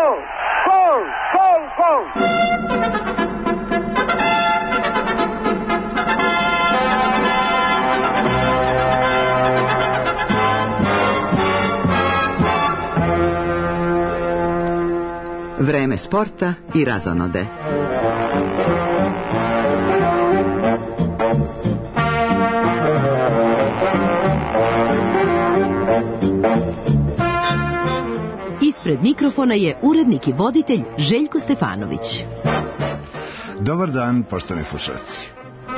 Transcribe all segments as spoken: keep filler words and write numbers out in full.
Gol! Gol! Gol! Gol! Vreme sporta i razonode. Ispred mikrofona je urednik i voditelj Željko Stefanović. Dobar dan, poštovani slušalci.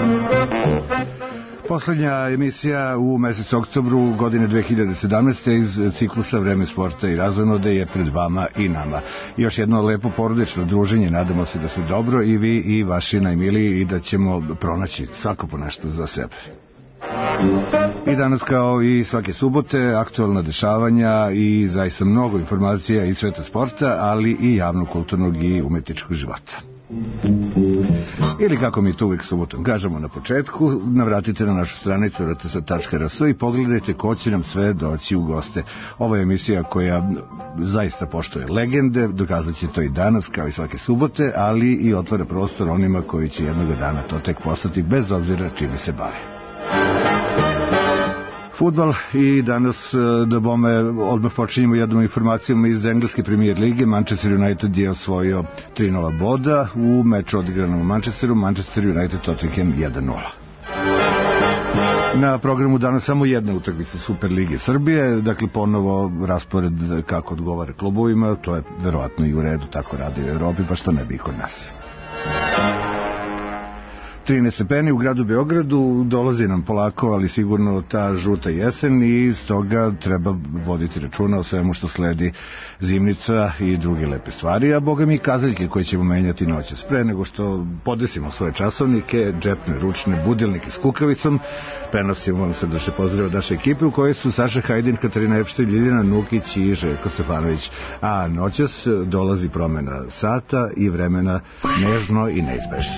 Poslednja emisija u mesecu oktobru godine dve hiljade sedamnaeste. iz ciklusa Vreme sporta i razonode je pred vama i nama. Još jedno lepo porodično druženje, nadamo se da ste dobro i vi i vaši najmiliji i da ćemo pronaći svako po nešto za sebe. I danas kao i svake subote aktualna dešavanja i zaista mnogo informacija iz sveta sporta, ali i javnog, kulturnog i umetničkog života. Ili kako mi to uvijek subotom kažemo na početku, navratite na našu stranicu r t s tačka r s i pogledajte ko će nam sve doći u goste. Ovo je emisija koja zaista poštuje legende, dokazat će to i danas kao i svake subote, ali i otvara prostor onima koji će jednog dana to tek postati bez obzira čime se bave. Fudbal i danas da bome odmah počinjemo jednom informacijom iz engleske premijer lige. Manchester United je osvojio tri nula boda u meču odigranom u Manchesteru. Manchester United Tottenham jedan nula. Na programu danas samo jedna utakmica Super lige Srbije, dakle ponovo raspored kako odgovara klubovima, to je verovatno i u redu, tako radi u Evropi, pa što ne bi i kod nas. trinaest stepeni u gradu Beogradu, dolazi nam polako, ali sigurno ta žuta jesen i stoga treba voditi računa o svemu što sledi, zimnica i druge lepe stvari, a boga mi kazaljke koje ćemo menjati noćas. Pre nego što podesimo svoje časovnike, džepne, ručne, budilnike s kukavicom, prenosimo vam srdačne pozdrave od naše ekipe u kojoj su Saša Hajdin, Katarina Epštelj, Ljiljana Nukić i Željko Stefanović, a noćas dolazi promena sata i vremena nežno i neizbežno.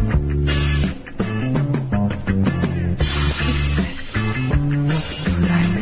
Right.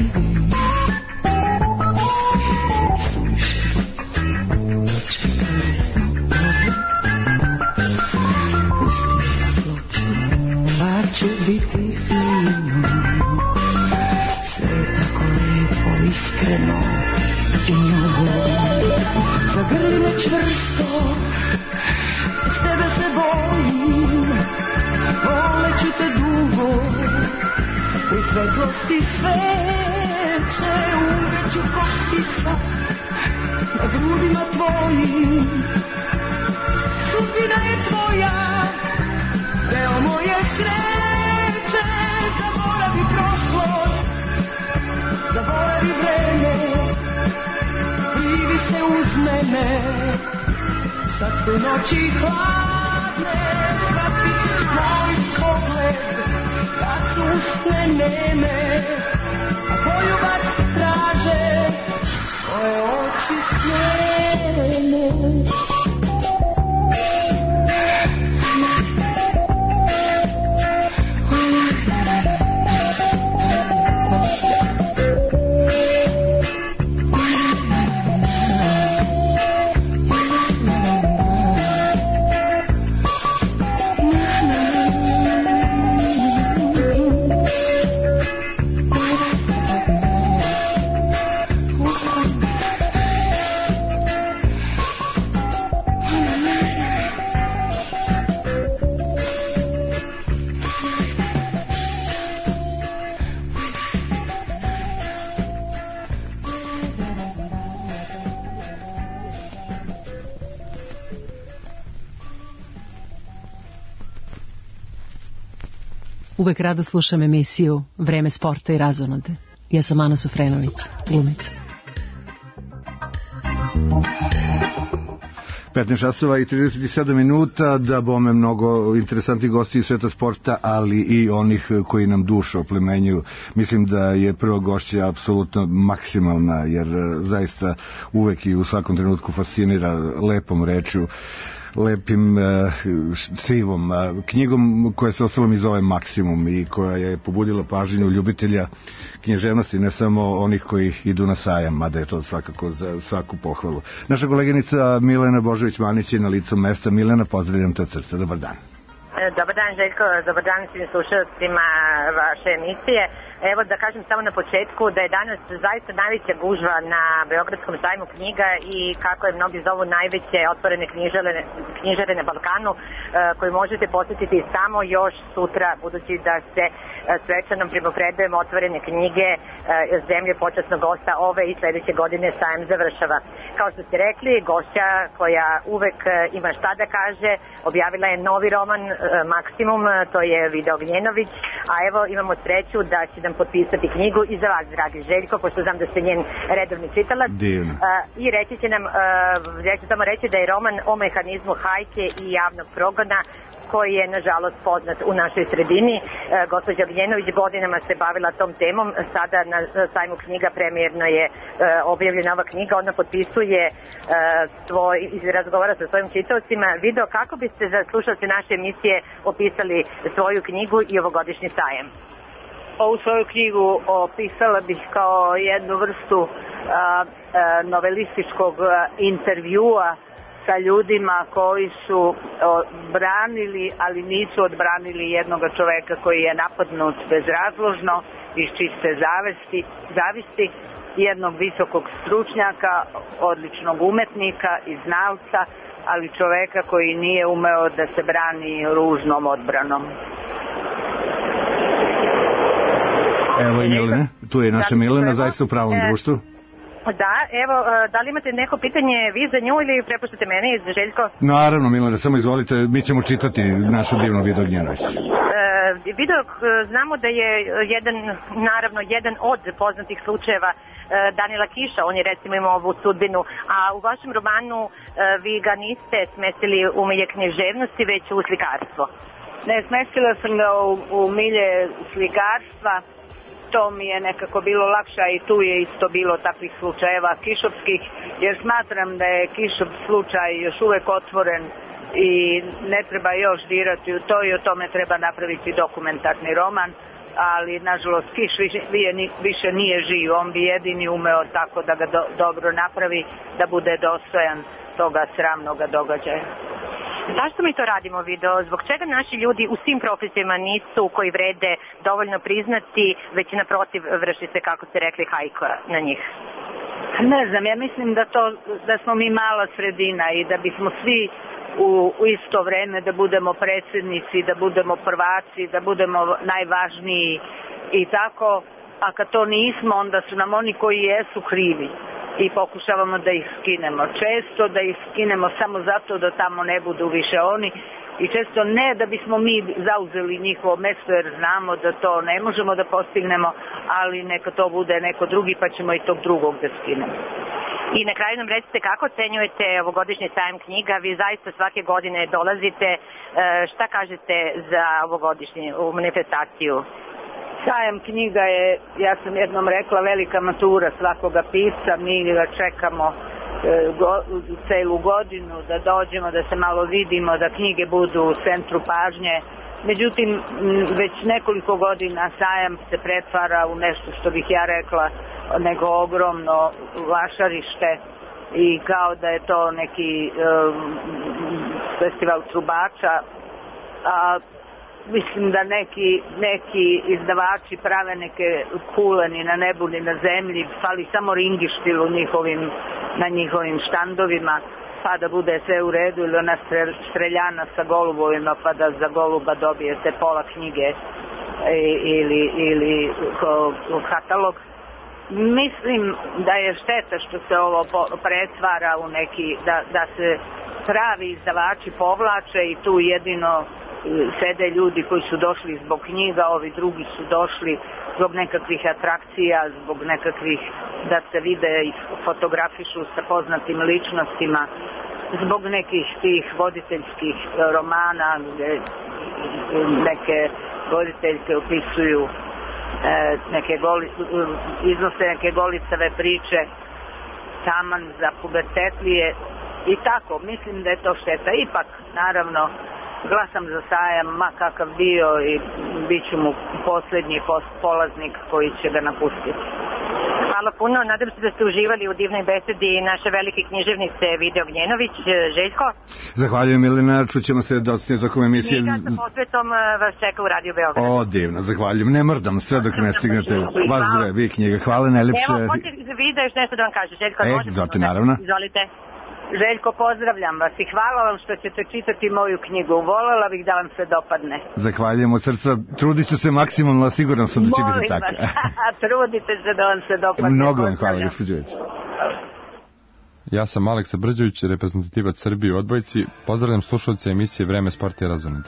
svetlosti sveće uveću koštica na grudima tvojim. Sudbina je tvoja, deo moje sreće. Zaboravi prošlost, zaboravi vreme, plivi se uz mene. Sad su noći hladne, shvatit ćeš moj pogled kad su usne neme, a poljubac traže tvoje oči snene. Uvek rado slušam emisiju Vreme sporta i razonode. Ja sam Ana Sofrenović, glumica. petnaest časova i trideset sedam minuta, da bome mnogo interesantnih gosti iz sveta sporta, ali i onih koji nam dušu oplemenjuju. Mislim da je prva gošća apsolutno maksimalna, jer zaista uvek i u svakom trenutku fascinira lepom rečju, lepim uh, strivom, uh, knjigom koja se ostalom i zove Maksimum i koja je pobudila pažnju ljubitelja književnosti, ne samo onih koji idu na sajam, mada je to svakako za svaku pohvalu. Naša koleginica Milena Božović-Manić je na licu mesta. Milena, pozdravljam te od srca, dobar dan. Dobar dan, Željko, dobar dan svim slušalcima vaše emisije. Evo da kažem samo na početku da je danas zaista najveća gužva na Beogradskom sajmu knjiga i kako je mnogi zovu najveće otvorene knjižare, knjižare na Balkanu, koji možete posjetiti samo još sutra, budući da se svečanom primopredajemo otvorene knjige zemlje počasnog gosta ove i sledeće godine sajem završava. Kao što ste rekli, gošća koja uvek ima šta da kaže, objavila je novi roman Maksimum, to je Vida Ognjenović, a evo imamo sreću da će nam potpisati knjigu i za vas, dragi Željko, pošto znam da ste njen redovni čitalac. Divno. Uh, I reći će nam, uh, ja ću samo reći da je roman o mehanizmu hajke i javnog progona koji je nažalost poznat u našoj sredini. E, gospođa Ognjenović godinama se bavila tom temom, sada na sajmu knjiga premijerno je e, objavljena ova knjiga, ona potpisuje e, svoj, razgovara sa svojim čitaocima. Video, kako biste za slušalce naše emisije opisali svoju knjigu i ovogodišnji sajem? Ovu svoju knjigu opisala bih kao jednu vrstu a, a, novelističkog a, intervjua sa ljudima koji su odbranili, ali nisu odbranili jednog čoveka koji je napadnut bezrazložno iz čiste zavesti, zavisti, jednog visokog stručnjaka, odličnog umetnika i znalca, ali čoveka koji nije umeo da se brani ružnom odbranom. Evo i Milena, tu je naša Milena, zaista u pravom društvu. Da, evo, da li imate neko pitanje vi za nju ili prepuštate meni, Željko? Naravno, Milena, samo izvolite, mi ćemo čitati našu divnu Vidu Ognjenović. E, Video, znamo da je jedan, naravno, jedan od poznatih slučajeva e, Danila Kiša, on je recimo imao ovu sudbinu, a u vašem romanu e, vi ga niste smestili u milje književnosti, već u slikarstvo. Ne, smestila sam ga u, u milje slikarstva. To mi je nekako bilo lakše i tu je isto bilo takvih slučajeva kišopskih, jer smatram da je kišop slučaj još uvek otvoren i ne treba još dirati u to i o tome treba napraviti dokumentarni roman, ali nažalost Kiš više, više nije živ, on bi jedini umeo tako da ga do, dobro napravi, da bude dostojan toga sramnog događaja. Zašto mi to radimo, Video? Zbog čega naši ljudi u svim profesijama nisu koji vrede dovoljno priznati, već naprotiv vrši se, kako ste rekli, hajka na njih? Ne znam, ja mislim da, to, da smo mi mala sredina i da bismo svi u, u isto vreme da budemo predsjednici, da budemo prvaci, da budemo najvažniji i tako, a kad to nismo, onda su nam oni koji jesu krivi i pokušavamo da ih skinemo. Često da ih skinemo samo zato da tamo ne budu više oni i često ne da bismo mi zauzeli njihovo mesto jer znamo da to ne možemo da postignemo, ali neka to bude neko drugi pa ćemo i tog drugog da skinemo. I na kraju nam recite kako ocenjujete ovogodišnji sajam knjiga, vi zaista svake godine dolazite, šta kažete za ovogodišnju manifestaciju? Sajam knjiga je, ja sam jednom rekla, velika matura svakoga pisca, mi ga čekamo e, go, celu godinu da dođemo, da se malo vidimo, da knjige budu u centru pažnje. Međutim, već nekoliko godina sajam se pretvara u nešto što bih ja rekla, nego ogromno vašarište i kao da je to neki e, festival trubača, a mislim da neki, neki izdavači prave neke kule ni na nebu ni na zemlji, fali samo ringištil u njihovim, na njihovim štandovima, pa da bude sve u redu, ili ona streljana sa golubovima pa da za goluba dobijete pola knjige ili, ili katalog. Mislim da je šteta što se ovo pretvara u neki, da, da se pravi izdavači povlače i tu jedino sede ljudi koji su došli zbog knjiga, ovi drugi su došli zbog nekakvih atrakcija, zbog nekakvih da se vide i fotografišu sa poznatim ličnostima, zbog nekih tih voditeljskih romana gde neke voditeljke opisuju neke goli, iznose neke golicave priče taman za pubertetlije i tako, mislim da je to šteta. Ipak, naravno, glasam za sajam, ma kakav bio, i bit ću mu posljednji polaznik koji će ga napustiti. Hvala puno, nadam se da ste uživali u divnoj besedi naše velike književnice Vide Ognjenović. Željko? Zahvaljujem, Milena, čućemo se dosta tokom emisije. Knjiga sa posvetom vas čeka u Radio Beograd. O, divno, zahvaljujem, ne mrdam sve dok ne stignete. Baš zre, vi knjiga, hvala najlepše. Evo, hoće Vida još nešto da vam kaže. Željko, e, možete? Zoti, naravno. Izvolite. Željko, pozdravljam vas i hvala vam što ćete čitati moju knjigu. Volela bih da vam se dopadne. Zahvaljujem od srca. Trudit ću se maksimalno, a siguran sam da će biti tako. Molim vas, trudite se da vam se dopadne. Mnogo vam hvala, gospođović. Ja sam Aleksa Brđević, reprezentativac Srbije u odbojci. Pozdravljam slušalce emisije Vreme sporta i razonode.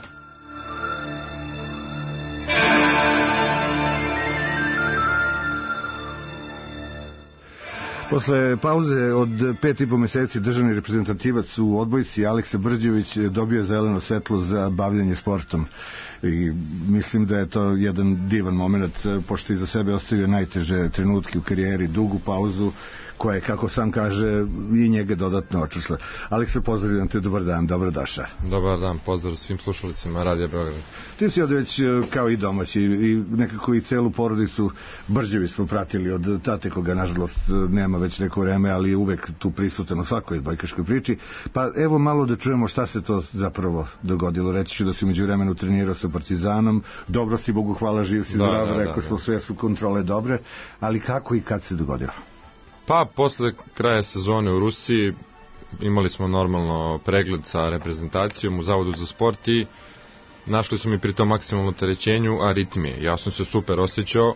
Posle pauze od pet i po meseci državni reprezentativac u odbojci Aleksa Brđević dobio zeleno svetlo za bavljanje sportom. I mislim da je to jedan divan moment, pošto iza sebe ostavio najteže trenutke u karijeri, dugu pauzu koja je, kako sam kaže, i njega dodatno očusla. Aleksa, pozdravljam te, dobar dan, dobrodošao. Dobar dan, pozdrav svim slušalicima Radija Beograd. Ti si ovde već kao i domaći i nekako i celu porodicu Brđević smo pratili od tate koga nažalost nema već neko vreme, ali je uvek tu prisutan u svakoj bajkaškoj priči. Pa evo malo da čujemo šta se to zapravo dogodilo. Reći ću da si među vremenu trenirao sa Partizanom, dobro si, Bogu hvala, živ si, zdrav, da, rekao smo, sve su kontrole dobre, ali kako i kad se dogodilo? Pa, posle kraja sezone u Rusiji imali smo normalno pregled sa reprezentacijom u Zavodu za sport i našli su mi pri tom maksimalno terećenju aritmije. Ja sam se super osjećao,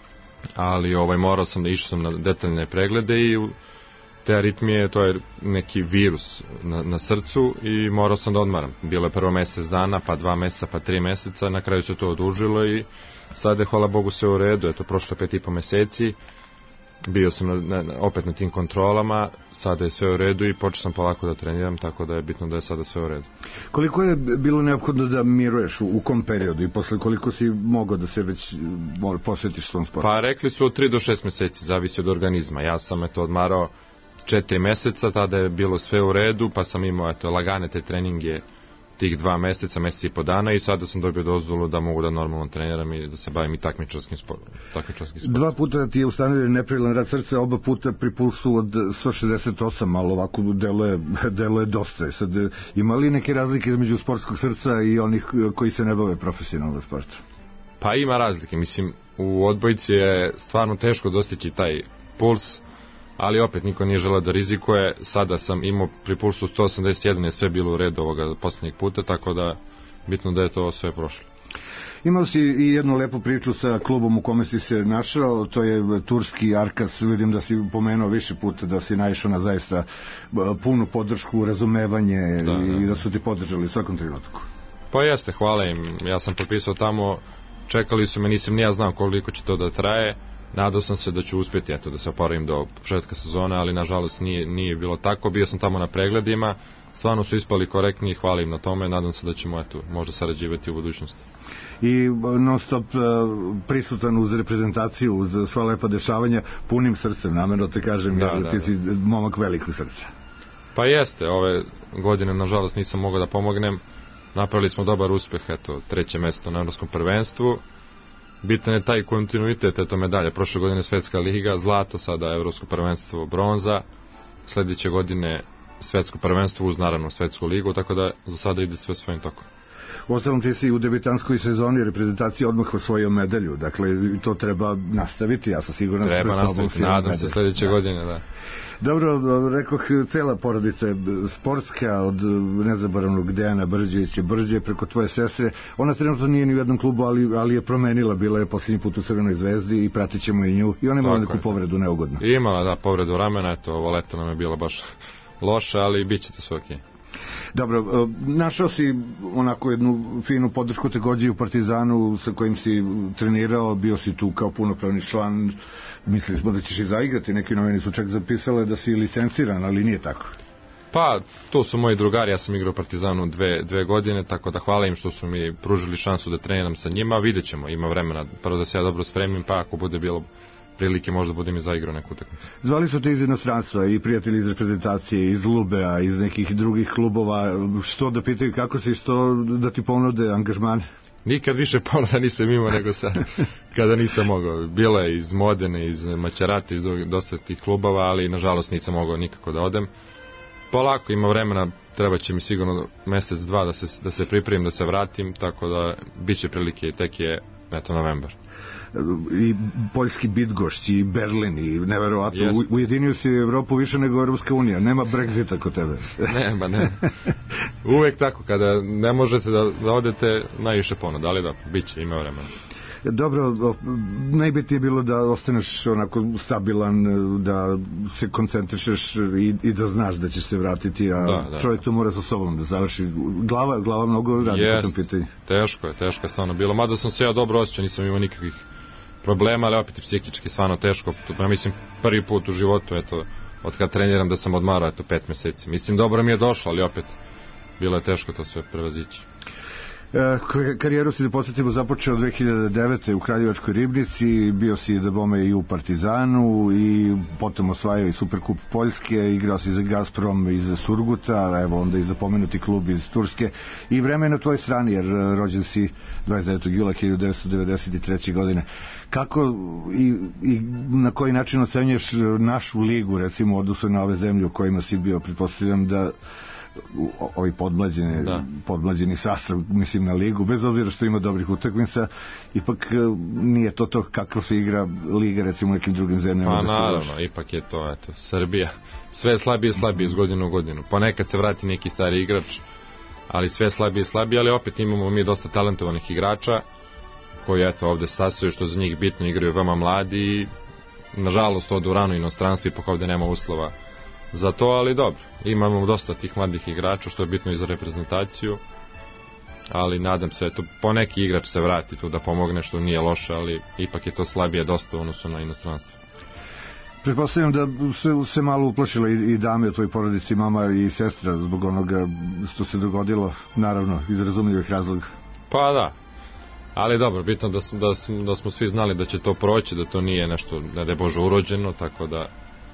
ali ovaj, morao sam da išao sam na detaljne preglede i te aritmije, to je neki virus na, na srcu i morao sam da odmaram. Bilo je prvo mesec dana, pa dva meseca, pa tri meseca, na kraju se to odužilo i sada je, hvala Bogu, sve u redu. Eto, prošlo pet i po meseci, bio sam na, na, opet na tim kontrolama, sada je sve u redu i počeo sam polako da treniram, tako da je bitno da je sada sve u redu. Koliko je bilo neophodno da miruješ, u, u kom periodu i posle koliko si mogao da se već posvetiš svom sportu? Pa rekli su od tri do šest meseci, zavisi od organizma. Ja sam eto odmarao četiri meseca, tada je bilo sve u redu, pa sam imao eto lagane te treninge tih dva meseca, mesec i po dana i sada sam dobio dozvolu da mogu da normalno treniram i da se bavim i takmičarskim sportom. Takmičarskim sportom. Dva puta ti je ustanovio nepravilan rad srca, oba puta pri pulsu od sto šezdeset osam, malo ovako deluje, deluje dosta. Sad, ima li neke razlike između sportskog srca i onih koji se ne bave profesionalno sportom? Pa ima razlike, mislim, u odbojci je stvarno teško dostići taj puls, ali opet niko nije želeo da rizikuje. Sada sam imao pri pulsu sto osamdeset jedan, je sve bilo u redu ovoga posljednjeg puta, tako da bitno da je to sve prošlo. Imao si i jednu lepu priču sa klubom u kome si se našao, to je turski Arkas. Vidim da si pomenuo više puta da si naišao na zaista punu podršku, razumevanje da, i da. da su ti podržali u svakom trenutku. Pa jeste, hvala im. Ja sam potpisao tamo, čekali su me, nisam ni ja znao koliko će to da traje. Nadao sam se da ću uspjeti eto, da se oporavim do početka sezone, ali nažalost nije, nije bilo tako. Bio sam tamo na pregledima, stvarno su ispali korektni i hvala im na tome. Nadam se da ćemo eto, možda sarađivati u budućnosti. I non stop prisutan uz reprezentaciju, uz sva lepa dešavanja, punim srcem, namjerno te kažem, da, jer da, ti si da. momak velikog srca. Pa jeste, ove godine nažalost nisam mogao da pomognem. Napravili smo dobar uspjeh, eto, treće mjesto na Evropskom prvenstvu. Bitan je taj kontinuitet, eto medalja. Prošle godine Svetska liga, zlato, sada Evropsko prvenstvo, bronza. Sljedeće godine Svetsko prvenstvo uz naravno Svetsku ligu, tako da za sada ide sve svojim tokom. Uostalom ti si u debitanskoj sezoni reprezentacije odmah osvojio medalju, dakle to treba nastaviti, ja sam siguran. Treba nastaviti, nadam se sljedeće da. godine, da. Dobro, rekoh, cela porodica sportska, od nezaboravnog Dejana Brđevića Brđe preko tvoje sestre, ona trenutno nije ni u jednom klubu, ali, ali je promenila, bila je posljednji put u Crvenoj zvezdi i pratit ćemo i nju, i ona imala neku povredu neugodno. Imala, da, povredu ramena, eto, ovo leto nam je bilo baš loša, ali bit će to sve okej. Dobro, našao si onako jednu finu podršku takođe u Partizanu sa kojim si trenirao, bio si tu kao punopravni član, mislili smo da ćeš i zaigrati, neki novini su čak zapisale da si licenciran, ali nije tako. Pa, to su moji drugari, ja sam igrao u Partizanu dve, dve godine, tako da hvala im što su mi pružili šansu da treniram sa njima, vidjet ćemo, ima vremena, prvo da se ja dobro spremim, pa ako bude bilo prilike možda budem i zaigrao neku utakmicu. Zvali su te iz inostranstva i prijatelji iz reprezentacije, iz Lubea, iz nekih drugih klubova, što da pitaju kako si, što da ti ponude angažman? Nikad više ponuda nisam imao nego sad, kada nisam mogao. Bilo je iz Modene, iz Mačerata, iz dosta tih klubova, ali nažalost nisam mogao nikako da odem. Polako, ima vremena, treba će mi sigurno mjesec, dva da se, da se pripremim, da se vratim, tako da bit će prilike, tek je, eto, novembar. I poljski Bydgoszcz i Berlin i neverovatno yes. ujedinio si Evropu više nego Evropska unija, nema Brexita kod tebe. Nema, nema. Uvek tako, kada ne možete da, da odete, najviše ponuda, ali da, bit će, ima vremena. Dobro, najbitnije je bilo da ostaneš onako stabilan, da se koncentrišeš i, i da znaš da ćeš se vratiti, a da, da, čovjek to mora sa sobom da završi. Glava, glava mnogo radi yes. po tom pitanju. Teško je, teško je stvarno bilo. Mada sam se ja dobro osjećao, nisam imao nikakvih problema, ali opet i psihički stvarno teško. Ja mislim prvi put u životu, eto, od kad treniram da sam odmarao, eto, pet mjeseci. Mislim, dobro mi je došlo, ali opet bilo je teško to sve prevazići. Karijeru si, da podsjetimo, započeo dve hiljade devete. u Kraljevačkoj Ribnici, bio si da bome i u Partizanu i potom osvajao i Superkup Poljske, igrao si za Gazprom iz Surguta, evo onda i za pomenuti klub iz Turske, i vreme je na tvojoj strani jer rođen si dvadeset devetog jula hiljadu devetsto devedeset treće. godine. Kako i, i na koji način ocenjuješ našu ligu, recimo, u odnosu na ove zemlje u kojima si bio? Pretpostavljam da ovi podmlađeni, da. podmlađeni sastav, mislim, na ligu, bez obzira što ima dobrih utakmica, ipak nije to to kako se igra liga, recimo, u nekim drugim zemljama. Pa da naravno, loži. Ipak je to, eto, Srbija, sve slabije i slabije iz godinu u godinu. Ponekad se vrati neki stari igrač, ali sve slabije i slabije, ali opet imamo mi dosta talentovanih igrača, koji, eto, ovde stasuju, što za njih bitno, igraju veoma mladi i, nažalost, odu rano inostranstvo, ipak ovde nema uslova za to, ali dobro, imamo dosta tih mladih igrača, što je bitno i za reprezentaciju, ali nadam se, eto, poneki igrač se vrati tu da pomogne, što nije loše, ali ipak je to slabije dosta u odnosu na inostranstvo. Pretpostavljam da se, se malo uplašila i, i dame u tvojoj porodici, mama i sestra, zbog onoga što se dogodilo, naravno, iz razumljivih razloga. Pa da, ali dobro, bitno da, da, da smo svi znali da će to proći, da to nije nešto, da je Bože urođeno, tako da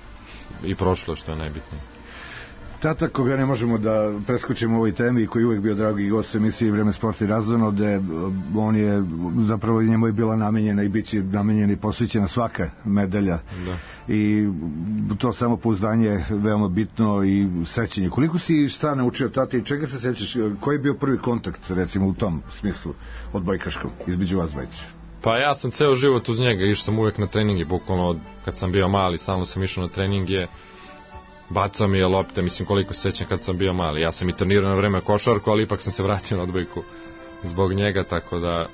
i prošlo, što je najbitnije. Tata, koga ne možemo da preskočimo u ovoj temi, koji je uvijek bio dragi gost emisije Vreme sporta i razonode, on je, zapravo njemu je bila namenjena i bit će namenjena i posvećena svaka medalja. Da. I to samo pouzdanje veoma bitno i sećanje. Koliko si šta naučio tata i čega se sećaš? Koji je bio prvi kontakt, recimo, u tom smislu odbojkaškom između vas dvojice? Pa ja sam ceo život uz njega, išao sam uvijek na treninge, bukvalno kad sam bio mali, stalno sam išao na treninge, bacao mi je lopte, mislim koliko se sećam kad sam bio mali. Ja sam i trenirao na vreme košarku, ali ipak sam se vratio na odbojku zbog njega, tako da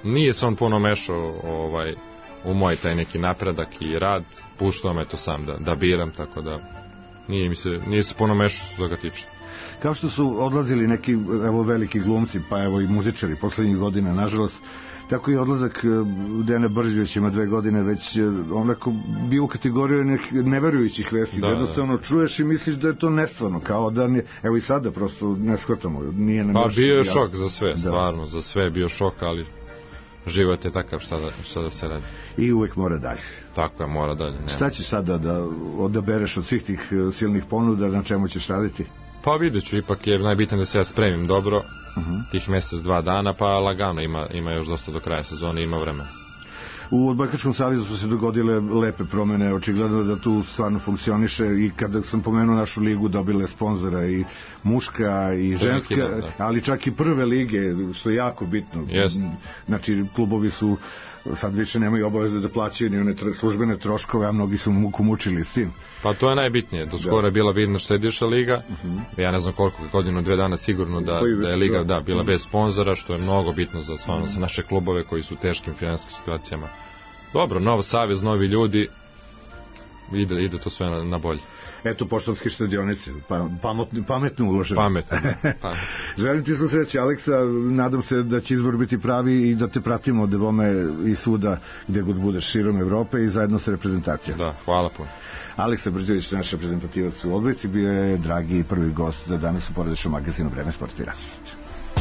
nije se on puno mešao ovaj, u moj taj neki napredak i rad, puštao me to sam da, da biram, tako da nije, mi se, nije se puno mešao što toga tiče. Kao što su odlazili neki evo, veliki glumci, pa evo i muzičari poslednjih godina, nažalost, tako i odlazak Dejana Brđevića ima dve godine već onako bio u kategoriju nekih neverujućih vesti. Da, jednostavno čuješ i misliš da je to nestvarno, kao da ne, evo i sada prosto ne shvatamo. Nije nam pa još, bio je ja, šok za sve, da. Stvarno, za sve je bio šok, ali život je takav, šta da, šta da se radi. I uvek mora dalje. Tako je, mora dalje. Nema. Šta ćeš sada da odabereš od svih tih silnih ponuda, na čemu ćeš raditi? Pa vidjet ću, ipak je najbitnije da se ja spremim dobro, uh-huh. tih mjesec, dva dana, pa lagano, ima, ima još dosta do kraja sezone, ima vremena. U Odbojkačkom savezu su se dogodile lepe promene, očigledno da tu stvarno funkcioniše i kada sam pomenuo našu ligu dobile sponzora i muška i ženska, da, da. Ali čak i prve lige, što je jako bitno. Jest. Znači, klubovi su sad više nemaju obaveze da plaćaju ni one službene troškove, a mnogi su muku mučili s tim. Pa to je najbitnije, do skoro je bila vidno štediša liga, uh-huh. ja ne znam koliko godinu, dve dana sigurno da, da je liga da, bila bez sponzora, što je mnogo bitno za, stvarno, za naše klubove koji su u teškim finansijskim situacijama. Dobro, nov savez, novi ljudi, ide, ide to sve na, na bolje. Eto, Poštanske štedionice, pa, pametno, pametno uloženo. Pametno, pametno. Želim ti svu sreće, Aleksa, nadam se da će izbor biti pravi i da te pratimo devome i svuda gde god budeš širom Evrope i zajedno sa reprezentacijom. Da, hvala puno. Aleksa Brđević, naš reprezentativac u odbojci, bio je dragi prvi gost za danas u porodičnom magazinu Vreme, sport i razvoj.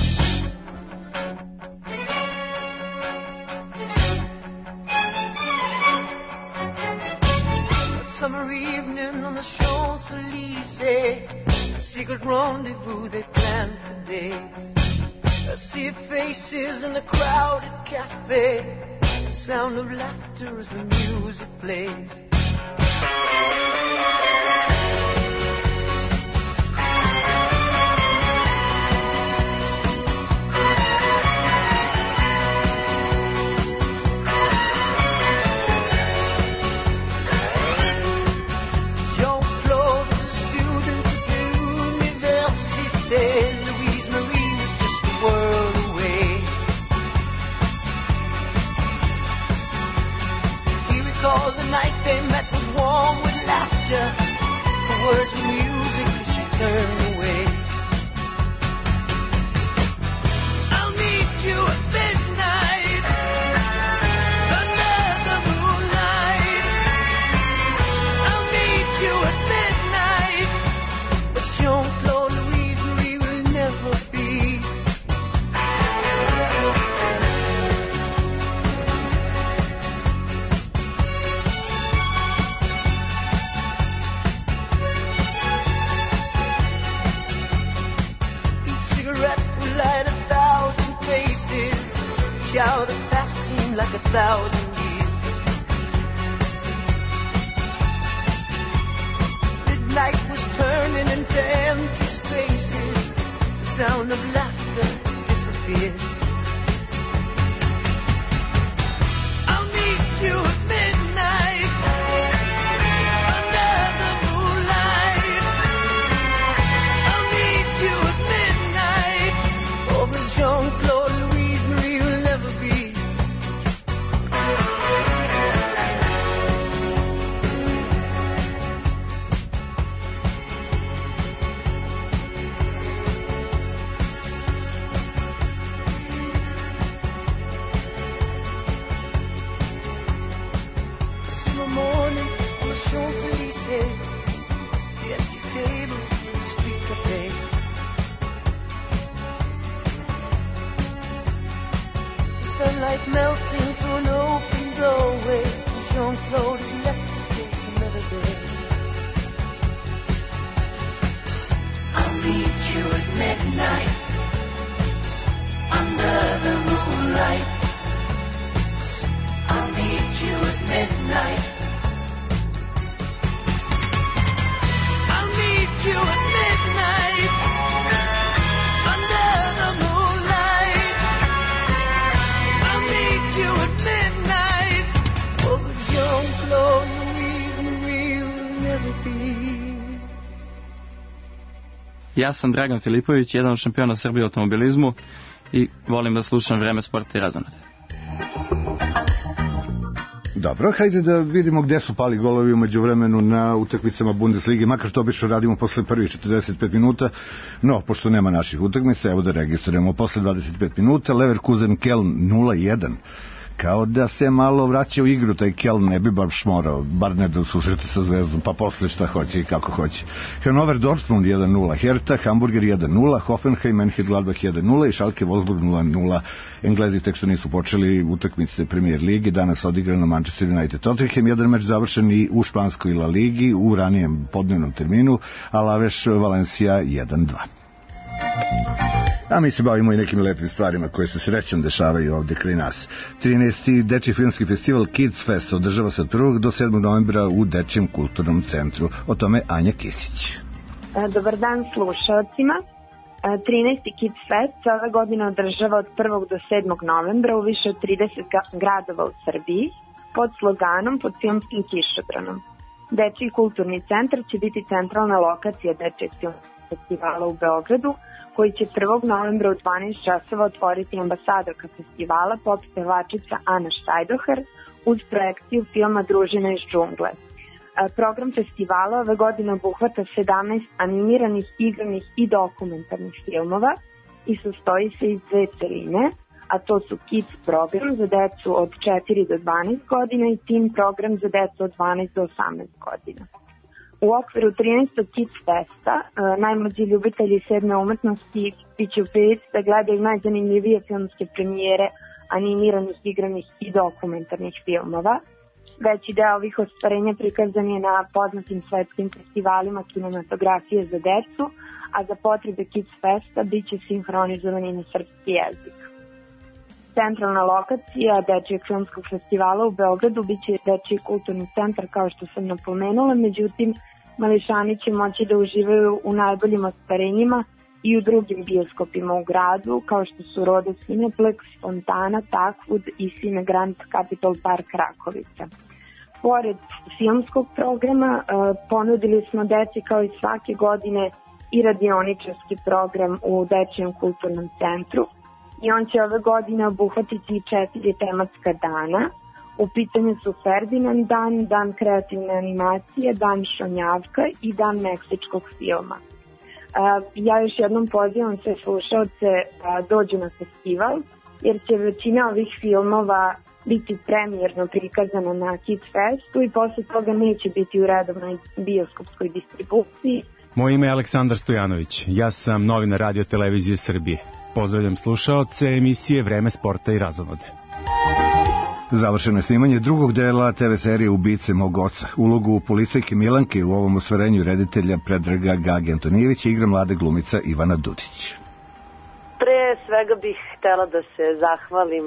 A secret rendezvous they planned for days. I see faces in a crowded cafe. The sound of laughter as the music plays. Words of music as she turned away. I'll meet you at midnight under the moonlight. I'll meet you at midnight, but Jean-Claude Louise Marie will never be. Shower the past seemed like a thousand years. Midnight was turning into empty spaces. The sound of laughter disappeared. I'll meet you at midnight under the moonlight. I'll meet you at midnight over Jean-Claude. Sunlight melting through an open doorway. Jean-Claude has left the place another day. I'll meet you at midnight under the moonlight. I'll meet you at midnight. I'll meet you at midnight under the moonlight. I'll meet you at midnight. Oh, but Jean-Claude Louise Marie will never be. Ja sam Dragan Filipović, jedan od šampiona Srbije u automobilizmu i volim da slušam Vreme, sport i razonode. Dobro, hajde da vidimo gde su pali golovi umeđu vremenu na utakmicama Bundeslige, makar to obično radimo posle prvih četrdeset pet minuta, no, pošto nema naših utakmica, evo da registrujemo posle dvadeset pet minuta, Leverkusen Keln nula jedan. Kao da se malo vraća u igru, taj Keln ne bi baš morao, bar ne da susrete sa Zvezdom, pa posle šta hoće i kako hoće. Hannover Dortmund jedan nula, Hertha, Hamburger jedan nula, Hoffenheim, Mönchengladbach jedan nula i Schalke Wolfsburg nula nula. Englezi tek što nisu počeli utakmice Premier Ligi, danas odigrano Manchester United Tottenham, jedan meč završen i u španskoj La Ligi u ranijem podnevnom terminu, Alaves Valencia jedan dva. A mi se bavimo i nekim lepim stvarima koje se srećom dešavaju ovde kraj nas. trinaesti Dečji filmski festival Kids Fest održava se od prvog do sedmog novembra u Dečjem kulturnom centru. O tome Anja Kisić. Dobar dan slušalcima. trinaesti Kids Fest se ove godine održava od prvog do sedmog novembra u više od trideset gradova u Srbiji pod sloganom pod filmskim kišobranom. Dečji kulturni centar će biti centralna lokacija Dečjeg filmskog festivala u Beogradu, koji će prvog novembra u dvanaest časova otvoriti ambasadorka festivala, pop pevačica Ana Štajdoher, uz projekciju filma Družina iz džungle. Program festivala ove godine obuhvata sedamnaest animiranih, igranih i dokumentarnih filmova i sastoji se iz dve celine, a to su Kids program za decu od četiri do dvanaest godina i Teen program za decu od dvanaest do osamnaest godina. U okviru trinaestog Kids Festa najmlađi ljubitelji sedme umetnosti biće u prilici da gledaju najzanimljivije filmske premijere animiranih, igranih i dokumentarnih filmova. Veći deo ovih ostvarenja prikazan je na poznatim svetskim festivalima kinematografije za decu, a za potrebe Kids Festa biće sinhronizovani na srpski jezik. Centralna lokacija Dečjeg filmskog festivala u Beogradu biće Dečji kulturni centar, kao što sam napomenula, međutim, mališani će moći da uživaju u najboljim ostvarenjima i u drugim bioskopima u gradu, kao što su Rodo Cineplex, Fontana, Takwood i Cine Grand Capitol Park Rakovica. Pored filmskog programa, ponudili smo deci kao i svake godine i radioničarski program u Dečjem kulturnom centru i on će ove godine obuhvatiti četiri tematska dana. U pitanju su Ferdinand dan, dan kreativne animacije, dan šonjavka i dan meksičkog filma. Ja još jednom pozivam sve slušalce da dođu na festival, jer će većina ovih filmova biti premijerno prikazana na Kids Festu i posle toga neće biti u redovnoj bioskopskoj distribuciji. Moje ime je Aleksandar Stojanović, ja sam novinar Radio Televizije Srbije. Pozdravljam slušaoce emisije Vreme sporta i razonode. Završeno je snimanje drugog dela te ve serije Ubice mog oca. Ulogu policajke Milanke u ovom ostvarenju reditelja Predraga Gage Antonijevića igra mlada glumica Ivana Dudić. Pre svega bih htela da se zahvalim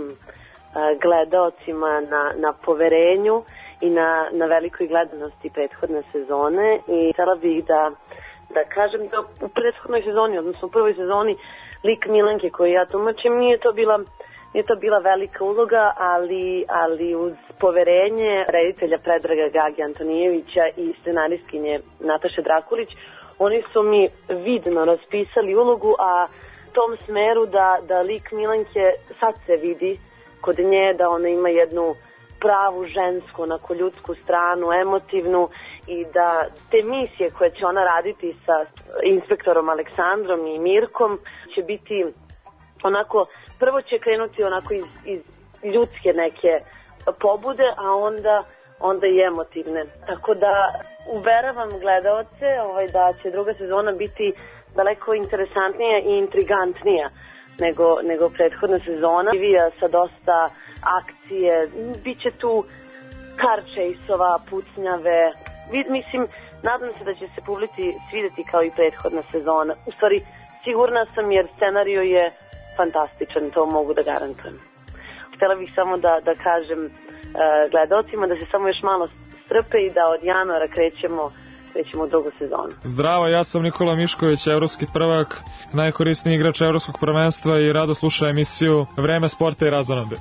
gledaocima na, na poverenju i na, na velikoj gledanosti prethodne sezone i htela bih da, da kažem da u prethodnoj sezoni, odnosno u prvoj sezoni, lik Milanke koji ja tumačim, nije to bila nije to bila velika uloga, ali, ali uz poverenje reditelja Predraga Gage Antonijevića i scenaristkinje Nataše Drakulić, oni su mi vidno raspisali ulogu, a tom smeru da, da lik Milanke sad se vidi kod nje, da ona ima jednu pravu žensku, onako ljudsku stranu, emotivnu, i da te misije koje će ona raditi sa inspektorom Aleksandrom i Mirkom će biti onako, prvo će krenuti onako iz, iz ljudske neke pobude, a onda, onda i emotivne. Tako da uveravam gledaoce ovaj, da će druga sezona biti daleko interesantnija i intrigantnija nego, nego prethodna sezona. Vija sa dosta akcije, biće tu car chase-ova, pucnjave. Mislim, nadam se da će se publici svideti kao i prethodna sezona. U stvari, sigurna sam jer scenario je fantastičan, to mogu da garantujem. Htela bih samo da, da kažem uh, gledalcima da se samo još malo strpe i da od januara krećemo, krećemo u drugu sezonu. Zdravo, ja sam Nikola Mišković, evropski prvak, najkorisniji igrač evropskog prvenstva i rado slušam emisiju Vreme sporta i razonode.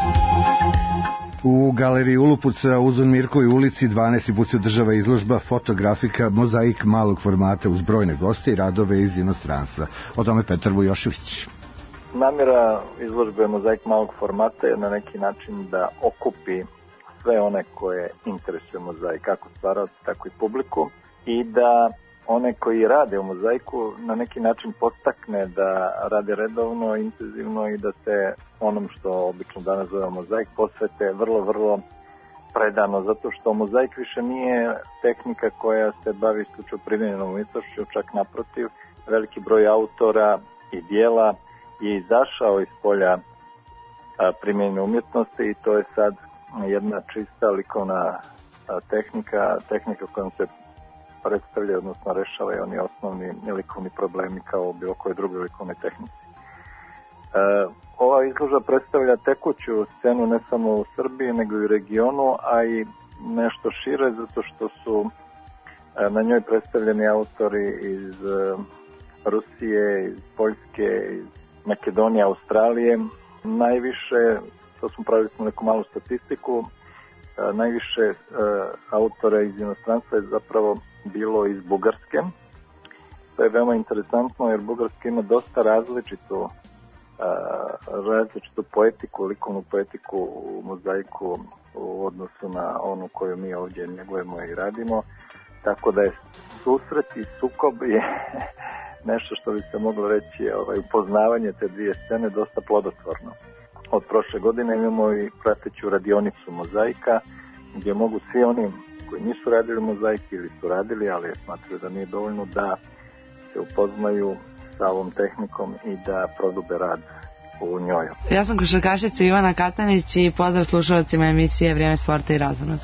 U galeriji Ulupuca u Uzun Mirkovoj ulici dvanaesti put se održava izložba fotografika Mozaik malog formata uz brojne goste i radove iz inostranstva. O tome Petar Vujošević. Namjera izložbe Mozaik malog formata je na neki način da okupi sve one koje interesuje mozaik, kako stvarati, tako i publiku, i da one koji rade u mozaiku na neki način podstakne da rade redovno, intenzivno i da se onom što obično danas zove mozaik posvete vrlo, vrlo predano, zato što mozaik više nije tehnika koja se bavi isključivo primjenjenom umjetnošću, čak naprotiv, veliki broj autora i dijela je izašao iz polja primjenjene umjetnosti i to je sad jedna čista likovna tehnika, tehnika kojom se predstavlja, odnosno rešava i oni osnovni likovni problemi kao bilo koje druge likovne tehnike. E, ova izložba predstavlja tekuću scenu ne samo u Srbiji, nego i u regionu, a i nešto šire, zato što su e, na njoj predstavljeni autori iz e, Rusije, iz Poljske, iz Makedonije, Australije. Najviše, to smo pravili smo neku malu statistiku, e, najviše e, autora iz inostranstva je zapravo bilo iz Bugarske. To je veoma interesantno jer Bugarska ima dosta različitu uh, različitu poetiku, likovnu poetiku u mozaiku u odnosu na onu koju mi ovdje njegujemo i radimo. Tako da je susret i sukob je nešto što bi se moglo reći ovaj, upoznavanje te dvije scene dosta plodotvorno. Od prošle godine imamo i prateću radionicu mozaika gdje mogu svi oni koji nisu radili mozaik ili su radili, ali smatraju da nije dovoljno, da se upoznaju sa ovom tehnikom i da prodube rad u njoj. Ja sam košarkašica Ivana Katanić i pozdrav slušalcima emisije Vrijeme sporta i razonode.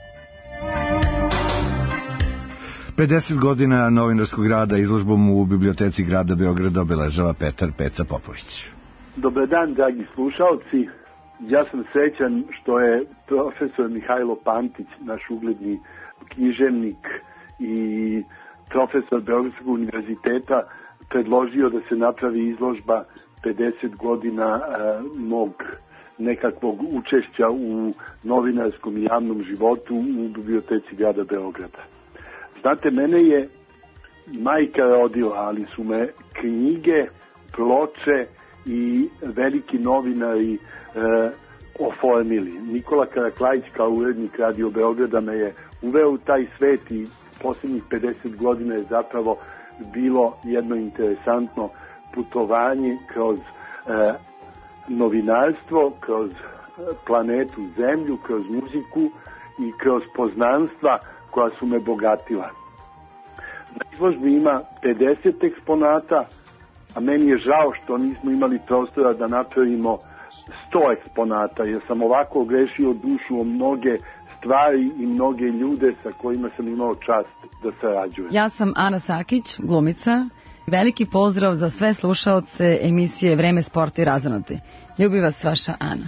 pedeset godina novinarskog rada izložbom u biblioteci grada Beograda obeležava Petar Peca Popović. Dobar dan, dragi slušalci. Ja sam srećan što je profesor Mihajlo Pantić, naš ugledni književnik i profesor Beogradskog univerziteta, predložio da se napravi izložba pedeset godina e, mog nekakvog učešća u novinarskom i javnom životu u biblioteci grada Beograda. Znate, mene je majka rodila, ali su me knjige, ploče i veliki novinari e, oformili. Nikola Karaklajić kao urednik Radio Beograda me je uveo u taj svet i posljednjih pedeset godina je zapravo bilo jedno interesantno putovanje kroz e, novinarstvo, kroz planetu Zemlju, kroz muziku i kroz poznanstva koja su me bogatila. Na izložbi ima pedeset eksponata, a meni je žao što nismo imali prostora da napravimo sto eksponata, jer sam ovako ogrešio dušu o mnoge stvari i mnoge ljude sa kojima sam imao čast da sarađujem. Ja sam Ana Sakić, glumica. Veliki pozdrav za sve slušaoce emisije Vreme sporta i razonode. Ljubi vas vaša Ana.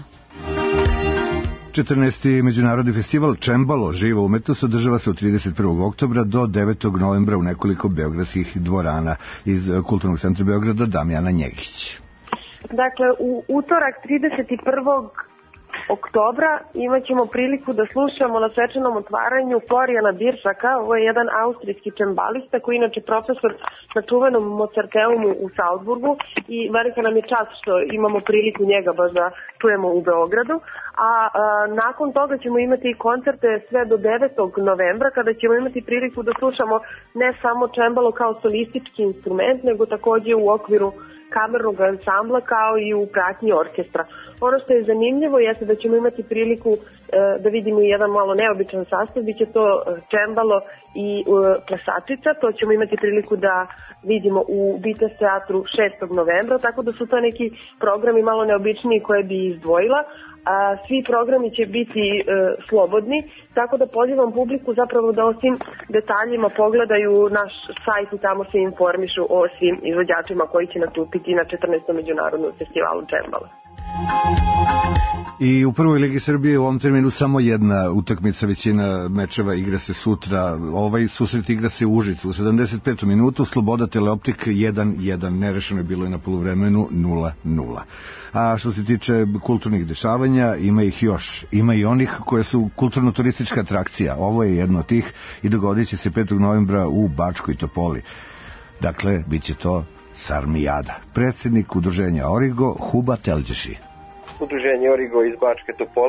četrnaesti. Međunarodni festival Čembalo živa umetnost održava se od trideset prvog oktobra do devetog novembra u nekoliko beogradskih dvorana. Iz Kulturnog centra Beograda Damjana Njegić. Dakle, u utorak trideset prvog oktobra imat ćemo priliku da slušamo na svečanom otvaranju Florijana Biršaka. Ovo je jedan austrijski čembalista koji je inače profesor na čuvenom Mozarteumu u Salzburgu i velika nam je čast što imamo priliku njega baš da čujemo u Beogradu. A, a nakon toga ćemo imati i koncerte sve do devetog novembra kada ćemo imati priliku da slušamo ne samo čembalo kao solistički instrument, nego takođe u okviru kamernog ansambla kao i u pratnji orkestra. Ono što je zanimljivo jeste da ćemo imati priliku e, da vidimo jedan malo neobičan sastav, biće to čembalo i e, plesačica, to ćemo imati priliku da vidimo u Vitez teatru šestog novembra, tako da su to neki programi malo neobičniji koje bi izdvojila. A svi programi će biti e, slobodni, tako da pozivam publiku zapravo da o svim detaljima pogledaju naš sajt i tamo se informišu o svim izvođačima koji će nastupiti na četrnaestom međunarodnom festivalu čembala. I u prvoj Ligi Srbije u ovom terminu samo jedna utakmica, većina mečeva igra se sutra. Ovaj susret igra se u Užicu u sedamdeset petom minutu, Sloboda Teleoptik jedan jedan, nerešeno je bilo i na poluvremenu nula nula. A što se tiče kulturnih dešavanja, ima ih još. Ima i onih koje su kulturno-turistička atrakcija. Ovo je jedno od tih i dogodit će se petog novembra u Bačkoj Topoli. Dakle, bit će to Sarmijada. Predsjednik udruženja Origo, Huba Telđeši. Udruženje Origo iz Bačke Topole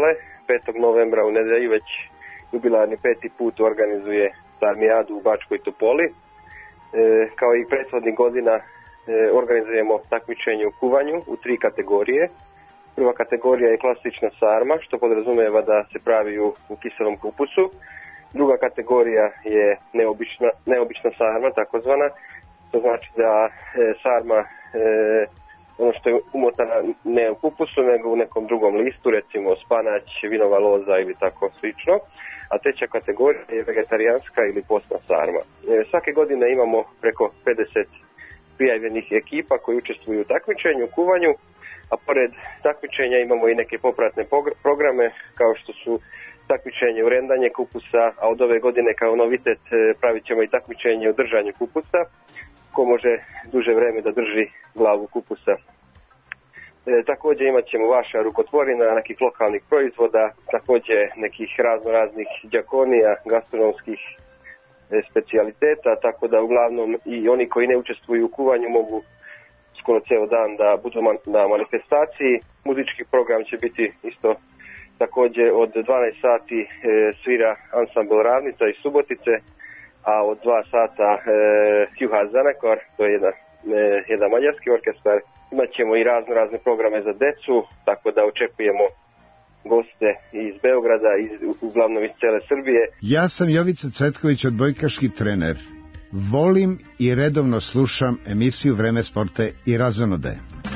petog novembra u nedelju već jubilarni peti put organizuje Sarmijadu u Bačkoj Topoli. E, kao i prethodnih godina e, organizujemo takmičenje u kuvanju u tri kategorije. Prva kategorija je klasična sarma, što podrazumijeva da se pravi u, u kiselom kupusu. Druga kategorija je neobična, neobična sarma, takozvana. To znači da e, sarma, e, ono što je umotana ne u kupusu, nego u nekom drugom listu, recimo spanać, vinova loza ili tako slično. A treća kategorija je vegetarijanska ili postna sarma. E, svake godine imamo preko pedeset prijavljenih ekipa koji učestvuju u takmičenju, u kuvanju, a pored takmičenja imamo i neke popratne programe kao što su takmičenje u rendanje kupusa, a od ove godine kao novitet pravit ćemo i takmičenje u držanju kupusa, ko može duže vreme da drži glavu kupusa. E, također imat ćemo vaša rukotvorina, nekih lokalnih proizvoda, također nekih razno raznih đakonija, gastronomskih e, specijaliteta, tako da uglavnom i oni koji ne učestvuju u kuvanju mogu skoro ceo dan da budu na manifestaciji. Muzički program će biti isto također od dvanaest sati e, svira ansambl Ravnica iz Subotice, a od dva sata e, Juha Zanekor, to je jedna, e, jedan mađarski orkestar. Imaćemo i razno razne programe za decu, tako da očekujemo goste iz Beograda, iz, uglavnom iz cele Srbije. Ja sam Jovica Cvetković, odbojkaški trener. Volim i redovno slušam emisiju Vreme sporta i razonode.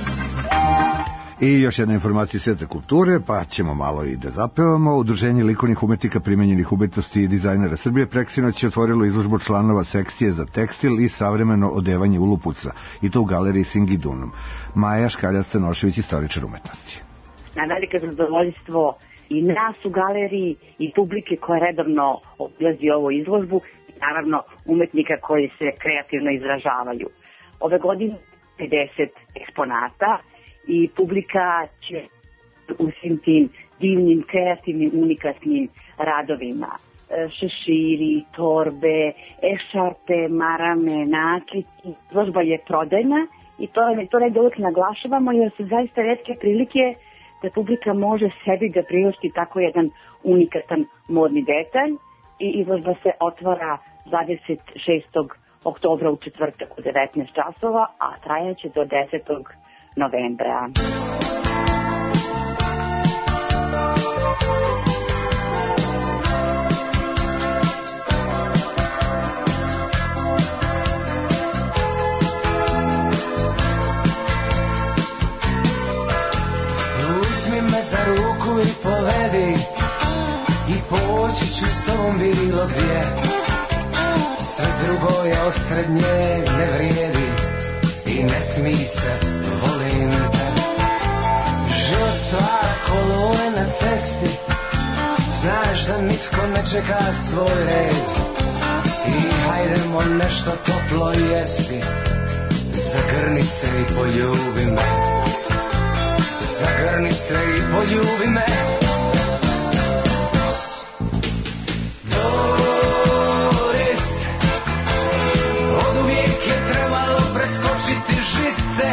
I još jedna informacija sveta kulture, pa ćemo malo i da zapevamo. Udruženje likovnih umetnika primenjenih umetnosti i dizajnera Srbije preksinoć je otvorilo izložbu članova sekcije za tekstil i savremeno odevanje ulupuca, i to u galeriji Singidunum. Maja Škaljac-Stanošević, istoričar umetnosti. Na veliko zadovoljstvo i nas u galeriji i publike koja redovno obilazi ovu izložbu, i naravno umetnika koji se kreativno izražavaju. Ove godine pedeset eksponata i publika će u svim tim divnim, kreativnim, unikatnim radovima. Šeširi, torbe, ešarpe, marame, nakiti. Izložba je prodajna i to, to negdje uvijek naglašavamo jer su zaista retke prilike da publika može sebi da priušti tako jedan unikatan modni detalj i izložba se otvara dvadeset šestog oktobra u četvrtak u devetnaest časova, a trajaće do desetog novembra. Uzmi me za ruku i povedi i poći ću s tobom bilo gdje. Sve drugo je osrednje, ne vrijedi i ne smij se, volim te. Život stvara kolone na cesti, znaš da nitko ne čeka svoj red. I hajdemo nešto toplo jesti, zagrni se i poljubi me. Zagrni se i poljubi me. Žice,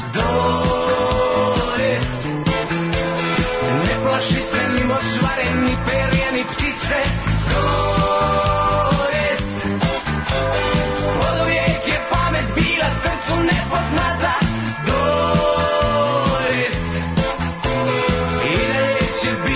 Doris, ne plaši se ni močvare, ni perje, ni ptice. Doris, od uvijek je pamet bila srcu nepoznata. Doris, i dalje će biti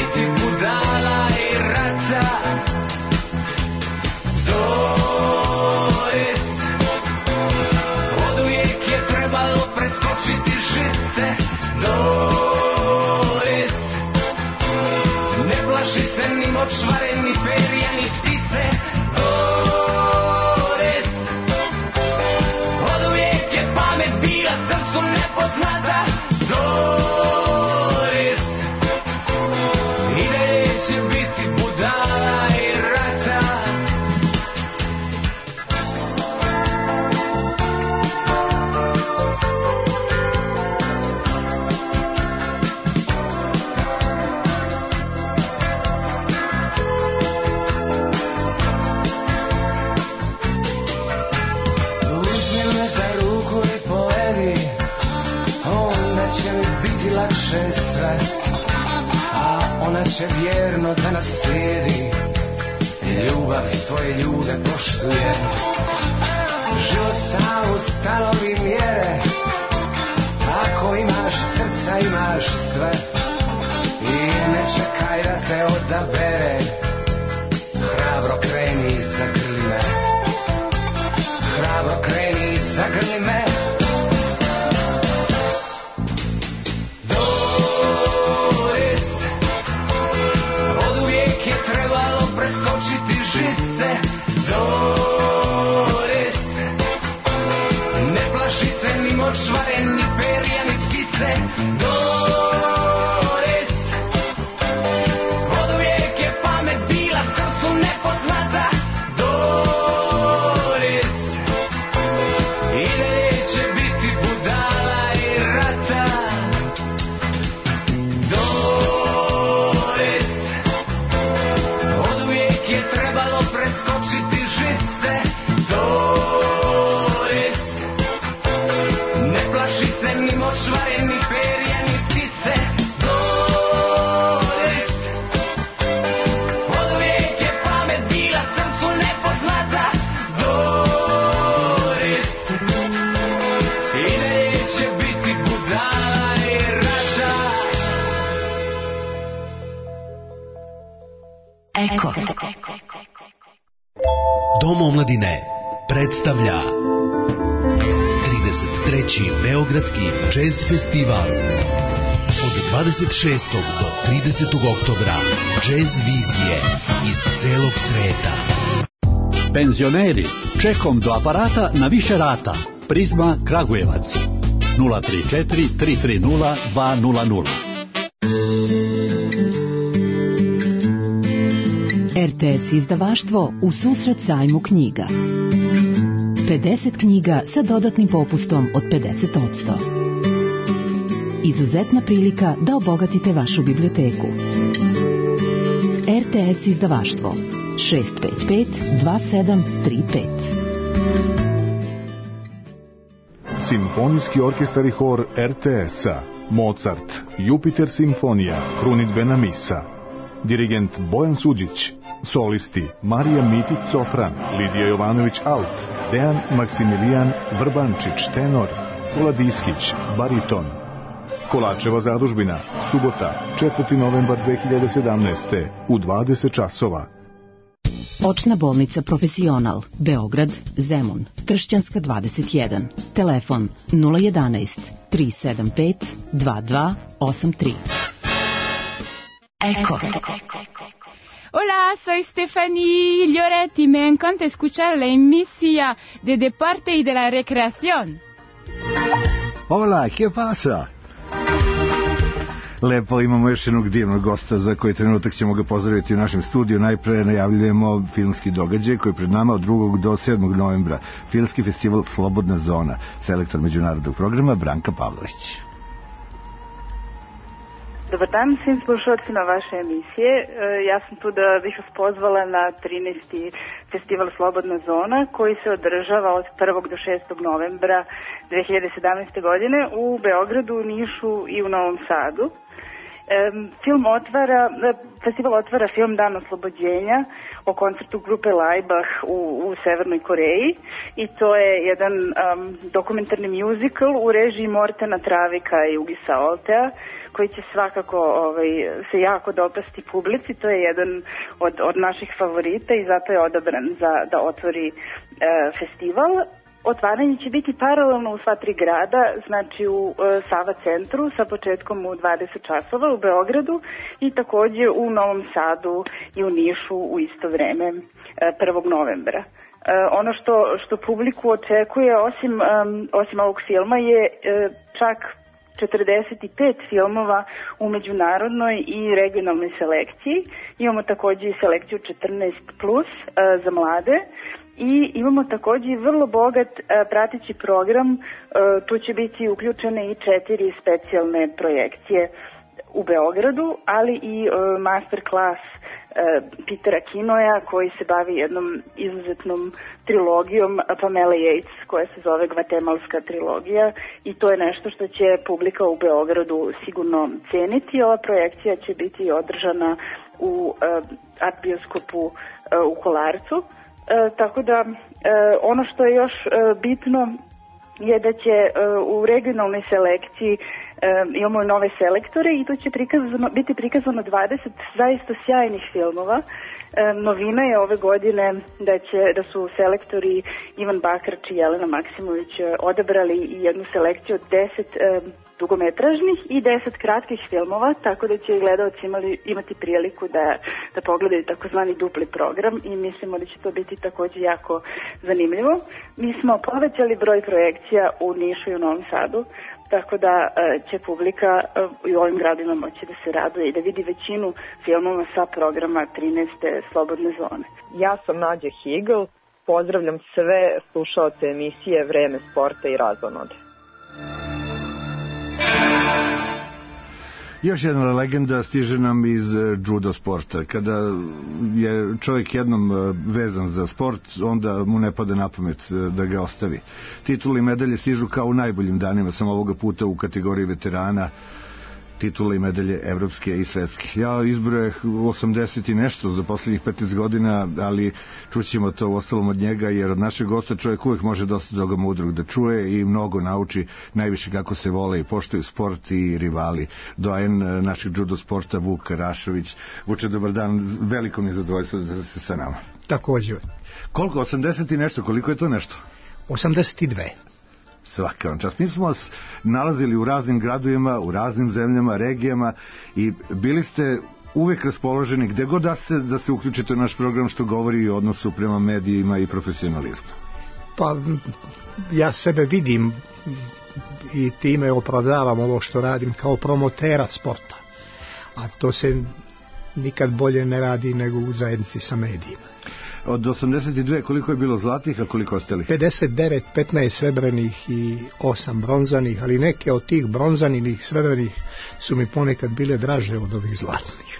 neće vjerno da nas slijedi, ljubav svoje ljude poštuje. Život sam u stanovi mjere, ako imaš srca imaš sve, i ne čekaj da te odabere, hrabro kreni i zagrli me, hrabro kreni i zagrli me. Doris, od uvijek je trebalo preskočiti žice. Doris, ne plaši se ni močvare, ni perja, ni ptice. Doris, od uvijek je pamet bila srcu nepoznata. Doris, i neće biti budala i rata. Doris, od uvijek je trebalo preskočiti žice. Doris, ne plaši se ni močvare, ni perja, ni ptice. Doris, od uvijek je pamet bila srcu nepoznata. Doris, i neće biti budala i rata. Eko. Dom omladine predstavlja trideset treći Beogradski džez festival. Od dvadeset šestog do tridesetog oktobra džez vizije iz celog sveta. Penzioneri, čekom do aparata na više rata. Prizma Kragujevac. nula tri četiri tri tri nula dva nula nula. R T S izdavaštvo u susret sajmu knjiga. pedeset knjiga sa dodatnim popustom od pedeset posto. Izuzetna prilika da obogatite vašu biblioteku. R T S izdavaštvo šest pet pet dva sedam tri pet. Simfonijski orkestar i hor R T S-a, Mozart, Jupiter simfonija, krunidbena misa. Dirigent Bojan Suđić. Solisti Marija Mitić sopran, Lidija Jovanović alt, Dejan Maksimilijan Vrbančić tenor, Kula Diskić bariton. Kolačeva zadužbina, subota, četvrti novembar dve hiljade sedamnaeste u dvadeset časova. Očna bolnica Profesional, Beograd, Zemun, Tršćanska dvadeset jedan. Telefon nula jedanaest tri sedam pet dva dva osam tri. Eko. Hola, soy Stephanie Lloret y me encanta escuchar la emisija de deporte y de la recreación. Hola, ¿qué pasa? Lepo, imamo još jednog divnog gosta za koji trenutak ćemo ga pozdraviti u našem studiju. Najpre najavljujemo filmski događaj koji je pred nama od drugog do sedmog novembra. Filmski festival Slobodna zona. Selektor međunarodnog programa Branka Pavlović. Dobar dan svim slušalcima vaše emisije. Ja sam tu da bih vas pozvala na trinaesti festival Slobodna zona koji se održava od prvog do šestog novembra dve hiljade sedamnaeste. godine u Beogradu, Nišu i u Novom Sadu. Film otvara, festival otvara film Dan oslobođenja o koncertu grupe Laibach u, u Severnoj Koreji i to je jedan um, dokumentarni musical u režiji Mortena Travika i Ugisa Oltea koji će svakako ovaj, se jako dopasti publici. To je jedan od, od naših favorita i zato je odabran za, da otvori e, festival. Otvaranje će biti paralelno u sva tri grada, znači u e, Sava centru sa početkom u dvadeset časova u Beogradu i takođe u Novom Sadu i u Nišu u isto vreme e, prvog novembra. E, ono što, što publiku očekuje osim, um, osim ovog filma je e, čak četrdeset pet filmova u međunarodnoj i regionalnoj selekciji. Imamo takođe i selekciju četrnaest plus e, za mlade. I imamo takođe vrlo bogat e, prateći program, e, tu će biti uključene i četiri specijalne projekcije u Beogradu, ali i e, master klas Petera Kinoja, koji se bavi jednom izuzetnom trilogijom Pamela Yates, koja se zove Gvatemalska trilogija, i to je nešto što će publika u Beogradu sigurno ceniti. Ova projekcija će biti održana u Art bioskopu u Kolarcu, tako da ono što je još bitno je da će u regionalnoj selekciji imamo nove selektore i tu će prikazano, biti prikazano dvadeset zaista sjajnih filmova. Novina je ove godine da će da su selektori Ivan Bakrač i Jelena Maksimović odabrali jednu selekciju od deset dugometražnih i deset kratkih filmova, tako da će gledaoci imali, imati priliku da, da pogledaju takozvani dupli program i mislimo da će to biti također jako zanimljivo. Mi smo povećali broj projekcija u Nišu i u Novom Sadu, tako da će publika i u ovim gradima moći da se raduje i da vidi većinu filmova sa programa trinaeste slobodne zone. Ja sam Nađa Higl, pozdravljam sve slušaoce emisije Vreme sporta i razonode. Još jedna legenda stiže nam iz judo sporta. Kada je čovjek jednom vezan za sport, onda mu ne pada na pamet da ga ostavi. Titule i medalje stižu kao u najboljim danima, samo ovoga puta u kategoriji veterana, titule i medalje evropske i svetske. Ja izbrojeh osamdeset i nešto za posljednjih petnaest godina, ali čućemo to u ostalom od njega, jer od našeg gosta čovjek uvijek može dosta toga mudrog da čuje i mnogo nauči, najviše kako se vole i poštuju sport i rivali. Doajen našeg judo sporta Vuk Rašović. Vuče, dobar dan, veliko mi je zadovoljstvo da ste sa nama. Također. Koliko? osamdeset i nešto? Koliko je to nešto? osamdeset dve. Svaka vam čast. Mi smo vas nalazili u raznim gradovima, u raznim zemljama, regijama i bili ste uvijek raspoloženi gde god da se, da se uključite u naš program, što govori o odnosu prema medijima i profesionalizmu. Pa ja sebe vidim i time opravdavam ovo što radim kao promotera sporta, a to se nikad bolje ne radi nego u zajednici sa medijima. Od osamdeset dve koliko je bilo zlatih, a koliko ostali? pedeset devet, petnaest srebrnih i osam bronzanih, ali neke od tih bronzanih i srebrnih su mi ponekad bile draže od ovih zlatnih.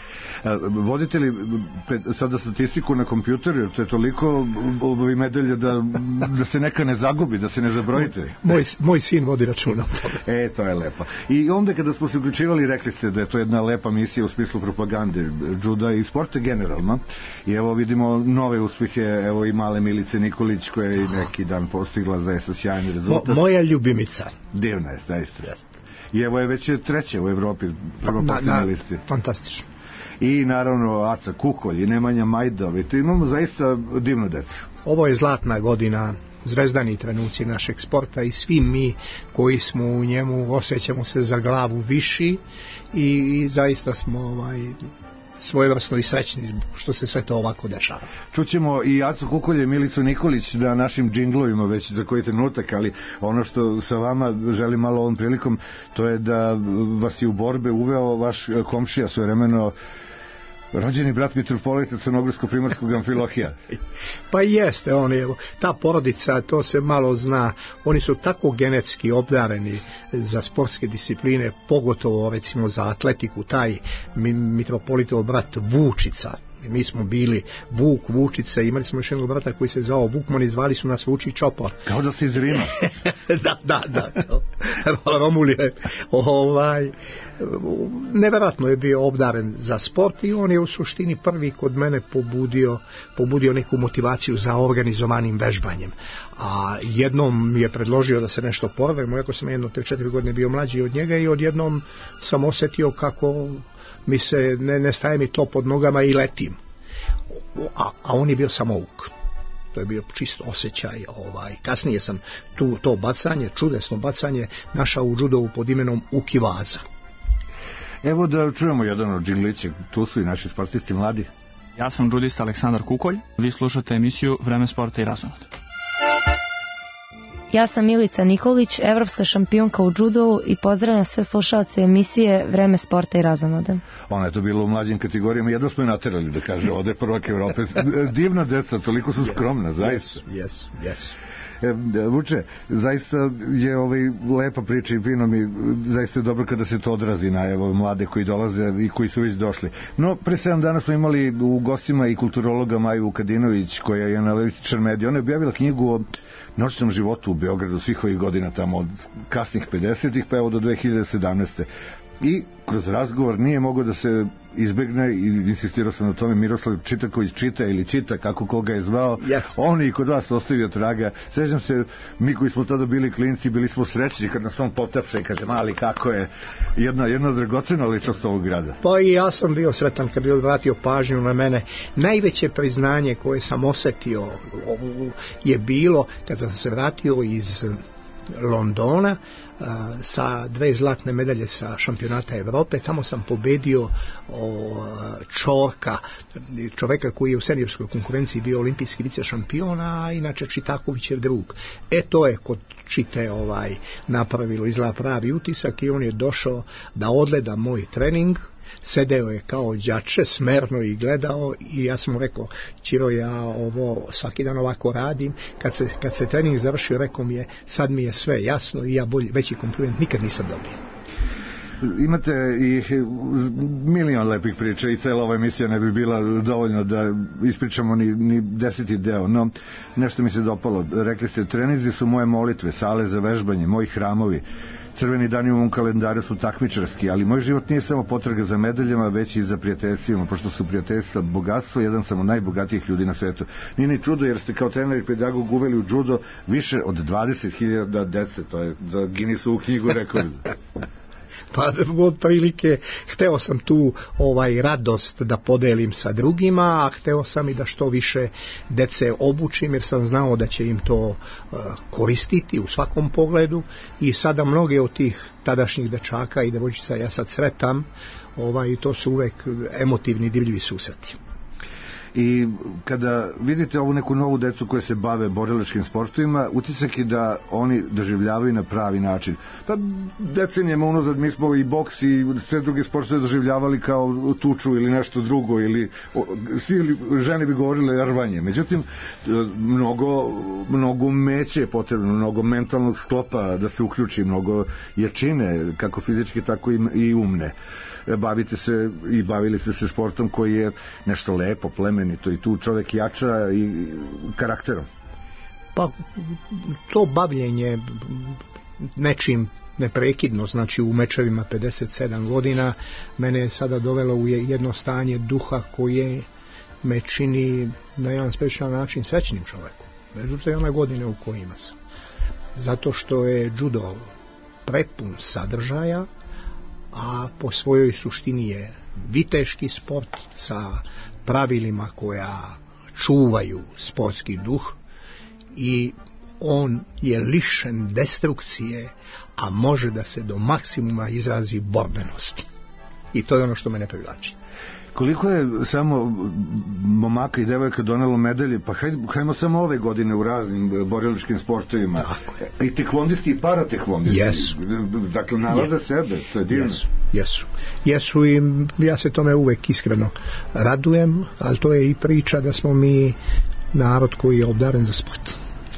Vodite li sada statistiku na kompjuteru, jer to je toliko ovi medalje da, da se neka ne zagubi, da se ne zabrojite? Moj, moj sin vodi računa o tome. E, to je lepo. I onda kada smo se uključivali, rekli ste da je to jedna lepa misija u smislu propagande juda i sporta generalno. I evo vidimo nove uspjehe, evo i male Milice Nikolić koja je neki dan postigla zaista sjajni rezultat. Mo, moja ljubimica. Divna je, zaista. Yes. I evo je već treće u Evropi, prvo na listi. Fantastično. I naravno Aca Kukolj i Nemanja Majdov, i tu imamo zaista divnu decu. Ovo je zlatna godina, zvezdani trenuci našeg sporta i svi mi koji smo u njemu osjećamo se za glavu viši i, i zaista smo ovaj, svojevrsno i srećni što se sve to ovako dešava. Čućemo i Acu Kukolje i Milicu Nikolić na našim džinglovima već za koji trenutak, ali ono što sa vama želim malo ovom prilikom, to je da vas je u borbe uveo vaš komšija svojevremeno, rođeni brat mitropolita Crnogorsko-primorskog Amfilohija. Pa jeste, on je, ta porodica, to se malo zna, oni su tako genetski obdareni za sportske discipline, pogotovo recimo za atletiku, taj mitropolitov brat Vučica. Mi smo bili Vuk, Vučica, imali smo još jednog brata koji se zvao Vukman i zvali su nas Vuči Čopor. Kao da si iz Rima. da, da, da. Romulje. Ovaj, nevjerojatno je bio obdaren za sport i on je u suštini prvi kod mene pobudio, pobudio neku motivaciju za organizovanim vežbanjem. A jednom mi je predložio da se nešto porvemo, iako sam jedno te četiri godine bio mlađi od njega i odjednom sam osjetio kako mi se ne, ne staje mi to pod nogama i letim. A, a on je bio samouk. To je bio čisto osjećaj. Ovaj. Kasnije sam tu, to bacanje, čudesno bacanje, našao u judovu pod imenom Ukivaza. Evo da čujemo jedan od džinglića, tu su i naši sportisti mladi. Ja sam judista Aleksandar Kukolj, vi slušate emisiju Vreme sporta i razonode. Ja sam Milica Nikolić, evropska šampionka u judovu i pozdravljam sve slušalce emisije Vreme sporta i razonode. Ona je to bilo u mlađim kategorijama, jedno smo je naterali da kaže, ovdje je prvak Evrope. Divna deca, toliko su skromna, zaista. Yes, yes, yes. Vuče, zaista je ovaj lepa priča i fino mi, zaista je dobro kada se to odrazi na evo mlade koji dolaze i koji su već došli. No, pre sedam dana smo imali u gostima i kulturologa Maju Vukadinović, koja je analitičar medija. Ona je objavila knjigu o noćnom životu u Beogradu svih ovih godina, tamo od kasnih pedesetih pa evo do dve hiljade sedamnaeste. I kroz razgovor nije mogao da se izbegne i insistirao sam na tome. Miroslav Čitaković čita ili čita, kako koga je zvao, yes. On i kod vas ostavio traga. Sećam se, mi koji smo tada bili klinci, bili smo srećni kad nas on potapša i kaže, mali, kako je jedna, jedna dragocena ličnost ovog grada. Pa i ja sam bio sretan kad bi vratio pažnju na mene. Najveće priznanje koje sam osetio je bilo kad sam se vratio iz Londona sa dve zlatne medalje sa šampionata Evrope. Tamo sam pobedio o, Čorka, čoveka koji je u seniorskoj konkurenciji bio olimpijski vice šampion, a inače Čitakovićev drug. E to je kod Čite ovaj, napravilo izgleda pravi utisak i on je došao da odgleda moj trening. Sedeo je kao đače, smerno i gledao i ja sam mu rekao, Ćiro, ja ovo svaki dan ovako radim. Kad se, kad se trening završio, rekao mi je, sad mi je sve jasno i ja bolji, veći kompliment nikad nisam dobio. Imate i milion lepih priča i cela ova emisija ne bi bila dovoljno da ispričamo ni, ni deseti deo, no nešto mi se dopalo. Rekli ste, treninzi su moje molitve, sale za vežbanje, moji hramovi. Crveni dani u mom kalendaru su takmičarski, ali moj život nije samo potraga za medaljama, već i za prijateljstvima, pošto su prijateljstva bogatstvo, jedan sam od najbogatijih ljudi na svetu. Nije ni čudo, jer ste kao trener i pedagog uveli u judo više od dvadeset hiljada dece, to je za Guinnessovu knjigu rekorda. Pa od prilike hteo sam tu ovaj radost da podelim sa drugima, a hteo sam i da što više dece obučim, jer sam znao da će im to uh, koristiti u svakom pogledu i sada mnoge od tih tadašnjih dečaka i devojčica ja sad sretam, ovaj, to su uvek emotivni divljivi susreti. I kada vidite ovu neku novu decu koje se bave borilačkim sportovima, utisak je da oni doživljavaju na pravi način. Pa decenijama unazad mi smo i boks i sve druge sportove doživljavali kao tuču ili nešto drugo, ili o, svi žene bi govorile rvanje. Međutim, mnogo, mnogo umeće je potrebno, mnogo mentalnog sklopa da se uključi, mnogo jačine, kako fizički, tako i umne. Bavite se i bavili ste se športom koji je nešto lepo, plemenito i tu čovjek jača i karakterom. Pa to bavljenje nečim neprekidno, znači u mečevima pedeset sedam godina, mene je sada dovelo u jedno stanje duha koje me čini na jedan specijalan način srećnim čovjekom, bez obzira one godine u kojima sam. Zato što je judo prepun sadržaja, a po svojoj suštini je viteški sport sa pravilima koja čuvaju sportski duh i on je lišen destrukcije, a može da se do maksimuma izrazi borbenosti. I to je ono što mene privlači. Koliko je samo momaka i devojka donelo medalje, pa hajde, hajdemo samo ove godine u raznim borilačkim sportovima. I tekvondisti i paratekvondisti. Jesu. Dakle, nalaze yes. sebe, to je divno. Jesu, jesu. Jesu i ja se tome uvek iskreno radujem, ali to je i priča da smo mi narod koji je obdaren za sport.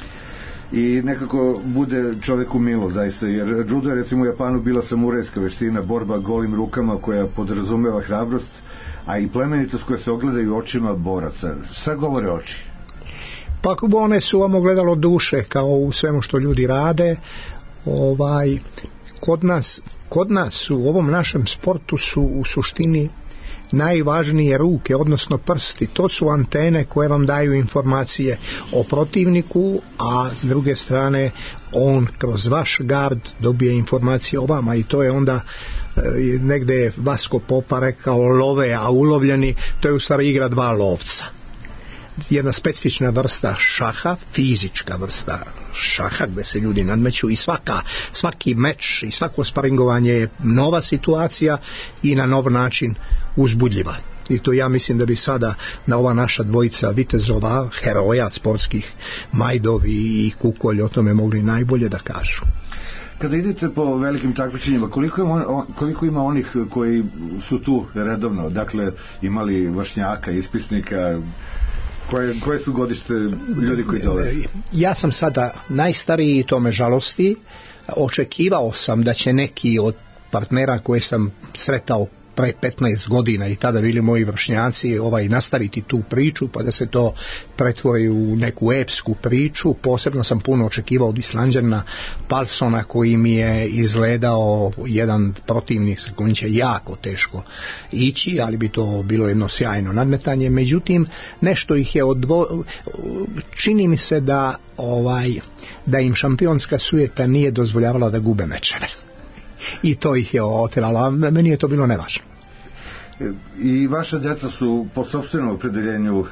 I nekako bude čoveku milo, zaista, jer judo je recimo u Japanu bila samurajska veština, borba golim rukama koja podrazumeva hrabrost, a i plemenitost koja se ogledaju očima boraca. Šta govore oči? Pa one su vam ogledalo duše, kao u svemu što ljudi rade. Ovaj, kod nas, kod nas u ovom našem sportu su u suštini najvažnije ruke, odnosno prsti. To su antene koje vam daju informacije o protivniku, a s druge strane on kroz vaš gard dobije informacije o vama i to je onda e, negde je Vasko Popa rekao love, a ulovljeni, to je u stvari igra dva lovca. Jedna specifična vrsta šaha, fizička vrsta šaha gdje se ljudi nadmeću i svaka, svaki meč i svako sparingovanje je nova situacija i na nov način uzbudljiva. I to ja mislim da bi sada na ova naša dvojica vitezova, heroja sportskih, Majdov i Kukolj o tome mogli najbolje da kažu. Kada idete po velikim takmičenjima, koliko ima, koliko ima onih koji su tu redovno, dakle imali vršnjaka, ispisnika? Koje, koje su godište ljudi koji dolaze? Ja sam sada najstariji i to me žalosti. Očekivao sam da će neki od partnera koje sam sretao pre petnaest godina i tada bili moji vršnjaci ovaj, nastaviti tu priču pa da se to pretvori u neku epsku priču. Posebno sam puno očekivao od Islanđana Palsona koji mi je izgledao jedan protivnik sa kojim će jako teško ići, ali bi to bilo jedno sjajno nadmetanje. Međutim, nešto ih je odvo... čini mi se da, ovaj, da im šampionska sujeta nije dozvoljavala da gube mečeve. I to ih je oteralo, a meni je to bilo nevažno. I vaša djeca su po sopstvenom opredeljenju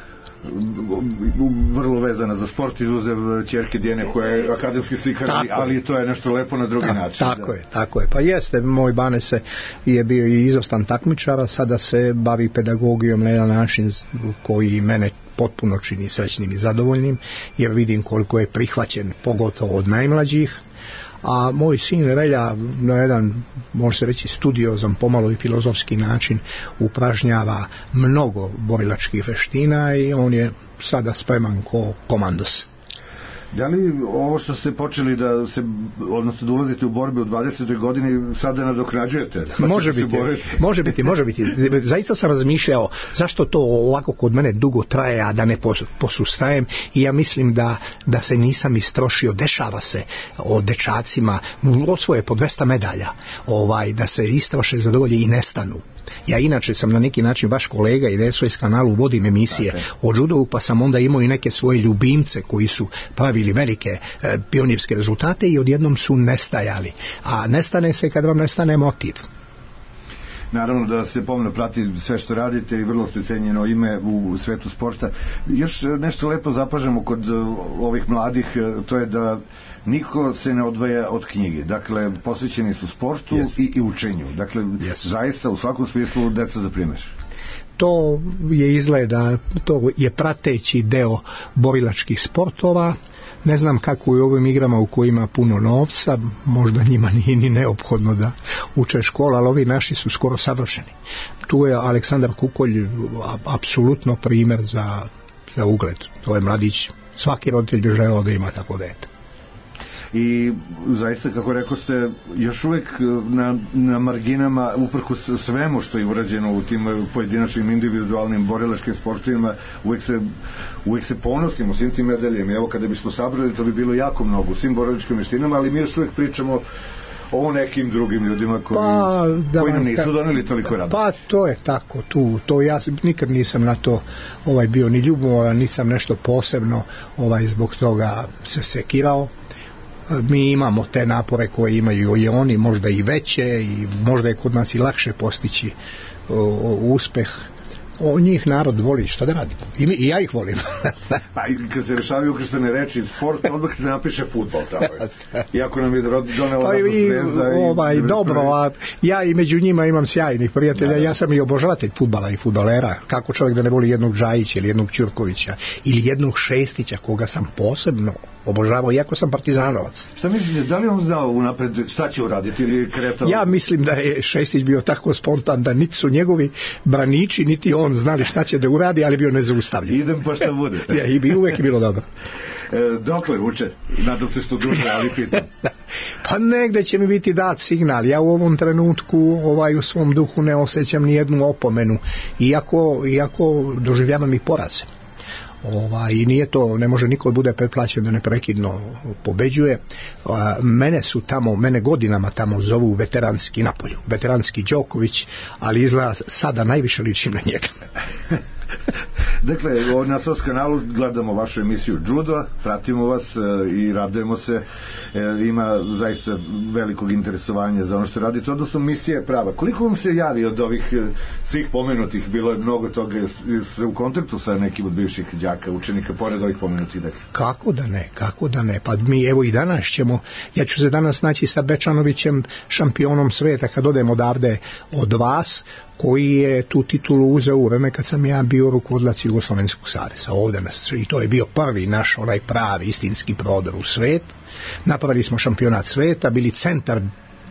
vrlo vezana za sport, izuzev ćerke Dijene koja je akademski slikar, ali to je nešto lepo na drugi Ta, način. Tako da. je, tako je. Pa jeste, moj Bane se je bio i izvrstan takmičar, a sada se bavi pedagogijom na jedan način koji mene potpuno čini srećnim i zadovoljnim, jer vidim koliko je prihvaćen, pogotovo od najmlađih. A moj sin Relja na jedan, može se reći, studiozan, pomalo i filozofski način upražnjava mnogo borilačkih veština i on je sada spreman ko komandos. Da li ovo što ste počeli da se, odnosno da ulazite u borbe u dvadesetoj godini sada nadoknađujete? Može biti, može biti, može biti. Zaista sam razmišljao zašto to ovako kod mene dugo traje, a da ne posustajem, i ja mislim da, da se nisam istrošio. Dešava se o dečacima, osvoje po dvesta medalja, ovaj, da se istroše, zadovolje i nestanu. Ja inače sam na neki način vaš kolega i na S O S kanalu vodim emisije o judovu, pa sam onda imao i neke svoje ljubimce koji su pravili velike e, pionirske rezultate i odjednom su nestajali. A nestane se kad vam nestane motiv. Naravno da se pomno prati sve što radite i vrlo ste cenjeno ime u svetu sporta. Još nešto lepo zapažamo kod ovih mladih, to je da niko se ne odvaja od knjige. Dakle, posvećeni su sportu yes. i, i učenju. Dakle, yes. zaista u svakom smislu deca za primjer. To je izgleda, to je prateći deo borilačkih sportova. Ne znam kako je u ovim igrama u kojima puno novca, možda njima nije ni neophodno da uče škola, ali ovi naši su skoro savršeni. Tu je Aleksandar Kukolj apsolutno primjer za, za ugled. To je mladić, svaki roditelj bi želeo da ima tako dete. I zaista, kako rekao ste, još uvijek na, na marginama, uprkos svemu što je urađeno u tim pojedinačnim individualnim borilačkim sportovima, uvijek se, uvijek se ponosimo svim tim medaljima. Evo, kada bismo sabrali, to bi bilo jako mnogo u svim borilačkim veštinama, ali mi još uvijek pričamo o nekim drugim ljudima koji, pa, da, koji nam nisu doneli toliko radosti. Pa to je tako, tu, to ja nikad nisam na to ovaj, bio ni ljubomoran, nisam nešto posebno ovaj, zbog toga se sekirao. Mi imamo te napore koje imaju i oni, možda i veće, i možda je kod nas i lakše postići o, o, uspeh. O, njih narod voli, šta da radimo? I, mi, i ja ih volim. Pa kad se rešavaju ukrštene reči sport, odmah se napiše fudbal tamo. Iako nam je donela pa i, zvezda ovaj, i dobro, a ja i među njima imam sjajnih prijatelja. Da, da. Ja sam i obožavatelj fudbala i fudbalera. Kako čovjek da ne voli jednog Džajića ili jednog Ćurkovića ili jednog Šestića koga sam posebno obožavao, iako sam partizanovac. Šta mislite, da li on znao unapred šta će uraditi ili kretao? Ja mislim da je Šestić bio tako spontan da niti su njegovi braniči, niti on znali šta će da uradi, ali bio nezaustavljiv. Idem pa šta bude. Ja, i bi uvek bilo dobro. E, dokle uče? Nadam se što duže, ali pitam. Pa negde će mi biti dat signal. Ja u ovom trenutku ovaj, u svom duhu ne osjećam ni jednu opomenu, iako, iako doživljavam i poraze. Ovaj, i nije to, ne može niko bude pretplaćen da neprekidno pobeđuje. A, mene su tamo, mene godinama tamo zovu veteranski Napolju, veteranski Đoković, ali izgleda sada najviše ličim na njega. Dakle, na S O S kanalu gledamo vašu emisiju Judo, pratimo vas i radujemo se, ima zaista velikog interesovanja za ono što radite, odnosno misija je prava. Koliko vam se javi od ovih svih pomenutih, bilo je mnogo toga, ste u kontaktu sa nekim od bivših đaka, učenika, pored ovih pomenutih? Dakle. Kako da ne, kako da ne, pa mi evo i danas ćemo, ja ću se danas naći sa Bečanovićem, šampionom sveta, kad odem odavde od vas, koji je tu titulu uzeo u vreme kad sam ja bio rukovodilac Jugoslovenskog saveza ovdje nas, i to je bio prvi naš onaj pravi istinski prodor u svet. Napravili smo šampionat sveta, bili centar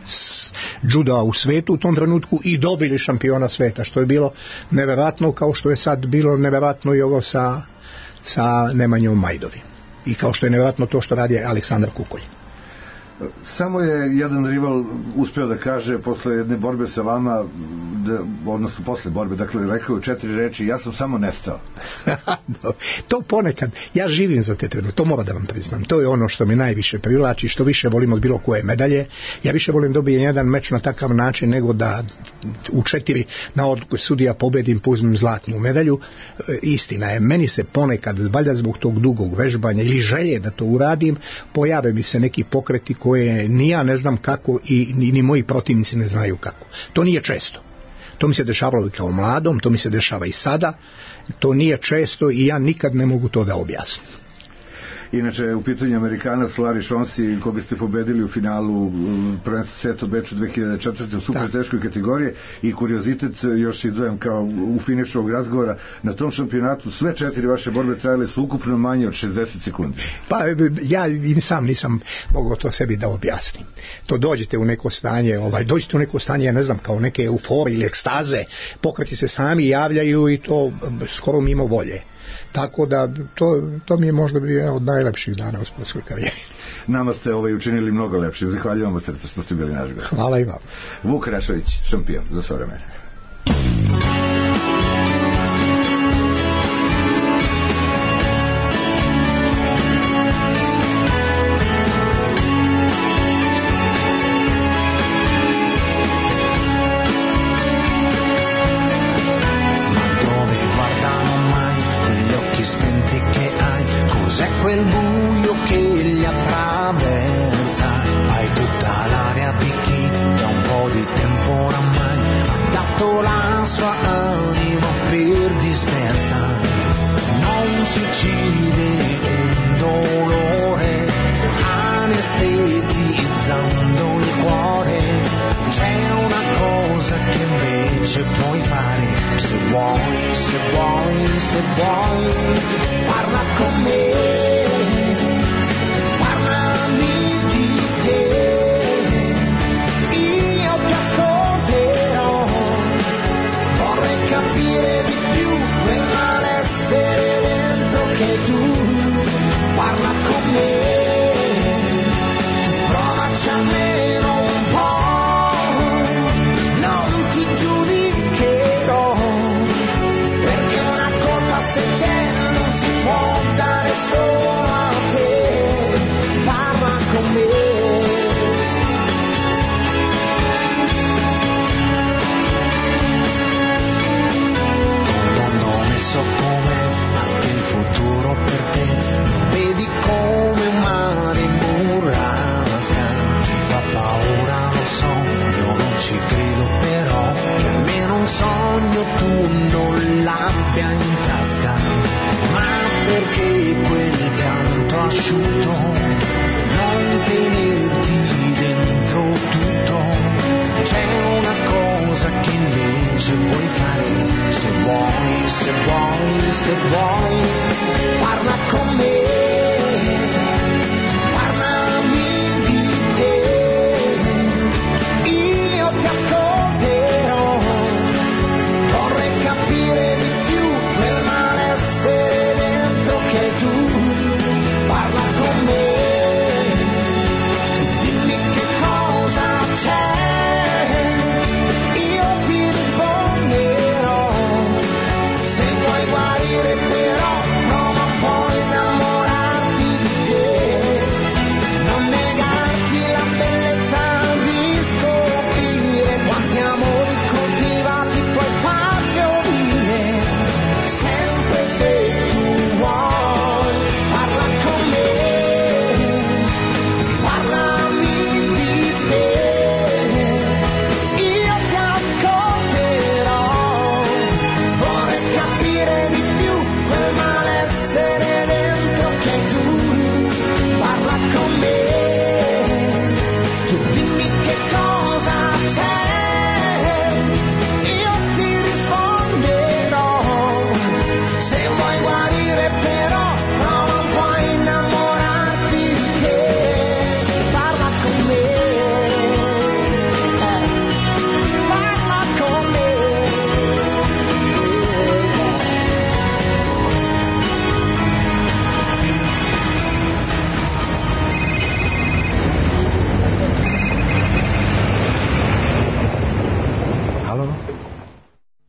judoa u svetu u tom trenutku i dobili šampiona sveta, što je bilo neverovatno, kao što je sad bilo neverovatno i ovo sa sa Nemanjom Majdovi. I kao što je nevjerojatno to što radi Aleksandar Kukolj. Samo je jedan rival uspeo da kaže posle jedne borbe sa vama, da, odnosno posle borbe, dakle rekao je četiri reči, ja sam samo nestao. To ponekad, ja živim za te trenutke, to moram da vam priznam, to je ono što mi najviše privlači, što više volim od bilo koje medalje. Ja više volim dobijem jedan meč na takav način nego da u četiri na odluku sudija pobedim, uzmem zlatnu medalju. Istina je, meni se ponekad, valjda zbog tog dugog vežbanja ili želje da to uradim, pojave mi se neki pokreti koje ni ja ne znam kako i ni, ni moji protivnici ne znaju kako. To nije često. To mi se dešavalo i kao mladom, to mi se dešava i sada. To nije često i ja nikad ne mogu to da objasnim. Inače, u pitanju Amerikanac Larry Shaughnessy, koga ste pobedili u finalu prvenstva sveta u Beču dve hiljade četvrte u super teškoj kategoriji, i kuriozitet, još izdvojam kao u finišu ovog razgovora, na tom šampionatu sve četiri vaše borbe trajale su ukupno manje od šezdeset sekundi. Pa ja i sam nisam mogao to sebi da objasnim. To dođete u neko stanje, ovaj, dođete u neko stanje, ja ne znam, kao neke euforije ili ekstaze, pokreti se sami javljaju i to skoro mimo volje. Tako da to, to mi je možda bio jedan od najlepših dana u sportskoj karijeri. Nama ste ovaj učinili mnogo lepše. Zahvaljujem vam srce što ste bili naš gost. Hvala i vam. Vuk Rašović, šampion za sve vremena. Quel buio che li attraversa, hai tutta l'aria di chi da un po' di tempo oramai ha dato la sua anima per dispersa. Non si uccide un dolore anestetizzando il cuore, c'è una cosa che invece puoi fare, se vuoi, se vuoi, se vuoi, parla con me. Capire di più quel malessere dentro che tu parla con me, provaci almeno un po', non ti giudicherò, perché una colpa se c'è non si può dare solo a te, parla con me. So come anche il futuro per te, vedi come un mare in burrasca, ti fa paura, lo so, io non ci credo, però che almeno un sogno tu non l'abbia in tasca, ma perché quel pianto asciutto non tenerti dentro tutto, c'è una cosa che invece puoi fare, se vuoi, se vuoi, se vuoi, parla con me, parlami di te, io ti ascolterò, vorrei capire di più quel malessere dentro che tu, parla con me.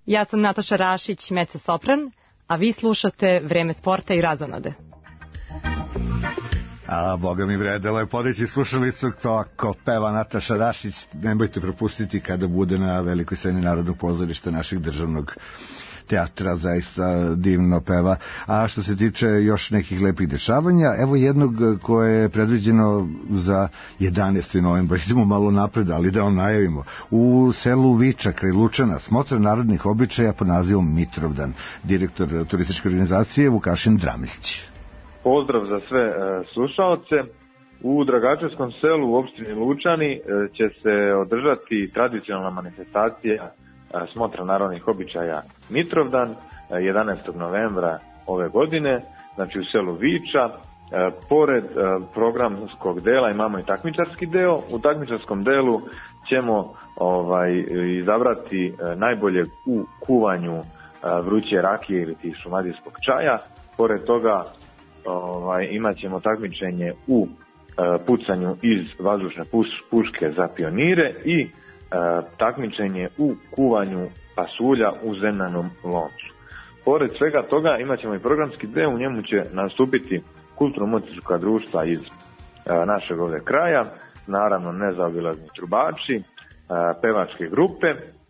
Ja sam Nataša Rašić, mezzo-sopran, a vi slušate Vreme sporta i razonode. A, boga mi vredelo je podići slušalicu, to ako peva Nataša Rašić, nemojte propustiti kada bude na velikoj sceni Narodnog pozorišta našeg državnog teatra, zaista divno peva. A što se tiče još nekih lepih dešavanja, evo jednog koje je predviđeno za jedanaesti novembar, idemo malo napred, ali da vam najavimo. U selu Viča, kraj Lučana, smotra narodnih običaja pod nazivom Mitrovdan. Direktor turističke organizacije Vukašin Dramić. Pozdrav za sve e, slušaoce. U Dragačevskom selu u opštini Lučani e, će se održati tradicionalna manifestacija e, smotra narodnih običaja Mitrovdan e, jedanaestog novembra ove godine, znači u selu Viča. E, pored e, programskog dela imamo i takmičarski deo. U takmičarskom delu ćemo ovaj, izabrati e, najbolje u kuvanju e, vruće rakije ili ti šumadijskog čaja. Pored toga Ovaj, imat ćemo takmičenje u e, pucanju iz vazdušne puš, puške za pionire i e, takmičenje u kuvanju pasulja u zemljanom loncu. Pored svega toga imat ćemo i programski deo, u njemu će nastupiti kulturno-umjetnička društva iz e, našeg ovdje kraja, naravno nezaobilazni trubači, e, pevačke grupe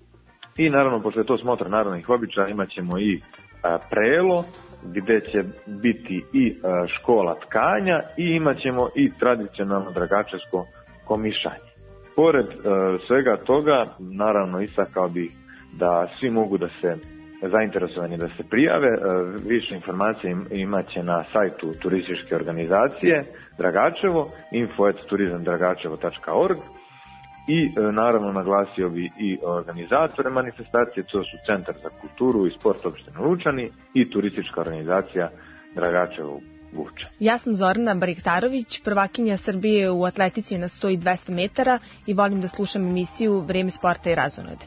i naravno, pošto je to smotra narodnih običaja, imat ćemo i e, prelo, gdje će biti i škola tkanja i imat ćemo i tradicionalno dragačevsko komišanje. Pored e, svega toga, naravno istakao bih da svi mogu da se zainteresovani da se prijave. E, više informacije imat će na sajtu turističke organizacije Dragačevo, info at turizam dragačevo tačka org. I e, naravno naglasio bi i organizatore manifestacije, to su Centar za kulturu i sport opštine Lučani i turistička organizacija Dragačevo Vuča. Ja sam Zorana Bariktarović, prvakinja Srbije u atletici na sto i dvesta metara i volim da slušam emisiju Vreme sporta i razonode.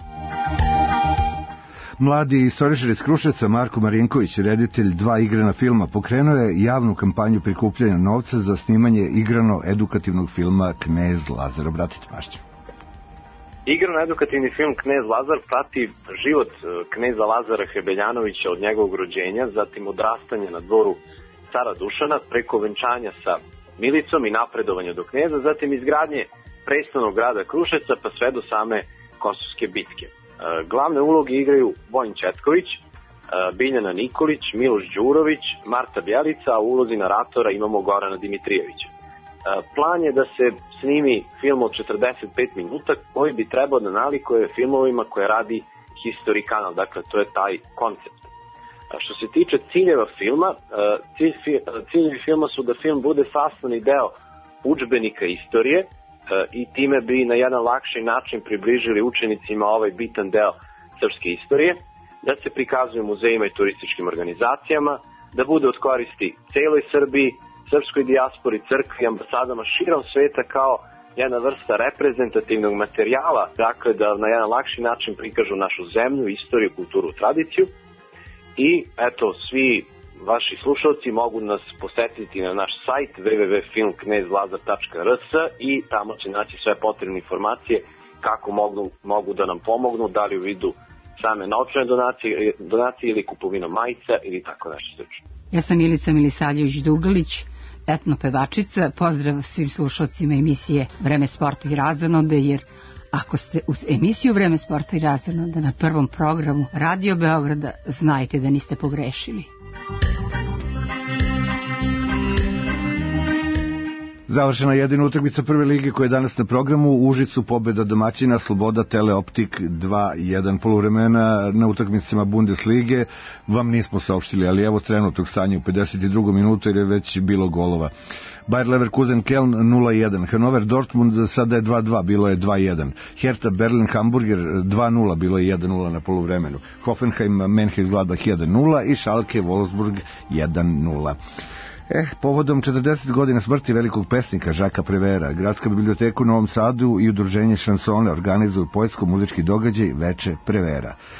Mladi istoričar iz Kruševca Marko Marinković, reditelj dva igrana filma, pokrenuo je javnu kampanju prikupljanja novca za snimanje igrano-edukativnog filma Knez Lazar. Obratite pažnju. Igrano-edukativni film Knez Lazar prati život kneza Lazara Hebeljanovića od njegovog rođenja, zatim odrastanje na dvoru cara Dušana, preko venčanja sa Milicom i napredovanja do kneza, zatim izgradnje prestolnog grada Kruševca pa sve do same Kosovske bitke. Glavne uloge igraju Vojin Četković, Biljana Nikolić, Miloš Đurović, Marta Bjelica, a u ulozi naratora imamo Gorana Dimitrijevića. Plan je da se snimi film od četrdeset pet minuta koji bi trebao da nalikuje filmovima koje radi History Kanal, dakle to je taj koncept. Što se tiče ciljeva filma, cilj, ciljevi filma su da film bude sastavni deo udžbenika istorije i time bi na jedan lakši način približili učenicima ovaj bitan deo srpske istorije, da se prikazuje muzejima i turističkim organizacijama, da bude od koristi celoj Srbiji, srpskoj dijaspori, crkvi i ambasadama širom sveta kao jedna vrsta reprezentativnog materijala, dakle da na jedan lakši način prikažu našu zemlju, istoriju, kulturu, tradiciju. I eto, svi vaši slušalci mogu nas posetiti na naš sajt w w w tačka film knez lazar tačka r s i tamo će naći sve potrebne informacije kako mogu, mogu da nam pomognu, da li u vidu same novčane donacije, donacije ili kupovina majica ili tako nešto slično. Ja sam Milica Milisavljević Dugalić, etno pevačica. Pozdrav svim slušalcima emisije Vreme sporta i razonode, jer ako ste uz emisiju Vreme sporta i razonode na prvom programu Radio Beograda, znajte da niste pogrešili. Završena jedina utakmica prve lige koja je danas na programu. U Užicu pobeda domaćina Sloboda Teleoptik dva jedan. Poluvremena na utakmicama Bundeslige vam nismo saopštili, ali evo trenutnog stanja u pedeset drugom minutu jer je već bilo golova. Bayer Leverkusen Köln nula jedan, Hannover Dortmund sada je dva dva, bilo je dva jedan, Hertha Berlin Hamburger dva nula, bilo je jedan nula na poluvremenu, Hoffenheim Mönchengladbach jedan nula i Schalke Wolfsburg jedan nula. Eh, povodom četrdeset godina smrti velikog pesnika Žaka Prevera, Gradska biblioteka u Novom Sadu i udruženje Šansone organizuju poetsko-muzički događaj Veče Prevera.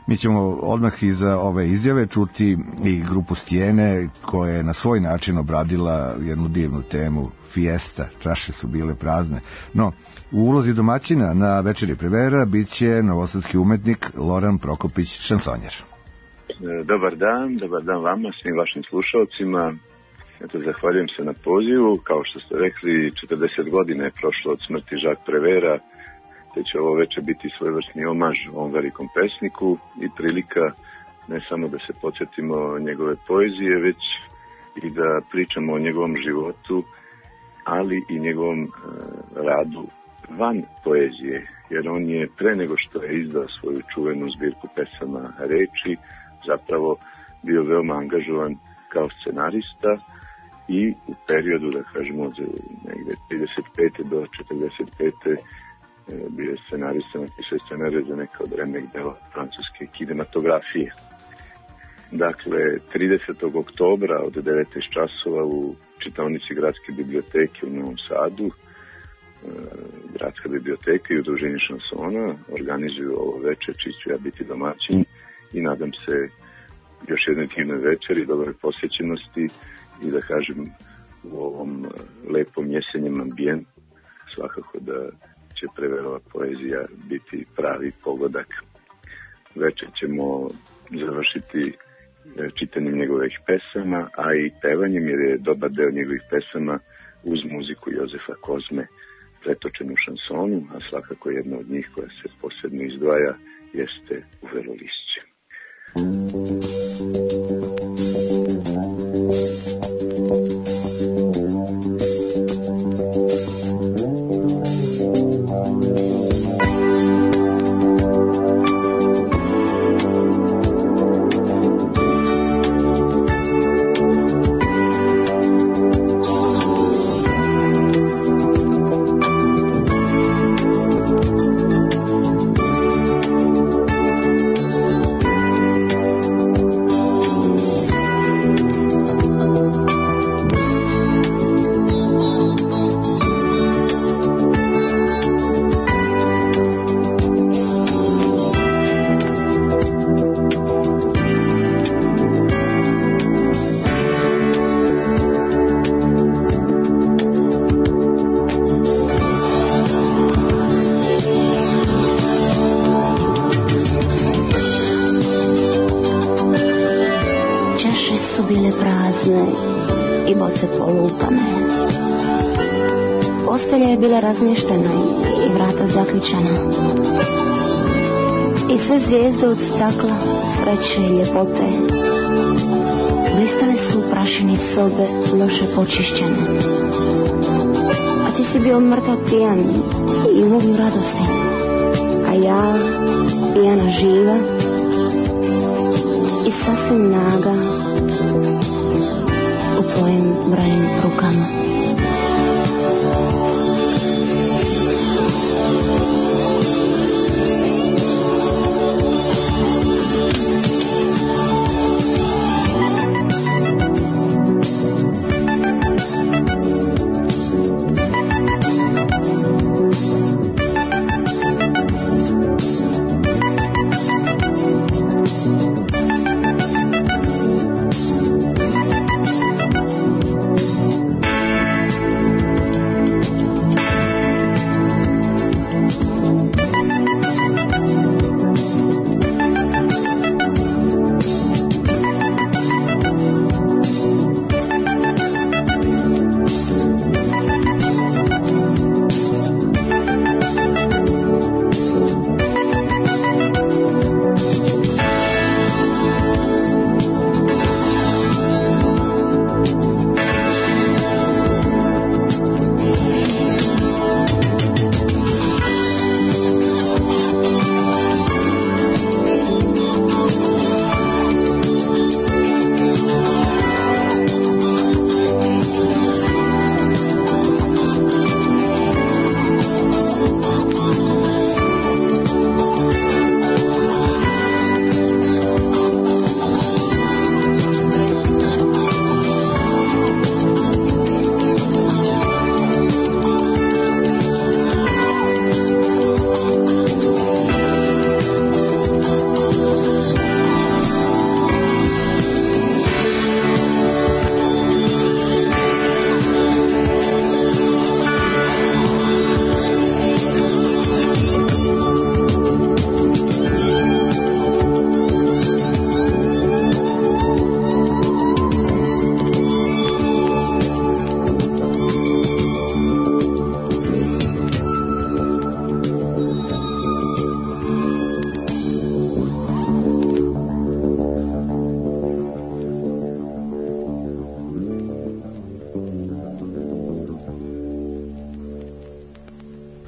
Mi ćemo odmah iza ove izjave čuti i grupu Stijene koja je na svoj način obradila jednu divnu temu Fiesta, čaše su bile prazne. No, u ulozi domaćina na večeri Prevera bit će novosadski umetnik Loran Prokopić, šansonjer. Dobar dan, dobar dan vama, svim vašim slušalcima. Eto, zahvaljujem se na pozivu. Kao što ste rekli, četrdeset godina je prošlo od smrti Jacques Prévert, te će ovo večer biti svojevrsni omaž ovom velikom pesniku i prilika ne samo da se podsjetimo njegove poezije, već i da pričamo o njegovom životu, ali i njegovom e, radu van poezije, jer on je pre nego što je izdao svoju čuvenu zbirku pesama reči, zapravo bio veoma angažovan kao scenarista i u periodu, da kažemo, od negde trideset pete do četrdeset pete bio je scenarista, napisao je scenarije za neka od remek dela francuske kinematografije. Dakle, tridesetog oktobra od devetnaest časova u čitaonici Gradske biblioteke u Novom Sadu, Gradska biblioteka i Udruženje šansona organizuju ovo večer, čiji ću ja biti domaćin i nadam se još jednoj divnoj večeri, dobre posjećenosti i da kažem u ovom lepom jesenjem ambijentu svakako da će Prévertova poezija biti pravi pogodak. Večer ćemo završiti čitanjem njegovih pesama, a i pevanjem, jer je dobar deo njegovih pesama uz muziku Jozefa Kozme pretočen u šansonu, a svakako jedna od njih koja se posebno izdvaja jeste Uvelo lišće. Razmještena i vrata zaključana i sve zvijezde od stakla, sreće i ljepote blistale su u prašini sobe loše počišćene, a ti si bio mrtav pijan i u mogu radosti, a ja pijana živa i sasvim naga u tvojim brojnim rukama.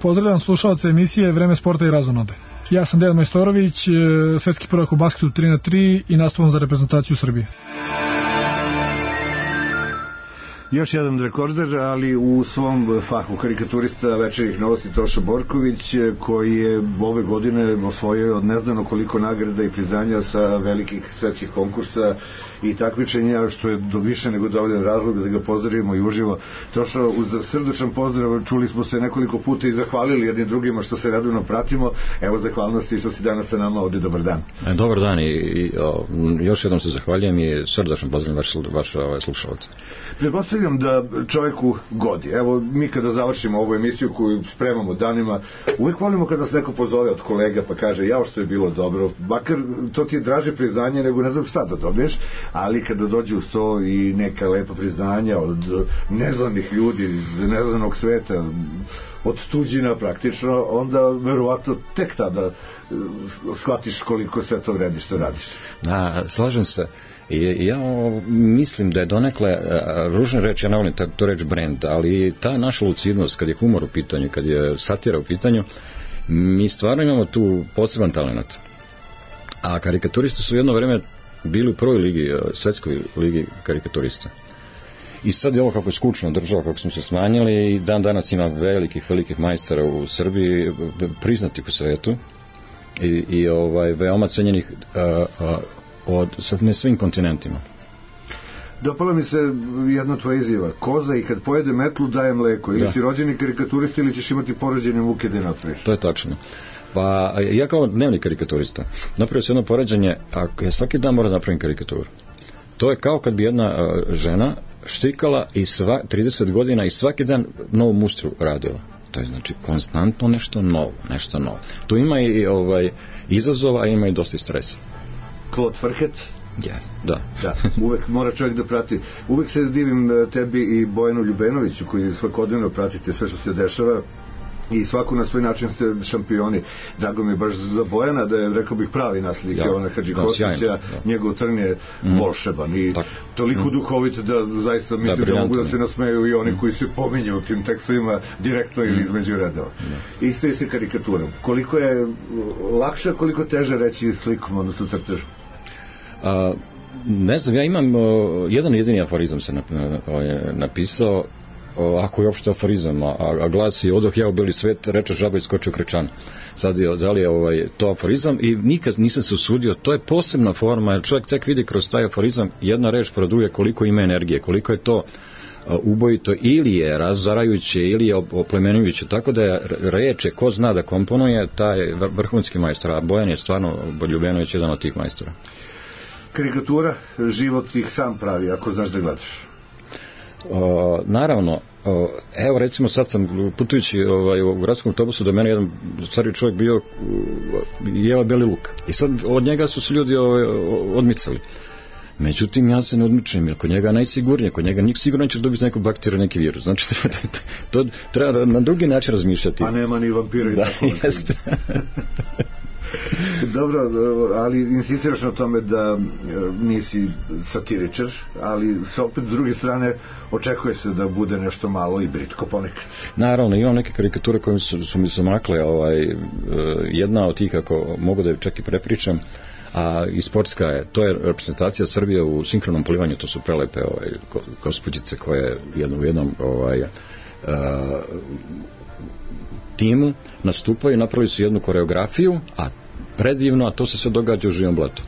pozdravljam slušalce emisije Vreme sporta i razonode. Ja sam Dejan Majstorović, svetski prvak u basketu tri na tri i nastupam za reprezentaciju Srbije. Još jedan rekorder, ali u svom fahu karikaturista Večernjih novosti Toša Borković, koji je ove godine osvojio od neznano koliko nagrada i priznanja sa velikih svetskih konkursa i takmičenja, što je do više nego dovoljan razlog da ga pozdravimo i uživo. Toša, uz srdačan pozdrav, čuli smo se nekoliko puta i zahvalili jednim drugima što se redovno pratimo. Evo zahvalnosti što si danas sa nama ovde. Dobar dan. E, dobar dan i, i o, još jednom se zahvaljujem i srdačan pozdrav vaš, vaš ovaj, slušalac. Pretpostavljam da čovjeku godi. Evo, mi kada završimo ovu emisiju koju spremamo danima, uvijek volimo kada nas neko pozove od kolega pa kaže jao što je bilo dobro, makar to ti je draže priznanje nego ne znam šta da dobiješ, ali kada dođe uz to i neka lepa priznanja od neznanih ljudi iz neznanog sveta, od tuđina praktično, onda verovatno tek tada shvatiš koliko sve to vredi što radiš. Da, slažem se. I ja mislim da je donekle, ružna reč, ja ne volim to reč brand, ali ta naša lucidnost, kad je humor u pitanju, kad je satira u pitanju, mi stvarno imamo tu poseban talent. A karikaturisti su jedno vreme bili u prvoj ligi, svetskoj ligi karikaturista. I sad je ovo kako je skučno država, kako smo se smanjili, i dan danas ima velikih, velikih majstora u Srbiji, priznatih u svetu i, i ovaj, veoma cenjenih a, a, od ne svim kontinentima. Dopala mi se jedna tvoja izjava. Koza i kad pojede metlu daje mleko. Ili da. Si rođeni karikaturista ili ćeš imati porođene muke da napraviš. To je tačno. Pa ja kao dnevni karikaturista napravio se jedno poređenje, a ja svaki dan moram napraviti karikaturu. To je kao kad bi jedna uh, žena štikala i sva, trideset godina i svaki dan novu mustru radila. To je znači konstantno nešto novo, nešto novo. Tu ima i ovaj, izazova, a ima i dosta stresa. Claude Farhet. Ja, da. da. Uvek mora čovjek da prati. Uvek se divim tebi i Bojanu Ljubenoviću koji svakodnevno pratite sve što se dešava i svako na svoj način ste šampioni. Drago mi je baš za Bojana da je, rekao bih, pravi naslednik ja, ona Hadžikostića, da, njegov trn je mm. volšeban i tak. toliko mm. duhovit da zaista mislim da, da mogu da se nasmeju i oni mm. koji se pominju u tim tekstovima direktno mm. ili između redova. Mm. Isto je se karikaturom. Koliko je lakše, koliko teže reći slikom, odnosno crtežom? A, ne znam, ja imam uh, jedan jedini aforizam se nap, uh, napisao, uh, ako je uopšte aforizam, a, a glasi odoh ja u beli svet, reče žaba i skočio krečan. Sad je, da li je ovaj, to aforizam i nikad nisam se usudio, to je posebna forma, jer čovjek tek vidi kroz taj aforizam jedna reč produje koliko ima energije, koliko je to uh, ubojito ili je razarajuće ili je oplemenjujuće, tako da je reče, ko zna da komponuje, taj vrhunski majstor, a Bojan je stvarno Ljubenović jedan od tih majstora. Karikatura, život ih sam pravi, ako znaš da gledaš. O, naravno, o, evo recimo sad sam putujući ovaj, u gradskom autobusu, da mene jedan stari čovjek bio jeo beli luk i sad od njega su se ljudi ovaj, odmicali. Međutim, ja se ne odmičujem, jer kod njega najsigurnije, kod njega nik sigurno neće dobiti neku bakteriju, neki virus. Znači, to, to, to treba na drugi način razmišljati. A nema ni vampira i da, tako. Jeste. Dobro, ali insistiraš na tome da nisi satiričar, ali s opet s druge strane očekuje se da bude nešto malo i britko ponekad. Naravno, imam neke karikature koje su, su mi se makle, ovaj, jedna od tih, ako mogu da je čak i prepričam, a i sportska je, to je reprezentacija Srbije u sinkronom plivanju, to su prelepe ovaj, gospođice koje jedno u jednom ovaj, uh, timu nastupaju, napravili su jednu koreografiju, a predivno, a to se sve događa u živom blatu.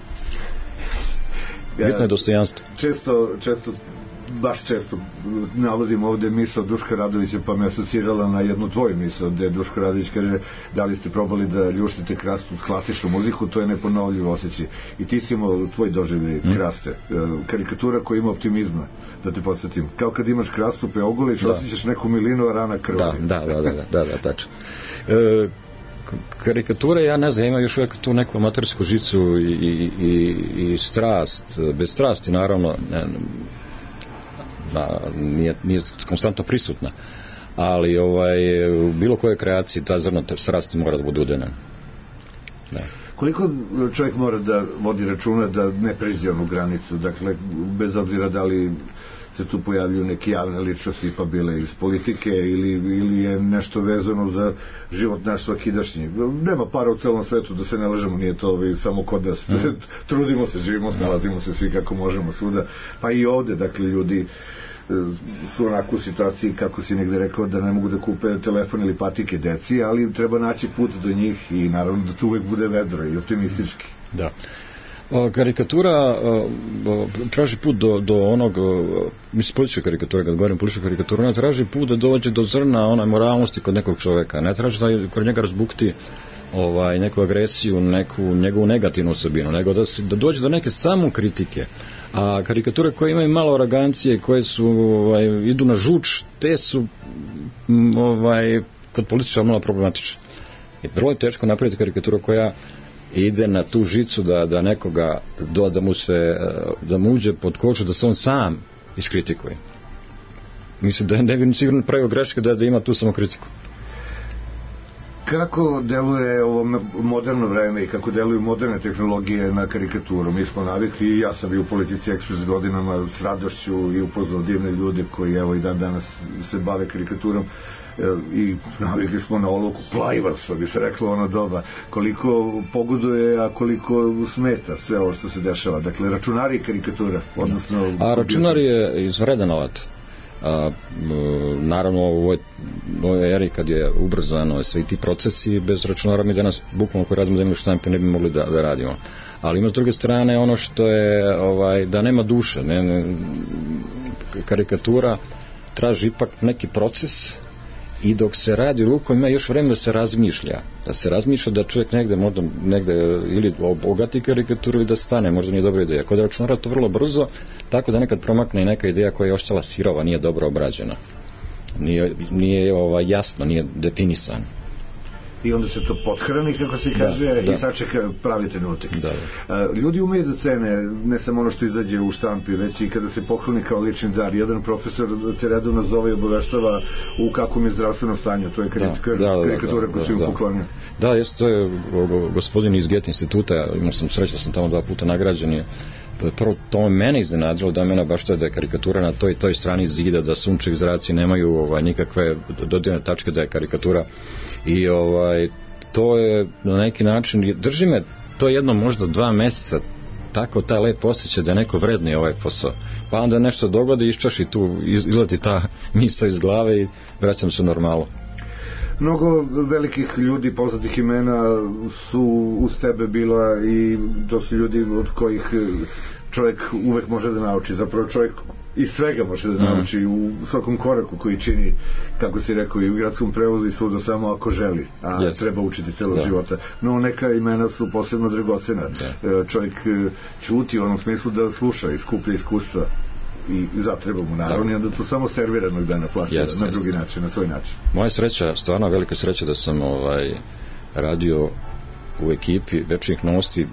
Bitno je dostojanstvo. Često, često, baš često navodim ovde misao Duška Radovića, pa me asocirala na jednu tvoju misao, gde Duško Radović kaže da li ste probali da ljuštite krastu s klasičnu muziku, to je neponovljivo osjećaj. I ti si imao tvoj doživljaj mm. kraste. Karikatura koja ima optimizma, da te podsjetim. Kao kad imaš krastu pe ogoliš, da. Osjećaš neku milinu, a rana krvavi. Da, da, da, da, da, da, tačno. E, karikature, ja ne znam, ima još uvijek tu neku amatersku žicu i, i, i, i strast, bez strasti naravno ne, da, nije, nije konstantno prisutna, ali ovaj, u bilo kojoj kreaciji ta zrna strasti mora da bude udena. Da. Koliko čovjek mora da vodi računa da ne pređe onu granicu, dakle bez obzira da li se tu pojavljuju neke javne ličnosti, pa bile iz politike ili, ili je nešto vezano za život naš svakidašnji. Nema para u celom svetu, da se ne lažemo, nije to ovaj, samo kod nas. Mm. Trudimo se, živimo, snalazimo se svi kako možemo svuda. Pa i ovde, dakle, ljudi su onako u situaciji, kako si negde rekao, da ne mogu da kupe telefon ili patike deci, ali treba naći put do njih i naravno da to uvek bude vedro i optimistički. Da. O, karikatura o, o, traži put do, do onog, o, mislim, politička karikatura, kad govorim politička karikatura, ona traži put da dođe do zrna onaj moralnosti kod nekog čoveka, ne traži da kod njega razbukti ovaj, neku agresiju, neku njegovu negativnu osobinu, nego da, da dođe do neke samokritike. A karikature koje imaju malo arogancije, koje su, ovaj, idu na žuč, te su ovaj, kod političara malo problematične. I vrlo je teško napraviti karikaturu koja ide na tu žicu da, da nekoga do, da mu se da mu uđe pod kožu, da se on sam iskritikuje. Mislim da ne bi sigurno pravio greške da, da ima tu samo kritiku. Kako deluje ovo moderno vreme i kako deluju moderne tehnologije na karikaturu? Mi smo navikli, i ja sam bio u Politici Ekspres godinama s radošću i upoznao divne ljude koji evo i dan danas se bave karikaturom i navikli smo na olovku plajva, što bi se reklo ono doba, koliko pogoduje, a koliko smeta sve ovo što se dešava. Dakle, računari i karikatura, odnosno... A računar je izvredan alat. A, naravno u ovoj, ovoj eri kad je ubrzano sve i ti procesi, bez računara mi danas bukvalno koji radimo zemlju štampe ne bi mogli da, da radimo. Ali ima s druge strane ono što je ovaj, da nema duše, ne, ne, karikatura traži ipak neki proces i dok se radi rukom ima još vremena da se razmišlja, da se razmišlja da čovjek negde možda negde ili obogati karikaturu i da stane, možda nije dobra ideja. Kod računara to vrlo brzo, tako da nekad promakne i neka ideja koja je ostala sirova, nije dobro obrađena, nije, nije ovaj, jasno, nije definisano. I onda se to pothrani, kako se kaže, da, da. I sačeka pravi trenutak. Da, da. Ljudi umeju da cene ne samo ono što izađe u štampi, već i kada se pokloni kao lični dar. Jedan profesor te redovno zove i obaveštava u kakvom je zdravstvenom stanju. To je karikatura, da, da, karikatura da, koju da, si mu poklonio. Da, jeste, to je gospodin iz Goethe instituta, imao sam sreću da sam tamo dva puta nagrađen je. Prvo, to mene iznenadilo da mene baš to je da je karikatura na toj toj strani zida, da sunčevi zraci nemaju ovaj, nikakve dodirne tačke, da je karikatura i ovaj, to je na neki način, drži me to jedno možda dva meseca tako taj lep osjećaj da je neko vredni ovaj posao, pa onda nešto dogodi, iščaši tu, izleti ta misao iz glave i vraćam se u normalu. Mnogo velikih ljudi, poznatih imena su uz tebe bila i to su ljudi od kojih čovjek uvek može da nauči, zapravo čovjek iz svega može da nauči u svakom koraku koji čini, kako si rekao, i u gradskom prevozu i svuda, samo ako želi, a yes. treba učiti celog života. No neka imena su posebno dragocena. Da. Čovjek ćuti u onom smislu da sluša i skuplja iskustva i zatreba mu naravno i onda to samo serviranog dana plasira yes, na drugi yes. način, na svoj način. Moja sreća, stvarno velika sreća da sam ovaj, radio u ekipi Večernjih novosti,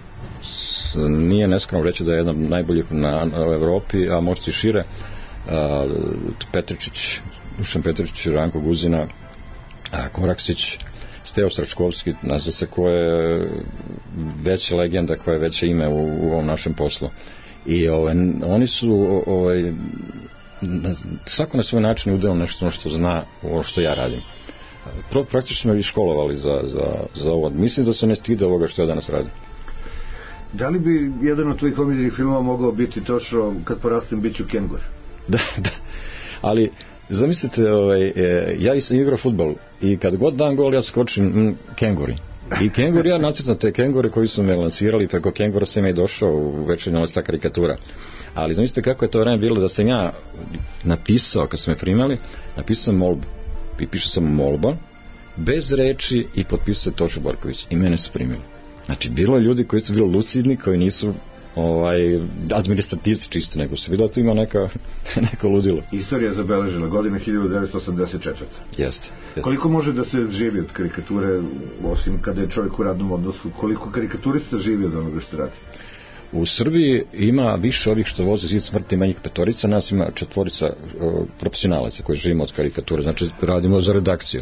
nije neskromno reći da je jedan najboljih na, na Evropi, a možda i šire. a, Petričić, Dušan Petričić, Ranko Guzina, a, Koraksić, Steo Stračkovski, nazva se ko je veća legenda, koja je veće ime u, u ovom našem poslu. I ovaj, oni su ovaj, na, svako na svoj način udeo nešto što zna ovo što ja radim. Pro, praktično smo i školovali za, za, za ovo. Mislim da se ne stide ovoga što ja danas radim. Da li bi jedan od tvojih omiljenih filmova mogao biti to što kad porastem bit ću kengur? Da, da. Ali zamislite, ovaj, ja sam igrao fudbal i kad god dam gol ja skočim mm, kenguri. I kengur, ja nacrtam te kengure koji su me lancirali, preko kengura sam ja i došao u Večernja novosti karikatura. Ali zamislite kako je to vreme bilo da sam ja napisao, kad su me primali, napisao sam molbu. I piše sam molba, bez reči i potpisao se Tošo Borković. I mene su primili. Znači, bilo je ljudi koji su bili lucidni, koji nisu ovaj, administrativci čisto, nego se bilo da tu ima neka, neko ludilo. Istorija je zabeležila godine hiljadu devetsto osamdeset četvrte. Jeste. Jest. Koliko može da se živi od karikature, osim kada je čovjek u radnom odnosu, koliko karikaturista živi od onoga što radi? U Srbiji ima više ovih što voze zid smrti, manjih petorica, nas ima četvorica o, profesionalaca koji živimo od karikature, znači radimo za redakciju.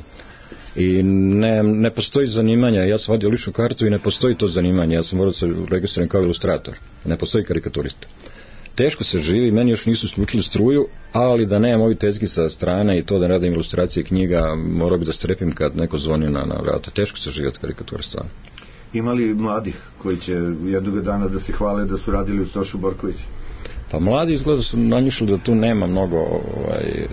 I ne, ne postoji zanimanja, ja sam vadio ličnu kartu i ne postoji to zanimanje, ja sam morao da se registrujem kao ilustrator, ne postoji karikaturista. teško se živi, meni još nisu isključili struju, ali da nemam ovi tezgi sa strane i to da radim ilustracije knjiga, morao bi da strepim kad neko zvoni na, na vrata. Teško se živi od karikatura stvarno. Ima li mladih koji će jednog dana da se hvale da su radili u Stošu Borković? Pa mladi izgleda su nanjušli da tu nema mnogo ovaj,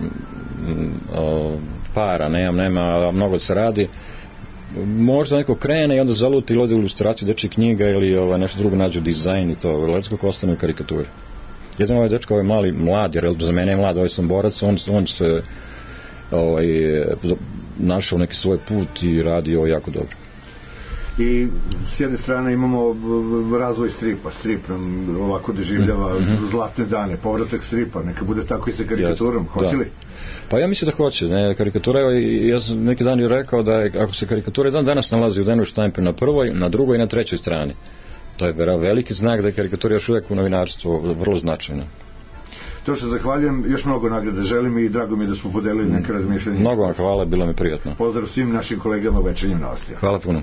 para, nema, nema mnogo da se radi. Možda neko krene i onda zaluti ili ode u ilustraciju dečje knjiga ili ovaj, nešto drugo nađe dizajn i to, vrlo kako ostane u karikaturi. Jedan ovaj dečko, ovaj mali mlad, jer za mene je mlad, ovaj sam borac, on, on se ovaj, našao neki svoj put i radi ovo jako dobro. I s jedne strane imamo razvoj stripa, strip nam ovako doživljava mm-hmm. zlatne dane, povratak stripa, neka bude tako i sa karikaturom, yes, hoće li? Pa ja mislim da hoće, ne, karikatura, ja sam neki dan i rekao da je, ako se karikatura jedan danas nalazi u denoj štampi na prvoj, na drugoj i na trećoj strani, to je veliki znak da je karikatura još uvijek u novinarstvu vrlo značajna. To što zahvaljujem, još mnogo nagrada želim i drago mi da smo podelili neke razmišljenje. Mnogo vam hvala, bilo mi prijatno. Pozdrav svim našim kolegama u Večernjim novostima. Hvala puno.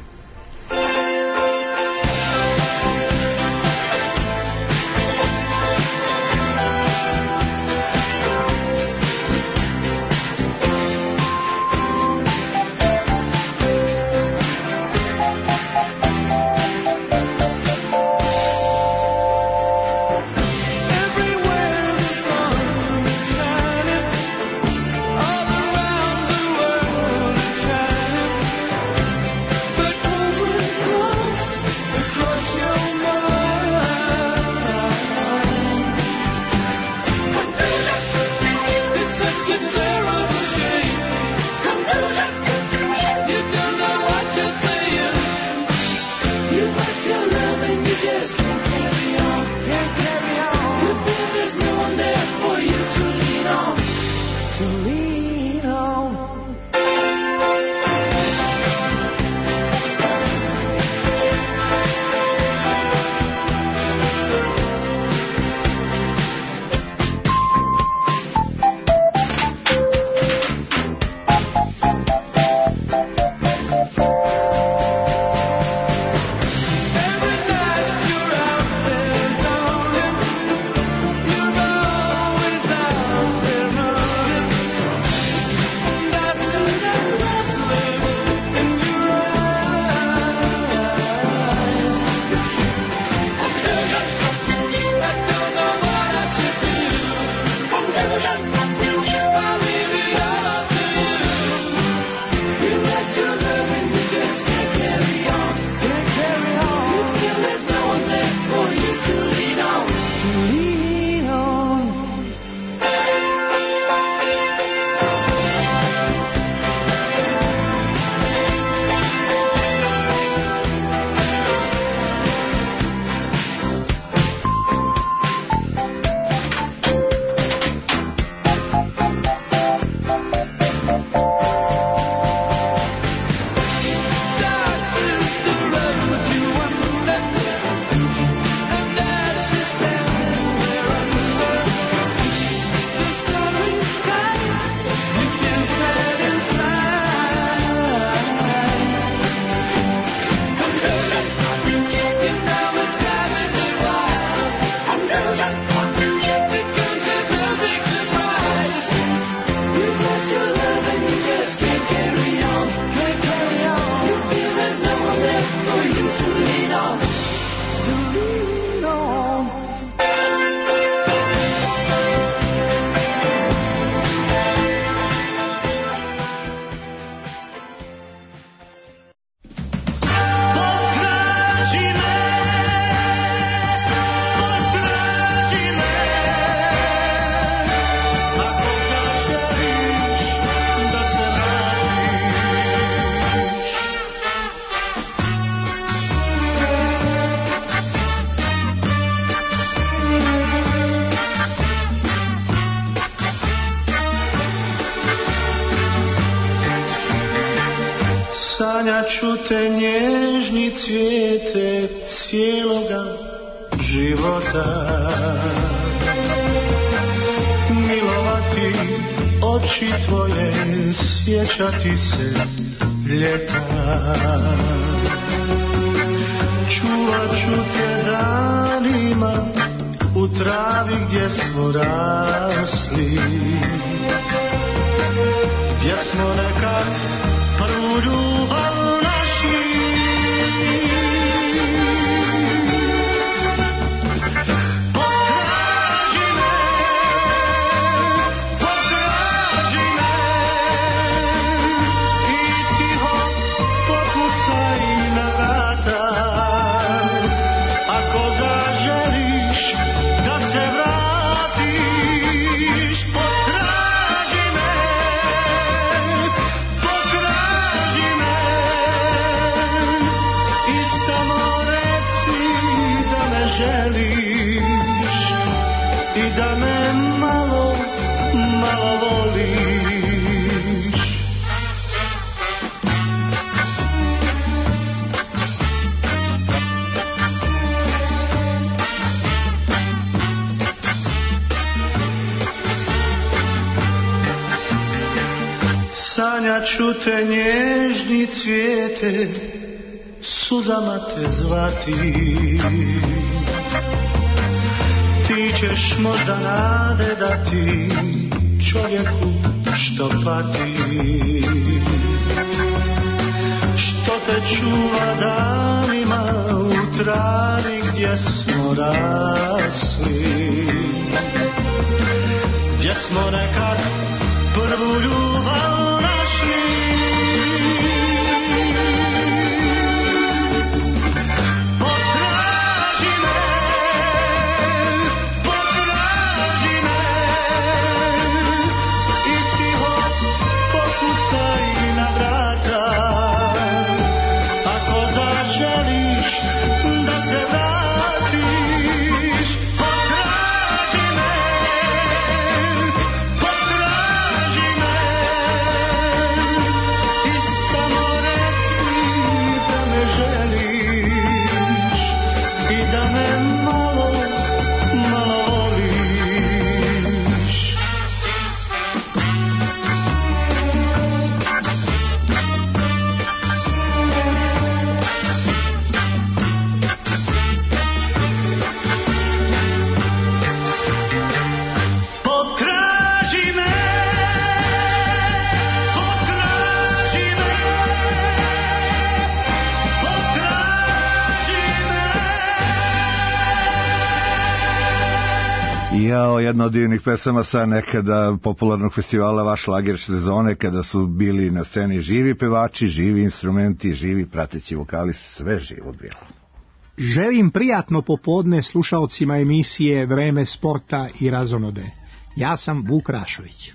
sanjaću te nježni cvijete cijeloga života, milovati oči tvoje, sjećati se ljeta. Čuvat ću te danima u u travi gdje smo rasli, gdje smo nekad prvu ljubav našli. Potraži me, potraži me i tiho pokucaj na vrata. Ako zaželiš da se vratiš, potraži me, potraži me i samo reci da me želiš i da me malo, malo voliš. Sanjat ću te nježni cvijete, suzama te zvati. Ti ćeš možda nade dati čovjeku što pati, što te čuva danima u travi gdje smo rasli, gdje smo nekad prvu ljubav našli. Potraži me, potraži me i tiho pokucaj na vrata. Ako zaželiš da se vratiš, potraži me, potraži me i samo reci da me želiš i da me malo, malo voliš. Potraži me, potraži me, potraži me. Jao, jedna od divnih pesama sa nekada popularnog festivala Vaš šlager sezone, kada su bili na sceni živi pevači, živi instrumenti, živi prateći vokali, sve živo bilo. Želim prijatno popodne slušaocima emisije Vreme sporta i razonode. Ja sam Vuk Rašović.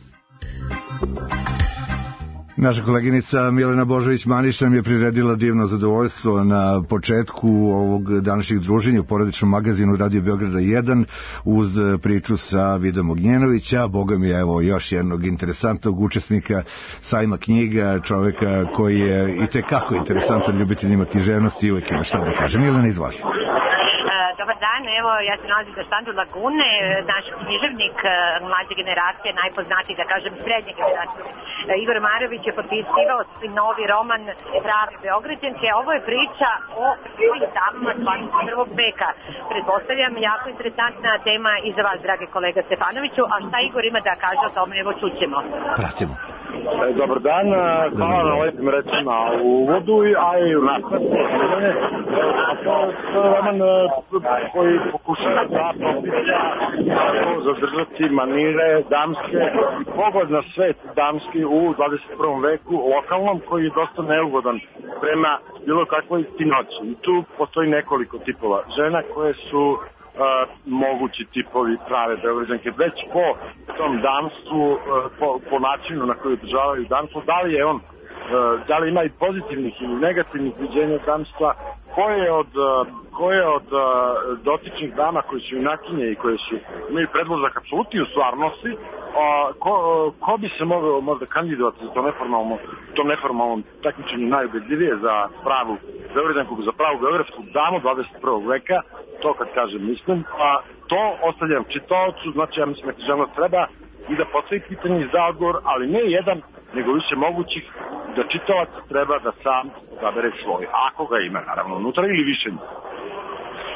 Naša koleginica Milena Božović-Maniš nam je priredila divno zadovoljstvo na početku ovog današnjeg druženja u porodičnom magazinu Radio Beograda jedan uz priču sa Vidom Ognjenovića. Boga mi je evo još jednog interesantnog učesnika sajma knjiga, čoveka koji je i tekako interesantan ljubitelj književnosti i uvek ima šta da kaže. Milena, izvoli. Dobar dan, evo ja se nalazim na štandu Lagune, naš književnik mlađe generacije, najpoznatiji, da kažem, srednje generacije. Igor Marović je potpisivao novi roman Pravi Beograđanke. Ovo je priča o svojim damama dvadeset prvog veka. Pretpostavljam, jako interesantna tema i za vas, dragi kolega Stefanoviću, a šta Igor ima da kaže o tome, evo čućemo. Pratimo. Dobar dan, hvala na lepim rečima u uvodu, a i u nastavku. To je roman koji pokušava da propisija zadržati manire damske, pogled na svet damski u dvadeset prvom veku, lokalnom, koji je dosta neugodan prema bilo kakvoj finoći. I tu postoji nekoliko tipova žena koje su Uh, mogući tipovi prave Beograđanke, već po tom damstvu, uh, po, po načinu na koji održavaju damstvo, da li je on, uh, da li ima i pozitivnih ili negativnih viđenja damstva, koje od, uh, koje od uh, dotičnih dama koji su junakinje i koje su imaju predložak apsolutni u stvarnosti, uh, ko, uh, ko bi se mogao možda kandidovati za to neformalno, tom neformalnom takmičenju najubedljivije za pravu Beograđanku, za pravu beogradsku damu dvadeset prvog veka, to kad kažem mislim, a to ostavljam čitaocu, znači ja mislim da književnost treba i da postoji pitanje i da odgovor, ali ne jedan, nego više mogućih, da čitalac treba da sam zabere svoj, ako ga ima naravno unutra ili više njih.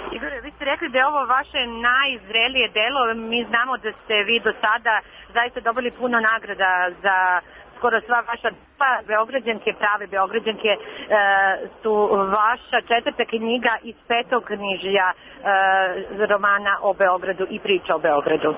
Igor, vi ste rekli da je ovo vaše najzrelije delo. Mi znamo da ste vi do sada zaista dobili puno nagrada za skoro sva vaša dela. Beograđanke, prave Beograđanke, e, su vaša četvrta knjiga iz petog knjižja e, romana o Beogradu i priča o Beogradu.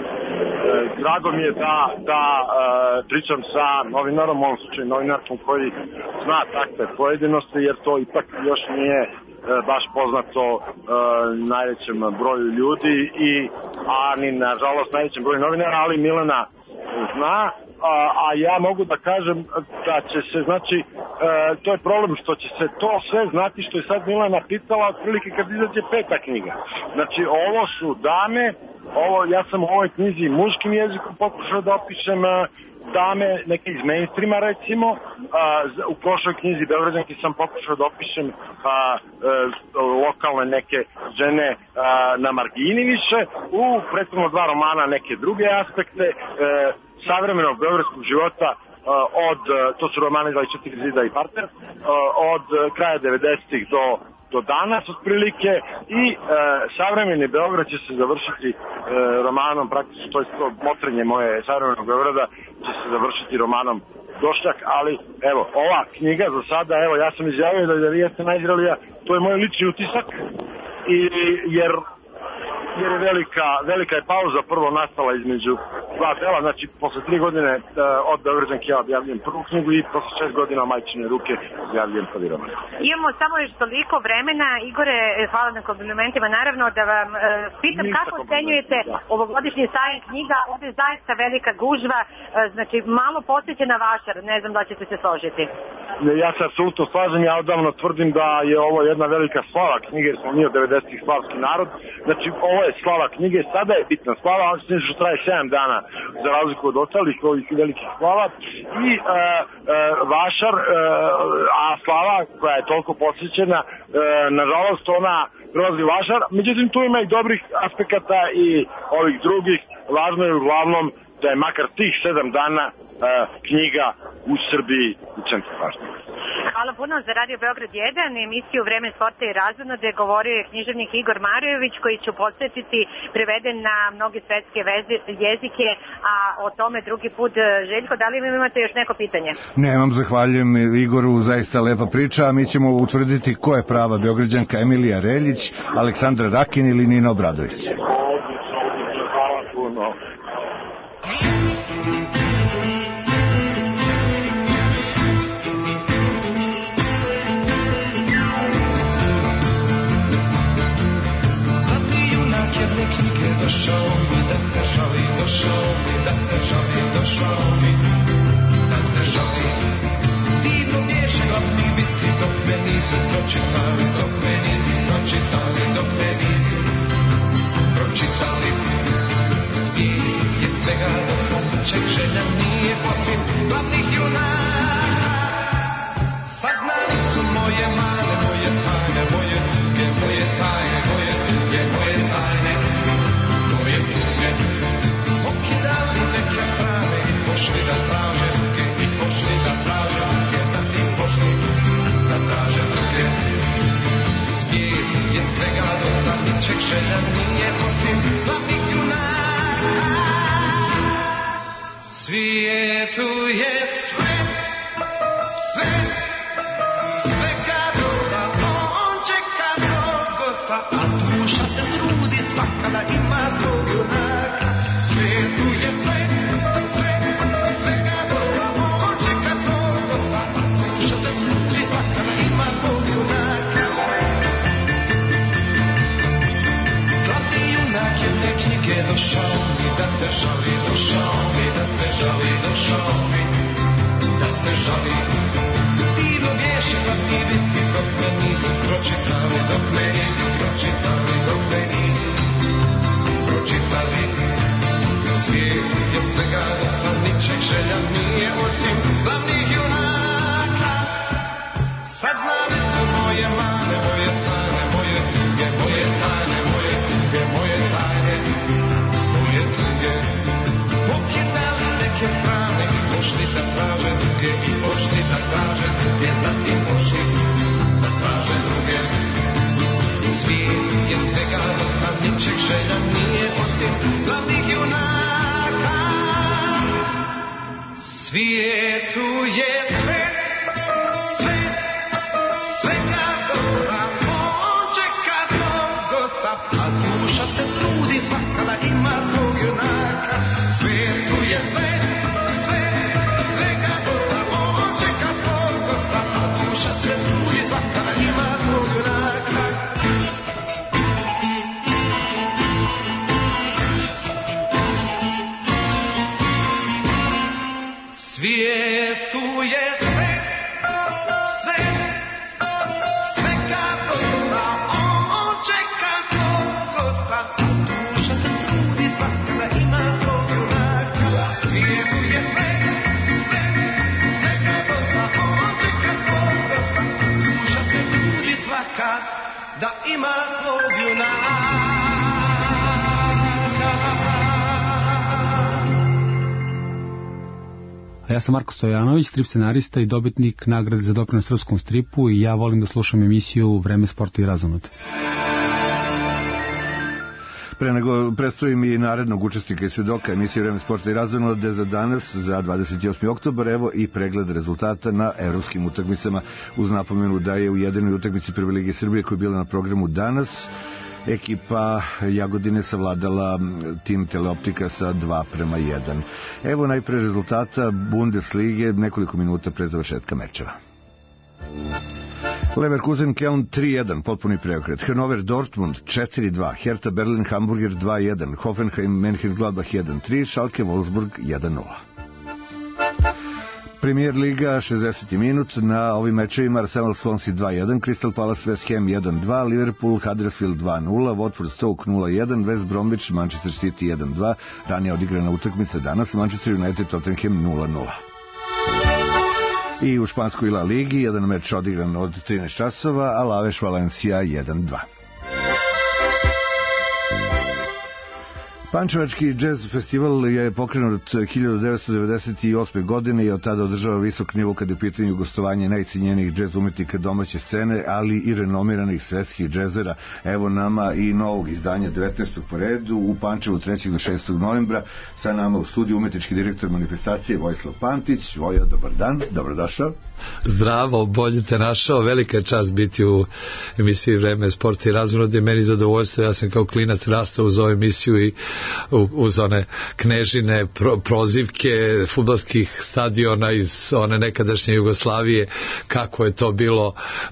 Drago mi je da, da uh, pričam sa novinarom, u ovom slučaju novinarkom koji zna takve pojedinosti, jer to ipak još nije uh, baš poznato uh, najvećem broju ljudi, i, a ni nažalost najvećem broju novinara, ali Milena zna. A, a ja mogu da kažem da će se, znači, e, to je problem što će se to sve znati što je sad Milena pitala otprilike kad izađe peta knjiga. Znači, ovo su dame, ovo, ja sam u ovoj knjizi muškim jezikom pokušao da opišem a, dame, neke iz mainstreama recimo, a, u prošloj knjizi Beograđanki sam pokušao da opišem a, a, lokalne neke žene a, na margini više, u prethodno dva romana neke druge aspekte a, savremenog beogradskog života, od, to su romani dvadeset četiri zida i partner, od kraja devedesetih do, do danas otprilike, i e, savremeni Beograd će se završiti e, romanom, praktično to je to motrenje moje savremenog Beograda će se završiti romanom Došljak, ali evo, ova knjiga za sada, evo, ja sam izjavio da je da jeste najzrelija, to je moj lični utisak, i, jer jer je velika, velika je pauza prvo nastala između dva dela, znači posle tri godine uh, od Beograđanke ja objavljujem prvu knjigu i posle šest godina Majčine ruke objavljujem prvi roman. Imamo samo još toliko vremena. Igore, hvala na komplimentima, naravno da vam uh, pitam Nista kako ocenjujete da. ovogodišnji sajam knjiga, ovdje je zaista velika gužva, uh, znači malo podsjeća na Vašar, ne znam da ćete se složiti. Ja se apsolutno slažem, ja odavno tvrdim da je ovo jedna velika slava knjige, jer smo mi od devedesetih slavski narod, znači ovo je slava knjige, sada je bitna slava, ali se što traje sedam dana za razliku od ostalih ovih velikih slava, i e, e, Vašar, e, a slava koja je toliko posjećena, e, nažalost ona prolazi Vašar, međutim tu ima i dobrih aspekata i ovih drugih, važno je uglavnom da je makar tih sedam dana Uh, knjiga u Srbiji u centru pažnje. Hvala puno za Radio Beograd jedan, emisiju Vreme sporta i razonode govorio je književnik Igor Mariović, koji ću podsjetiti preveden na mnoge svetske veze, jezike, a o tome drugi put. Željko, da li vi imate još neko pitanje? Nemam, zahvaljujem Igoru, zaista lepa priča, a mi ćemo utvrditi ko je prava Beograđanka, Emilija Reljić, Aleksandra Rakin ili Nina Obradović. Odlično, odlično, hvala puno. Knjige došao mi, da se žali, došao mi, da se žali, došao mi, da se žali. Divno miješe glavni biti dok me nisu pročitali, dok me nisu pročitali, dok me nisu pročitali. Svijet je svega dosta, ček želja nije posljedn glavnih junaka. Saznali su moje mane, moje tajne, moje tuge, moje tajne, moje tuge, moje tajne. Pokidali neke strane i pošli da traže ruke, i pošli da traže ruke, zatim pošli da traže ruke. Svijet je svega dosta, ničeg želja nije osim glavnih junaka. Svijetu je sve, sve, svega dosta, on čeka svog gosta, a duša se trudi svaka da ima svog junaka. Svijetu je sve, sve, svega dosta, on čeka svog gosta, a duša se trudi svaka da ima svog junaka. Glavni junak je te knjige došao mi, da se žali, došao mi, da se žali, došao mi, Svijetu je sve, sve, svega dosta, on čeka svog gosta, a duša se trudi svaka da ima svog junaka. Svijetu je sve, sve, svega dosta, on čeka svog gosta, a duša se trudi svaka da ima svog junaka. Svijetu je sve, sve, svega dosta, on čeka svog gosta, a duša se trudi svaka da ima svog junaka. Svijetu je sve, sve, svega dosta, on čeka svog gosta, a duša se trudi svaka da ima svog junaka. A ja sam Marko Stojanović, strip scenarista i dobitnik nagrade za doprinos srpskom stripu i ja volim da slušam emisiju Vreme, sporta i razonode. Pre nego predstavim i narednog učesnika i svedoka emisije Vreme, sporta i razonode za danas, za dvadeset osmi oktobar, evo i pregled rezultata na evropskim utakmicama, uz napomenu da je u jedinoj utakmici Prve lige Srbije koja je bila na programu danas, ekipa Jagodine savladala tim Teleoptika sa dva prema jedan. Evo najpre rezultata Bundeslige nekoliko minuta pre završetka mečeva. Leverkusen Köln tri jedan, potpuni preokret. Hannover Dortmund četiri dva, Hertha Berlin Hamburger dva jedan, Hoffenheim Mönchengladbach jedan tri, Schalke Wolfsburg jedan nula. Premier Liga, šezdeseti minut, na ovim mečevima Arsenal Swansea dva jedan, Crystal Palace West Ham jedan dva, Liverpool Huddersfield dva nula, Watford Stoke nula jedan, West Bromwich Manchester City jedan dva, ranije odigrana utakmica danas, Manchester United Tottenham nula nula. I u španskoj La Ligi jedan meč odigran od trinaest časova, Alaves Valencia jedan dva. Pančevački džez festival je pokrenut hiljadu devetsto devedeset osme. godine i od tada održava visok nivo kada je u pitanju gostovanje najcenjenijih džez umetnika domaće scene, ali i renomiranih svetskih džezera. Evo nama i novog izdanja devetnaestog po redu u Pančevu trećeg do šestog novembra. Sa nama u studiju umetnički direktor manifestacije Vojislav Pantić. Voja, dobar dan, dobrodošao. Zdravo, bolje te našao, velika je čast biti u emisiji Vreme, sporta i razonode, meni zadovoljstvo, ja sam kao klinac rastao uz ovu emisiju i uz one knežine pro, prozivke fudbalskih stadiona iz one nekadašnje Jugoslavije, kako je to bilo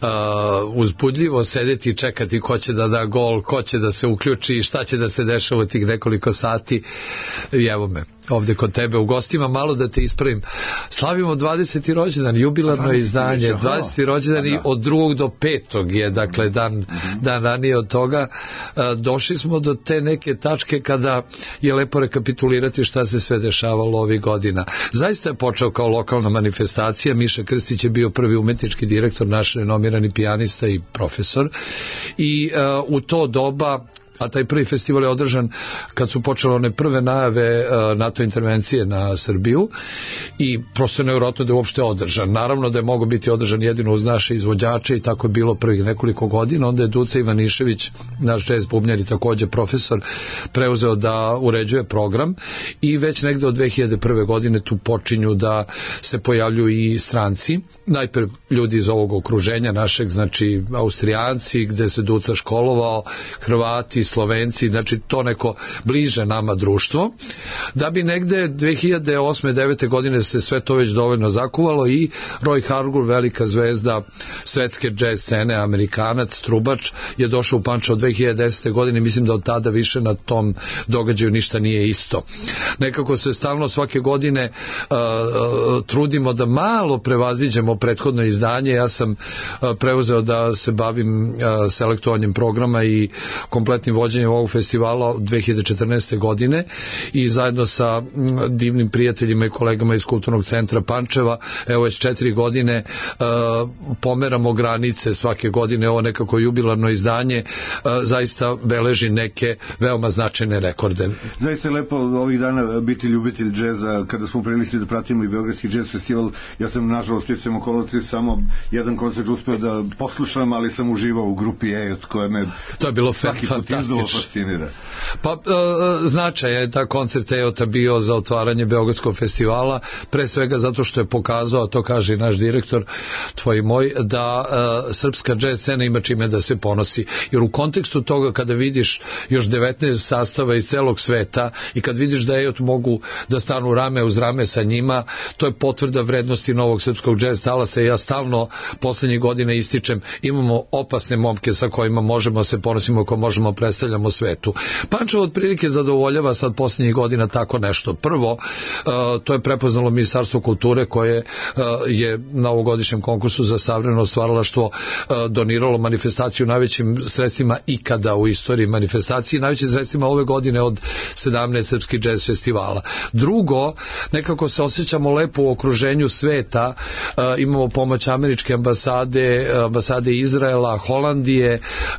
uh, uzbudljivo sedeti i čekati ko će da da gol, ko će da se uključi, šta će da se dešava u tih nekoliko sati. I evo me ovde kod tebe u gostima, malo da te ispravim, slavimo dvadeseti rođendan, jubilarno izdanje, dvadeseti rođendan i od drugog do petog je, dakle dan, dan ranije od toga. Došli smo do te neke tačke kada je lepo rekapitulirati šta se sve dešavalo ovih godina. Zaista je počeo kao lokalna manifestacija, Miša Krstić je bio prvi umetnički direktor, naš renomirani pijanista i profesor, i uh, u to doba, a taj prvi festival je održan kad su počele one prve najave NATO intervencije na Srbiju i prosto je nevjerojatno da je uopšte održan. Naravno da je mogao biti održan jedino uz naše izvođače i tako je bilo prvih nekoliko godina. Onda je Duca Ivanišević, naš džez bubnjar i takođe profesor, preuzeo da uređuje program i već negde od dve hiljade prve. godine tu počinju da se pojavljuju i stranci, najpre ljudi iz ovog okruženja našeg, znači Austrijanci, gde se Duca školovao, Hrvati, Slovenci, znači to neko bliže nama društvo, da bi negde dve hiljade osme devete. godine se sve to već dovoljno zakuvalo i Roy Hargrove, velika zvezda svetske džez scene, Amerikanac, trubač, je došao u Pančevo dve hiljade desete. godine, mislim da od tada više na tom događaju ništa nije isto. Nekako se stalno svake godine uh, uh, trudimo da malo prevaziđemo prethodno izdanje. Ja sam uh, preuzeo da se bavim uh, selektovanjem programa i kompletnim vođenjem ovog festivala dve hiljade četrnaeste. godine i zajedno sa divnim prijateljima i kolegama iz Kulturnog centra Pančeva, evo već četiri godine uh, pomeramo granice svake godine, ovo nekako jubilarno izdanje uh, zaista beleži neke veoma značajne rekorde. Zaista je lepo ovih dana biti ljubitelj džeza, kada smo priličili da pratimo i beogradski Svetski jazz festival. Ja sam nažalost sticajem okolnosti samo jedan koncert uspeo da poslušam, ali sam uživao u grupi E od koje me to je bilo svaki put iznova fascinira. Pa uh, značaj je ta koncert E-ota bio za otvaranje Beogradskog festivala, pre svega zato što je pokazao, to kaže i naš direktor, tvoj i moj, da uh, srpska jazz scena ima čime da se ponosi. Jer u kontekstu toga kada vidiš još devetnaest sastava iz celog sveta i kad vidiš da E-ot mogu da stanu rame uz rame sa njima, to je potvrda vrednosti novog srpskog jazz talasa i ja stalno poslednjih godina ističem, imamo opasne momke sa kojima možemo se ponosimo, ko možemo predstavljamo svetu. Pančevo otprilike zadovoljava sad poslednjih godina tako nešto. Prvo, to je prepoznalo Ministarstvo kulture koje je na ovogodišnjem konkursu za savremeno stvaralaštvo doniralo manifestaciju najvećim sredstvima ikada u istoriji manifestacije, najvećim sredstvima ove godine od sedamnaest srpskih jazz festivala. Drugo, nekako se osjećamo lepo u okruženju sveta, imamo pomoć američke ambasade, ambasade Izraela, Holandije,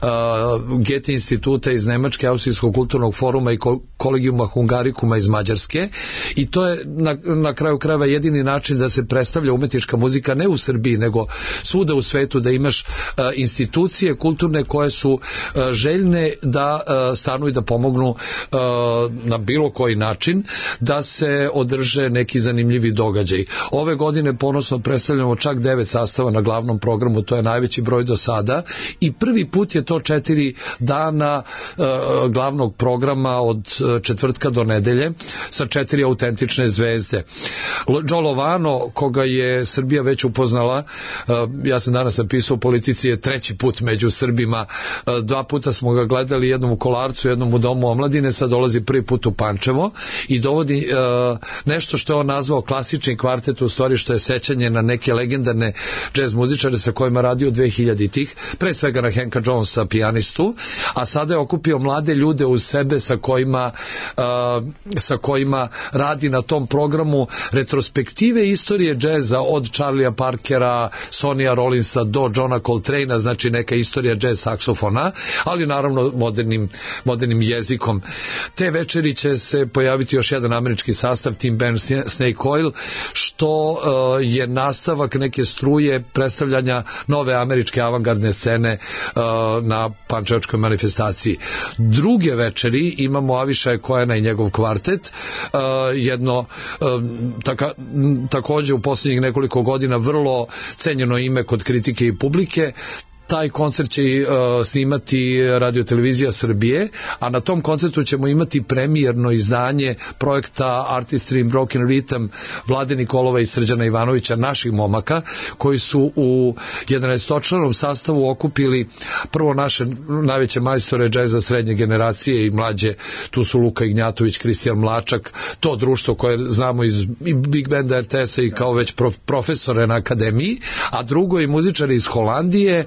Goethe instituta iz Nemačke, Austrijskog kulturnog foruma i kolegijuma Hungarikuma iz Mađarske, i to je na, na kraju krajeva jedini način da se predstavlja umetnička muzika ne u Srbiji, nego svuda u svetu, da imaš a, institucije kulturne koje su a, željne da a, stanu i da pomognu a, na bilo koji način da se održe neki zanimljivi događaj. Ove godine ponosno predstavljamo čak devet sastava na glavnom programu, to je najveći broj do sada, i prvi put je to četiri dana uh, glavnog programa od uh, četvrtka do nedelje sa četiri autentične zvezde. Joe Lovano, koga je Srbija već upoznala, uh, ja sam danas napisao u Politici, je treći put među Srbima, uh, dva puta smo ga gledali, jednom u Kolarcu, jednom u Domu omladine, sad dolazi prvi put u Pančevo i dovodi uh, nešto što je on nazvao klasični kvartet, u stvari što je sećanje na neke legendarne džez muzičare sa kojima radio dve hiljaditih, pre svega na Hanka Jonesa, pijanistu, a sada je okupio mlade ljude uz sebe sa kojima, uh, sa kojima radi na tom programu retrospektive istorije džeza od Charlie'a Parkera, Sonya Rollinsa do Johna Coltrane'a, znači neka istorija džez saksofona, ali naravno modernim, modernim jezikom. Te večeri će se pojaviti još jedan američki sastav, Tim Band Snake Oil, što uh, je nastavak neke struje predstavljanja nove američke avangardne scene uh, na pančevačkoj manifestaciji. Druge večeri imamo Avišaja Kojena i njegov kvartet, uh, jedno uh, taka, takođe u posljednjih nekoliko godina vrlo cenjeno ime kod kritike i publike. Taj koncert će uh, snimati Radio-televizija Srbije, a na tom koncertu ćemo imati premijerno izdanje projekta Artistry in Broken Rhythm Vlade Nikolova i Srđana Ivanovića, naših momaka, koji su u jedanaestočlanom sastavu okupili prvo naše najveće majstore džeza srednje generacije i mlađe, tu su Luka Ignjatović, Kristijan Mlačak, to društvo koje znamo iz Big Banda R T S-a i kao već prof, profesore na akademiji, a drugo i muzičari iz Holandije,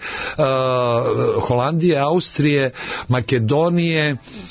Uh, Holandije, Austrije, Makedonije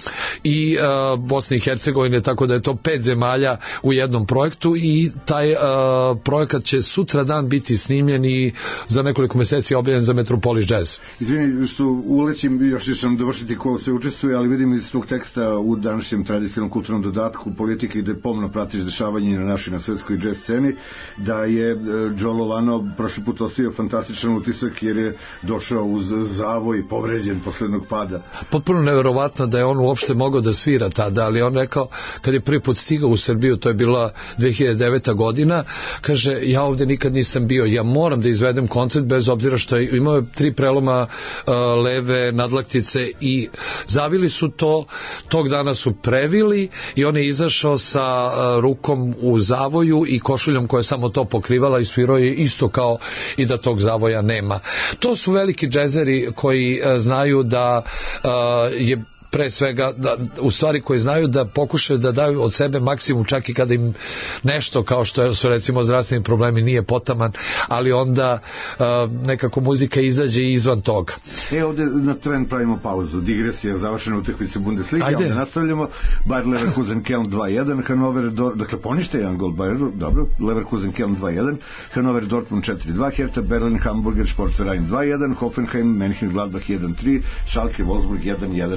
i uh, Bosne i Hercegovine, tako da je to pet zemalja u jednom projektu i taj uh, projekat će sutra dan biti snimljen i za nekoliko meseci objavljen za Metropolis Jazz. Izvini što ulećim, još ćeš dovršiti ko se učestvuje, ali vidim iz tog teksta u današnjem tradicionalnom kulturnom dodatku politike gde pomno pratiš dešavanje na našoj na svetskoj jazz sceni, da je Joe Lovano prošli put ostavio fantastičan utisak jer je došao uz zavoj povređen poslednog pada. Potpuno neverovatno da je on uopšte mogao da svira tada, ali on rekao, kad je prvi put stigao u Srbiju, to je bila dve hiljade deveta godina, kaže, ja ovde nikad nisam bio, ja moram da izvedem koncert bez obzira što je imao tri preloma uh, leve nadlaktice i zavili su to, tog dana su previli i on je izašao sa uh, rukom u zavoju i košuljom koja je samo to pokrivala i svirao je isto kao i da tog zavoja nema. To su veliki džezeri koji uh, znaju da uh, je pre svega, da, u stvari koji znaju da pokušaju da daju od sebe maksimum čak i kada im nešto kao što su recimo zdravstveni problemi nije potaman, ali onda uh, nekako muzika izađe izvan toga. E, ovde na tren pravimo pauzu. Digresija, završena utakmica Bundesliga, onda nastavljamo. Bayer Leverkusen Kelm dva jedan, Hannover, dakle ponište jedan gol Bayeru, dobro, Leverkusen Kelm dva jedan, Hannover Dortmund četiri dva, Hertha Berlin Hamburger Sportverein dva jedan, Hoffenheim Mönchengladbach jedan tri, Schalke Wolfsburg jedan jedan, Vojislav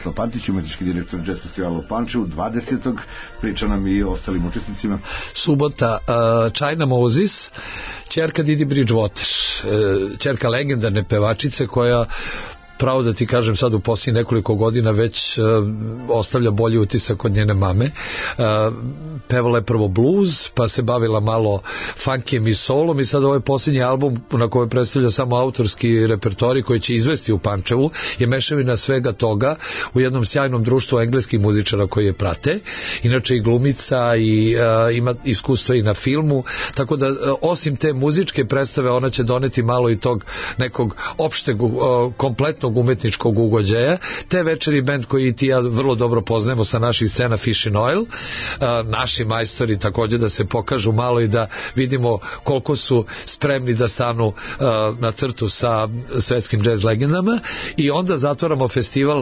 Tomislav Pantić, umetnički direktor Jazz Festivala u Pančevu, dvadesetog Priča nam i o ostalim učesnicima. Subota, uh, China Moses, ćerka Didi Bridgewater, uh, ćerka legendarne pevačice koja, pravo da ti kažem, sad u posljednjih nekoliko godina već uh, ostavlja bolji utisak od njene mame. Uh, pevala je prvo blues, pa se bavila malo funkijem i solom i sad ovaj posljednji album na kojoj predstavlja samo autorski repertori koji će izvesti u Pančevu je mešavina svega toga u jednom sjajnom društvu engleskih muzičara koji je prate. Inače i glumica i uh, ima iskustva i na filmu, tako da uh, osim te muzičke predstave ona će doneti malo i tog nekog opšteg uh, kompletnog umetničkog ugođaja. Te večeri band koji ti ja vrlo dobro poznajemo sa naših scena Fish and Oil, uh, naši majstori također da se pokažu malo i da vidimo koliko su spremni da stanu uh, na crtu sa svetskim jazz legendama i onda zatvaramo festival uh,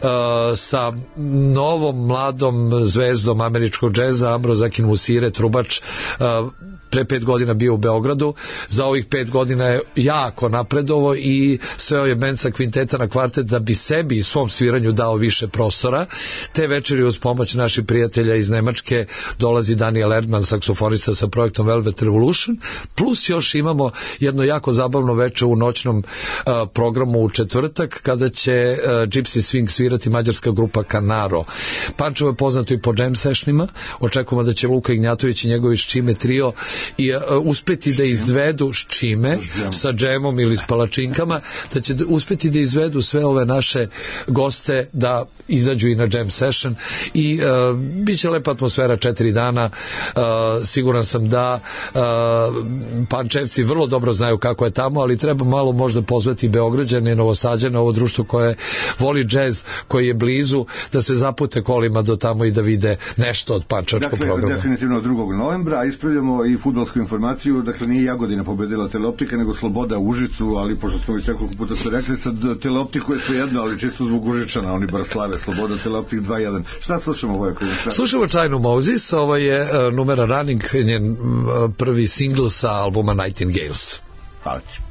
sa novom mladom zvezdom američkog džeza Ambroz Akin Musire, trubač, uh, pre pet godina bio u Beogradu, za ovih pet godina je jako napredovo i sveo je band sa kvinteta na kvartet da bi sebi i svom sviranju dao više prostora. Te večeri uz pomoć naših prijatelja iz Nemačke dolazi Daniel Erdman, saksofonista sa projektom Velvet Revolution, plus još imamo jedno jako zabavno veče u noćnom uh, programu u četvrtak kada će uh, Gypsy Swing svirati mađarska grupa Kanaro. Pančevo je poznato i po jam sessionima, očekujemo da će Luka Ignjatović i njegovi Ščime trio i uh, uspeti da izvedu Ščime sa džemom ili s palačinkama, da će uspeti da izvedu sve ove naše goste da izađu i na jam session i uh, bit će lepa atmosfera četiri dana. Uh, siguran sam da uh, Pančevci vrlo dobro znaju kako je tamo, ali treba malo možda pozvati Beograđane i Novosađane, ovo društvo koje voli džez, koji je blizu, da se zapute kolima do tamo i da vide nešto od pančevačkog dakle, programa. Definitivno drugog novembra, a ispravljamo i fudbalsku informaciju, dakle nije Jagodina pobedila Teleoptika, nego Sloboda u Užicu, ali pošto smo već nekoliko puta ste rekli, sad Teleoptiku je sve jedno, ali čisto zbog Užičana, oni bar slave Sloboda, Teleoptik dva jedan. Šta slušamo ovo? Slušamo China Moses, ovo je uh, numera Running, njen uh, prvi singl sa albuma Nightingales. Hvala ti.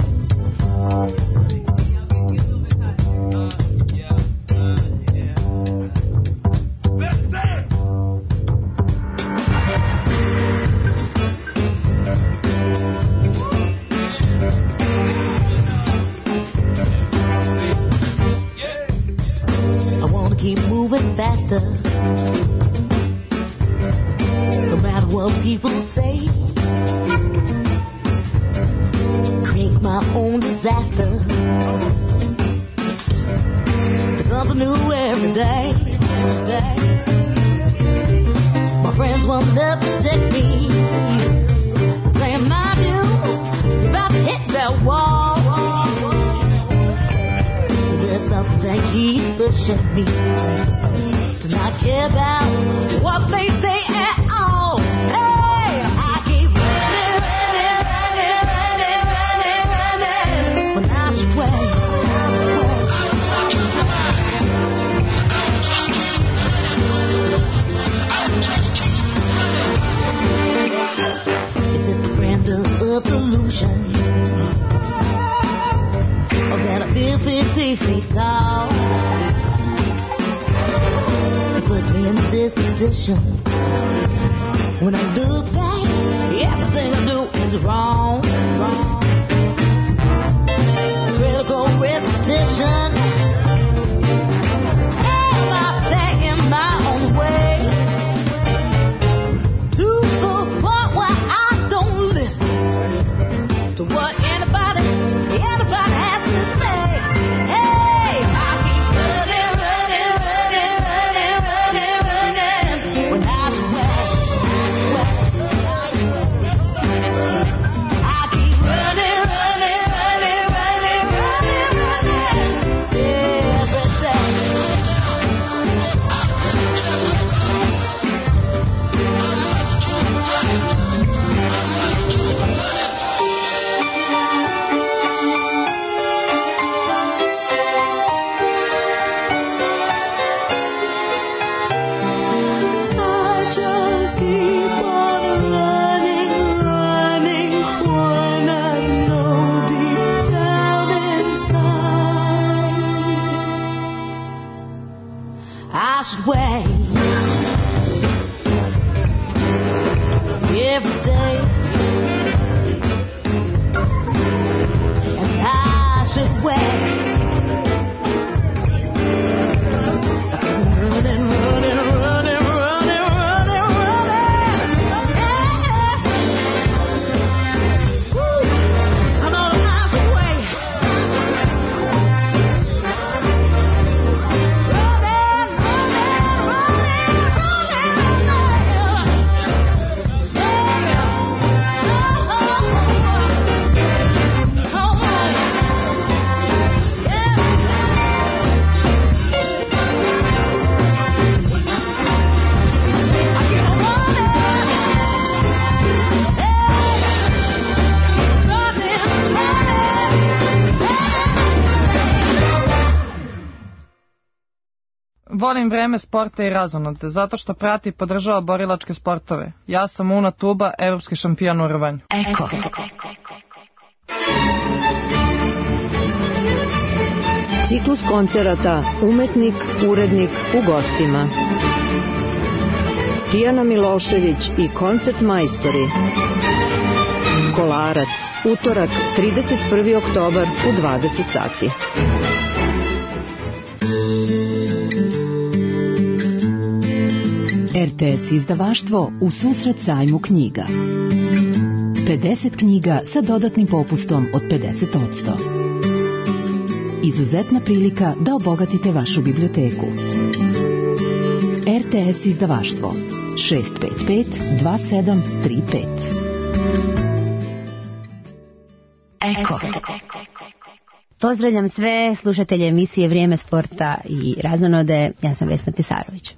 Keep moving faster, no matter what people say. Create my own disaster, something new every day. My friends want to protect me, saying my dude, you about to hit that wall. There's something that keeps pushing me to not care about what they say at all. Hey, I keep running, running, running, running, running, when I swear. Is it the grandeur of illusion? Or that I feel fifty feet tall? It puts me in this position. When I look back, everything I do is wrong. Wrong. Critical repetition. As I stay in my own way, to the point where I don't listen to what anybody, anybody has to say. Hey, I keep running, running, running, running, running, running. When I swear, I swear, I Volim vreme sporta i razonode, zato što prati i podržava borilačke sportove. Ja sam Una Tuba, evropski šampion u rvanju. Eko. Ciklus koncerata Umetnik, urednik u gostima. Tijana Milošević i koncert majstori. Kolarac, utorak, trideset prvi oktobar u dvadeset sati. R T S izdavaštvo u susret sajmu knjiga. pedeset knjiga sa dodatnim popustom od pedeset posto. Izuzetna prilika da obogatite vašu biblioteku. R T S izdavaštvo šest pet pet dva sedam tri pet. Eko. Pozdravljam sve slušatelje emisije Vrijeme sporta i razonode. Ja sam Vesna Pisarović.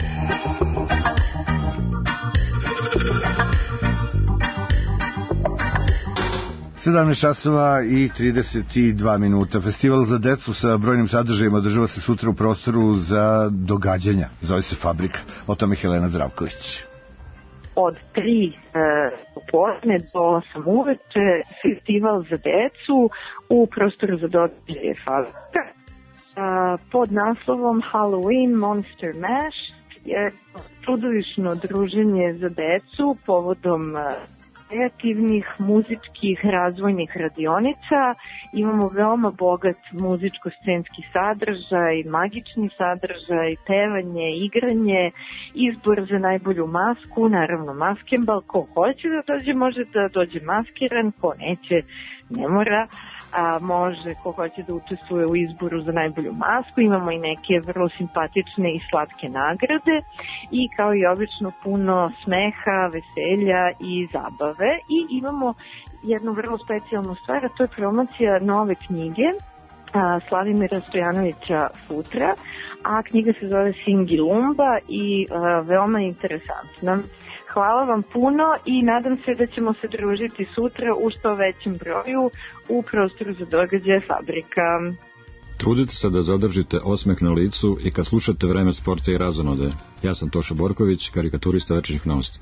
sedamnaest časova i trideset dva minuta. Festival za decu sa brojnim sadržajima održava se sutra u prostoru za događanja. Zove se Fabrika. O tome Helena Zdravković. Od tri e, popodne do osam uveče festival za decu u prostoru za događaje Fabrika. E, pod naslovom Halloween Monster Mash je čudovišno druženje za decu povodom e, kreativnih, muzičkih, razvojnih radionica. Imamo veoma bogat muzičko-scenski sadržaj, magični sadržaj, pevanje, igranje, izbor za najbolju masku, naravno maskembal. Ko hoće da dođe, može da dođe maskiran, ko neće, ne mora. A može, ko hoće da učestvuje u izboru za najbolju masku. Imamo i neke vrlo simpatične i slatke nagrade i kao i obično puno smeha, veselja i zabave. I imamo jednu vrlo specijalnu stvar, a to je promocija nove knjige a, Slavimira Stojanovića Futra, a knjiga se zove Singilumba i a, veoma interesantna. Hvala vam puno i nadam se da ćemo se družiti sutra u što većem broju u prostoru za događaje Fabrika. Trudite se da zadržite osmeh na licu i kad slušate Vreme sporta i razonode. Ja sam Toša Borković, karikaturista Večernjih novosti.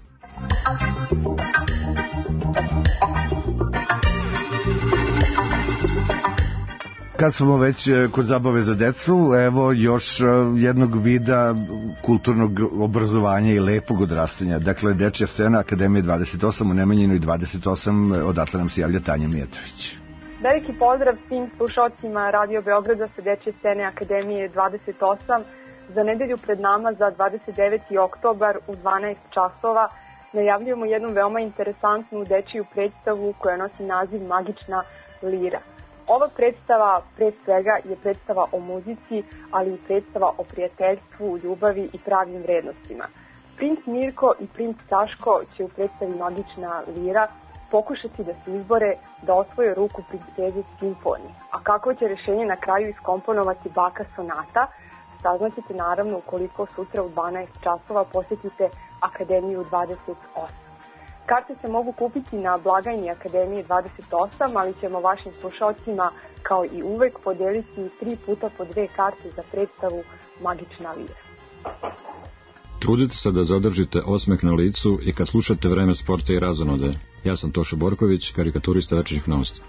Kad smo već kod zabave za decu, evo još jednog vida kulturnog obrazovanja i lepog odrastanja. Dakle, Dečja scena Akademije dvadeset osam u Nemanjinoj dvadeset osam, odatle nam se javlja Tanja Mijatović. Veliki pozdrav svim slušalcima Radio Beograda sa Dečje scene Akademije dvadeset osam. Za nedelju pred nama, za dvadeset deveti oktobar u dvanaest časova, najavljujemo jednu veoma interesantnu dečiju predstavu koja nosi naziv Magična lira. Ova predstava, pre svega, je predstava o muzici, ali i predstava o prijateljstvu, ljubavi i pravim vrednostima. Princ Mirko i princ Saško će u predstavi Magična lira pokušati da se izbore da osvoje ruku princeze Simfonije. A kako će rešenje na kraju iskomponovati baka Sonata, saznaćete naravno ukoliko sutra u dvanaest časova posjetite Akademiju dvadeset osam. Karte se mogu kupiti na blagajni Akademije dvadeset osam, ali ćemo vašim slušalcima kao i uvek podeliti tri puta po dve karte za predstavu Magična lira. Trudite se da zadržite osmeh na licu i kad slušate Vreme sporta i razonode. Ja sam Toša Borković, karikaturista Večernjih novosti.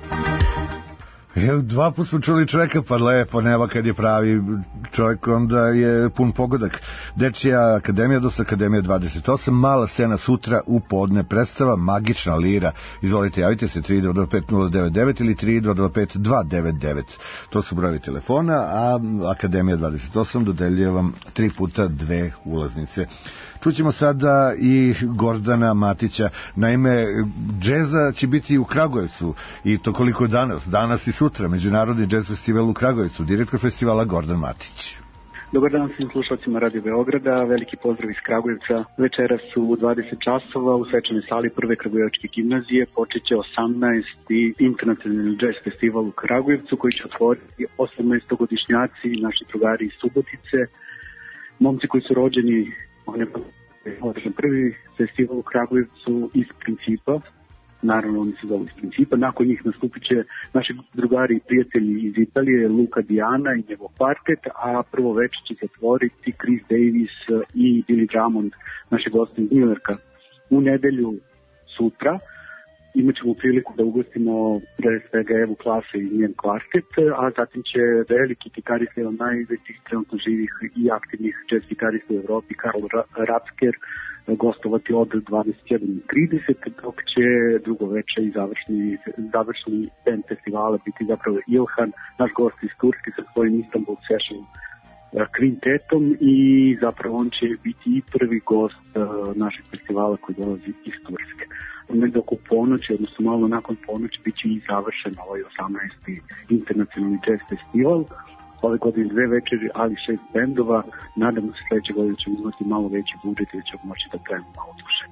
Evo, dva put smo čuli čovjeka, pa lepo, nema kad je pravi čovjek, onda je pun pogodak. Dečija Akademija, dosta Akademija dvadeset osam, mala scena sutra u podne, predstava Magična lira. Izvolite, javite se tri dva dva pet nula devet devet ili tri dva dva pet dva devet devet. To su brojevi telefona, a Akademija dvadeset osam dodeljuje vam tri puta dve ulaznice. Čućemo sada i Gordana Matića. Naime, džeza će biti u Kragujevcu i to koliko danas, danas i sutra, Međunarodni džez festival u Kragujevcu, direktor festivala Gordan Matić. Dobar dan svim slušalcima Radio Beograda, veliki pozdrav iz Kragujevca. Večeras u dvadeset časova u svečanoj sali prve Kragujevačke gimnazije počeće osamnaesti internacionalni džez festival u Kragujevcu koji će otvoriti osamnaestogodišnjaci, naši drugari iz Subotice, momci koji su rođeni on je održan prvi festival u Kragujevcu iz Principa naravno oni su zovu iz principa. Nakon njih nastupit će naši drugari i prijatelji iz Italije, Luca Diana i njegov kvartet, a prvo večer će se otvoriti Chris Davis i Billy Drummond, naši gosti iz New Yorka. U nedelju sutra imat ćemo priliku da ugostimo pre svega Evu Klase i njen kvartet, a zatim će veliki gitarist, jedan najvećih trenutno živih i aktivnih jazz gitarista u Evropi, Karl Rapsker, gostovati od dvadeset jedan trideset, dok će drugo večer i završni, završni band festivala biti zapravo Ilhan, naš gost iz Turske sa svojim Istanbul Session kvintetom, i zapravo on će biti i prvi gost uh, našeg festivala koji dolazi iz Turske. Nek oko ponoći, odnosno malo nakon ponoći, bit će i završen ovaj osamnaesti internacionalni jazz festival. Ove godine dve večeri, ali šest bendova. Nadamo se sledeće godine ćemo imati malo veći budžet i ćemo moći da pravimo malo duše.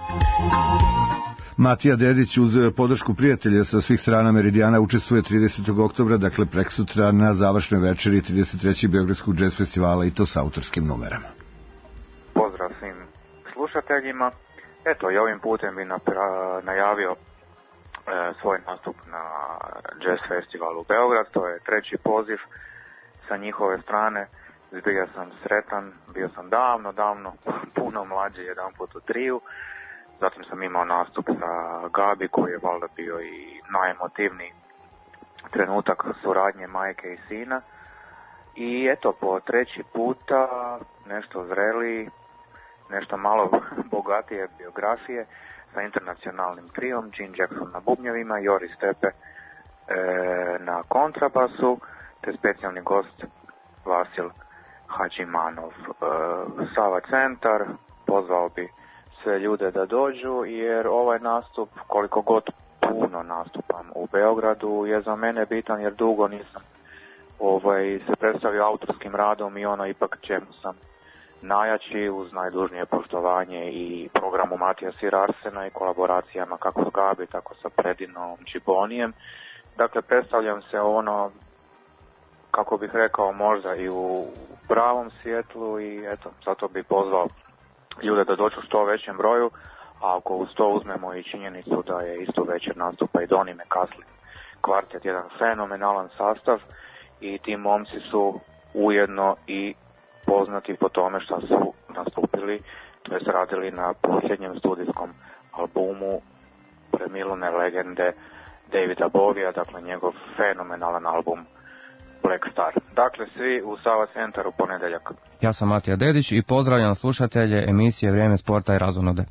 Matija Dedić uz podršku prijatelja sa svih strana Meridijana učestvuje tridesetog oktobra, dakle preksutra, na završnoj večeri trideset trećeg Beogradskog jazz festivala, i to sa autorskim numerama. Pozdrav svim slušateljima. Eto, i ovim putem bi napra- najavio e, svoj nastup na jazz festivalu u Beograd. To je treći poziv sa njihove strane. Zbilja sam sretan, bio sam davno, davno puno mlađi, jedan put u triju. Zatim sam imao nastup sa Gabi, koji je valjda bio i najemotivniji trenutak suradnje majke i sina. I eto, po treći puta nešto zreli, nešto malo bogatije biografije sa internacionalnim trijom, Gene Jackson na bubnjevima, Joris Tepe e, na kontrabasu, te specijalni gost Vasil Hadžimanov. E, Sava centar, pozvao bi sve ljude da dođu, jer ovaj nastup, koliko god puno nastupam u Beogradu, je za mene bitan, jer dugo nisam ovaj, se predstavio autorskim radom i ono ipak čemu sam najjači, uz najdužnije poštovanje i programu Matija Sirarsena i kolaboracijama kako s Gabi, tako sa Predinom Čibonijem. Dakle, predstavljam se ono, kako bih rekao, možda i u pravom svjetlu, i eto, zato bih pozvao ljude da dođu u što većem broju, a ako uz to uzmemo i činjenicu da je isto večer nastupa i Doni Mekasli kvartet, jedan fenomenalan sastav, i ti momci su ujedno i poznati po tome što su nastupili, to jest radili na posljednjem studijskom albumu premilune legende Davida Bovija, dakle njegov fenomenalan album Black Star. Dakle, svi u Sava centar u ponedeljak. Ja sam Matija Dedić i pozdravljam slušatelje emisije Vrijeme sporta i razonode.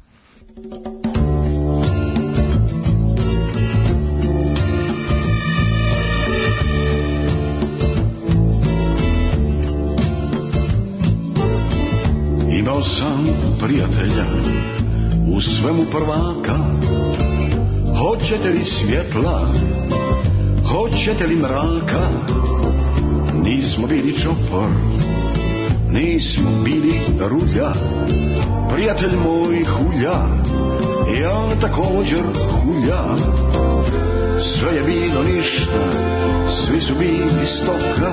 Imao sam prijatelja, u svemu prvaka. Hoćete li svjetla, hoćete li mraka? Nismo bili čopor, nismo bili rulja. Prijatelj moj hulja, i on također hulja. Sve je bilo ništa, svi su bili stoka.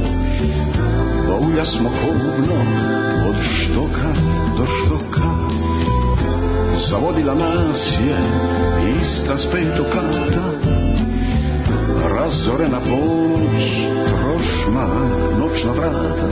Ulja smo kobno od štoka do štoka. Zavodila nas je ista s petog kata. Razorena ponoć, trošna noćna vrata.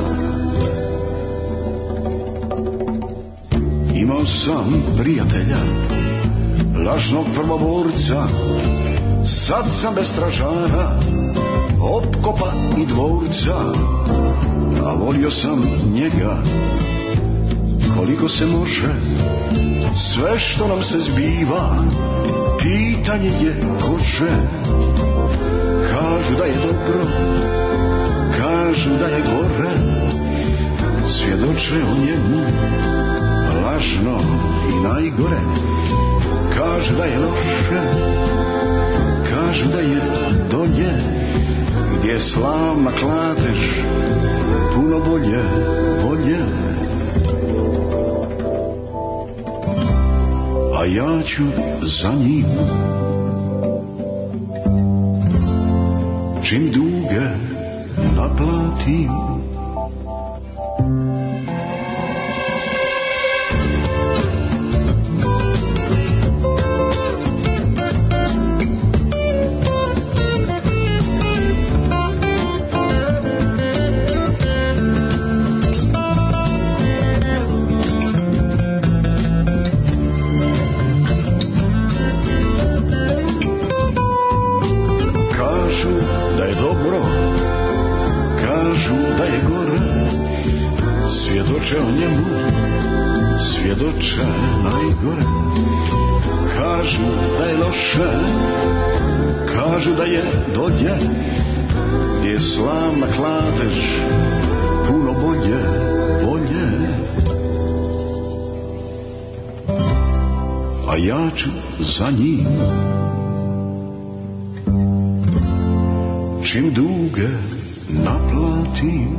Imao sam prijatelja, lažnog prvoborca. Sad sam bez stražara, opkopa i dvorca. A volio sam njega koliko se može. Sve što nam se zbiva pitanje je kože. Kažu da je dobro, kažu da je gore. Svjedoče o njemu lažno i najgore. Kažu da je loše, kažu da je dolje, gdje je slavna kladež puno bolje, bolje. A ja ću za njim, čim duge naplatim. priče o njemu svjedoče najgore. Kažu da je loše, kažu da je dolje, gdje je slavna kladež, puno bolje, bolje. A ja ću za njim, čim duge naplatim.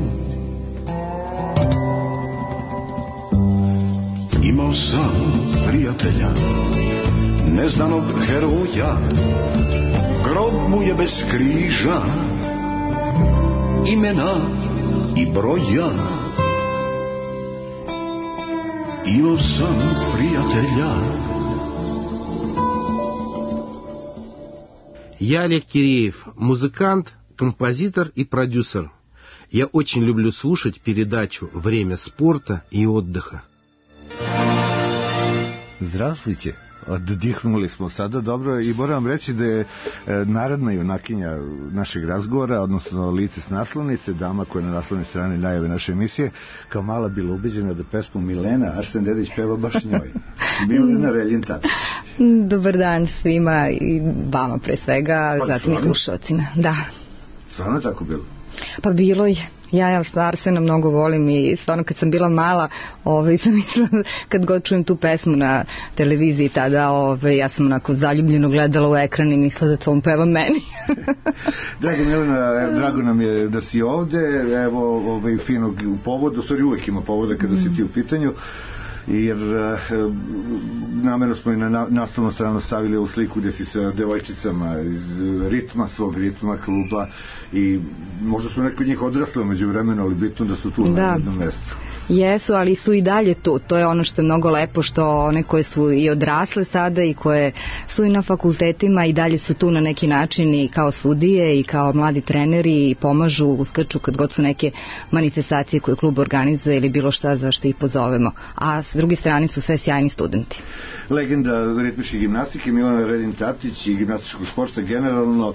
Imao sam prijatelja, neznanog heroja, grob mu je bez križa, imena i broja. Imao sam prijatelja. Я Олег Киреев, музыкант, композитор и продюсер. Я очень люблю слушать передачу «Время спорта и отдыха». Здравствуйте. Oddihnuli smo sada dobro i moram reći da je naredna junakinja našeg razgovora, odnosno lice s naslovnice, dama koja je na naslovnoj strani najave naše emisije, kao mala bila ubeđena da pesmu Milena Arsen Dedić peva baš njoj. Milena Reljin-Tatić. Dobar dan svima i vama pre svega, pa, zatim i slušalcima. Da. Stvarno je tako bilo? Pa bilo je. Ja Arsena mnogo volim i stvarno kad sam bila mala, ovaj, sam mislila, kad god čujem tu pesmu na televiziji tada, ovaj, ja sam onako zaljubljeno gledala u ekran i mislila da to on peva meni. Draga Milena, drago nam je da si ovde, evo ovaj, finog povoda, u stvari uvek ima povoda kada mm. si ti u pitanju, jer e, namjerno smo i na naslovnu stranu stavili ovu sliku gdje si sa devojčicama iz ritma, svog ritma kluba i možda su neki od njih odrasle među vremenu, ali bitno da su tu da. Na jednom mjestu. Jesu, ali su i dalje tu. To je ono što je mnogo lepo, što one koje su i odrasle sada i koje su i na fakultetima i dalje su tu na neki način i kao sudije i kao mladi treneri i pomažu, uskrču kad god su neke manifestacije koje klub organizuje ili bilo šta za što ih pozovemo. A s druge strane su sve sjajni studenti. Legenda ritmičke gimnastike Milena Reljin-Tatić i gimnastičkog sporta generalno,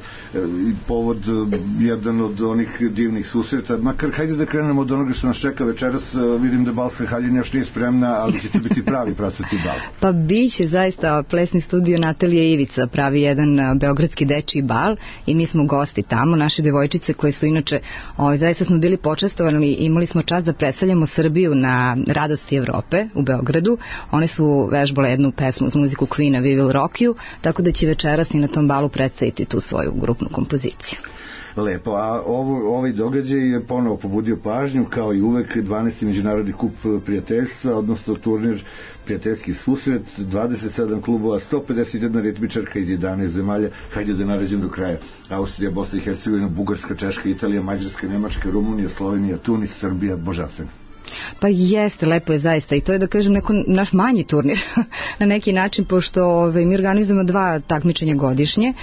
povod jedan od onih divnih susreta, makar hajde da krenemo od onoga što nas čeka večeras. Vidim da balska haljina još nije spremna, ali će to biti pravi pravcati bal. Pa biće zaista plesni studio Natalije Ivica pravi jedan beogradski dečiji bal i mi smo gosti tamo, naše devojčice koje su inače, o, zaista smo bili počastovani, imali smo čast da predstavljamo Srbiju na Radosti Evrope u Beogradu. One su vežbale jednu pesmu uz muziku Queen-a We Will Rock You, tako da će večeras i na tom balu predstaviti tu svoju grupnu kompoziciju. Lepo, a ovo, ovaj događaj je ponovo pobudio pažnju, kao i uvek dvanaesti međunarodni kup prijateljstva, odnosno turnir prijateljski susret, dvadeset sedam klubova, sto pedeset jedna ritmičarka iz jedanaest zemalja, hajde da naređem do kraja. Austrija, Bosna i Hercegovina, Bugarska, Češka, Italija, Mađarska, Nemačka, Rumunija, Slovenija, Tunis, Srbija, božanstveno. Pa jeste, lepo je zaista i to je da kažem neko naš manji turnir na neki način, pošto ovaj, mi organizujemo dva takmičenja godišnje,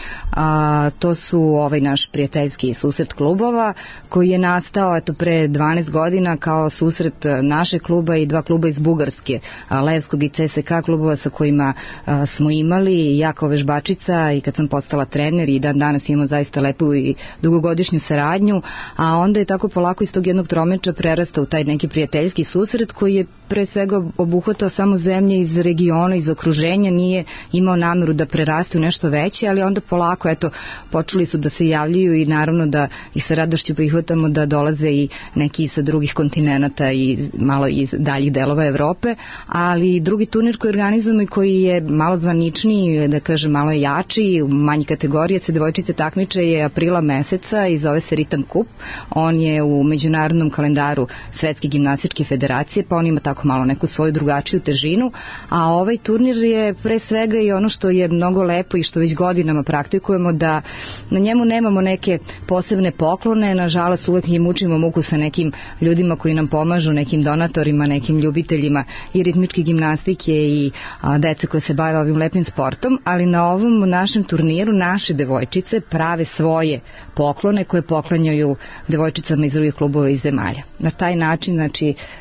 a to su ovaj naš prijateljski susret klubova koji je nastao eto pre dvanaest godina kao susret našeg kluba i dva kluba iz Bugarske, a, Levskog i C S K klubova sa kojima a, smo imali, ja kao vežbačica i kad sam postala trener i dan danas imamo zaista lepu i dugogodišnju saradnju, a onda je tako polako iz tog jednog tromeča prerastao u taj neki prijateljski susret koji je pre svega obuhvatao samo zemlje iz regiona, iz okruženja, nije imao nameru da preraste u nešto veće, ali onda polako, eto, počeli su da se javljaju i naravno da i sa radošću prihvatamo da dolaze i neki sa drugih kontinenata i malo iz daljih delova Evrope, ali drugi turnir koji organizujemo i koji je malo zvaničniji, da kažem malo jači, u manji kategorije se devojčice takmiče je aprila meseca i zove se Ritam Kup. On je u međunarodnom kalendaru Svetske gimnastičke federacije, pa on ima tako malo neku svoju drugačiju težinu, a ovaj turnir je pre svega i ono što je mnogo lepo i što već godinama praktikujemo, da na njemu nemamo neke posebne poklone, nažalost uvek im učimo muku sa nekim ljudima koji nam pomažu, nekim donatorima, nekim ljubiteljima i ritmičke gimnastike i a, dece koje se bave ovim lepim sportom, ali na ovom našem turniru naše devojčice prave svoje poklone koje poklanjaju devojčicama iz drugih klubova iz zemalja. Na taj način, znači,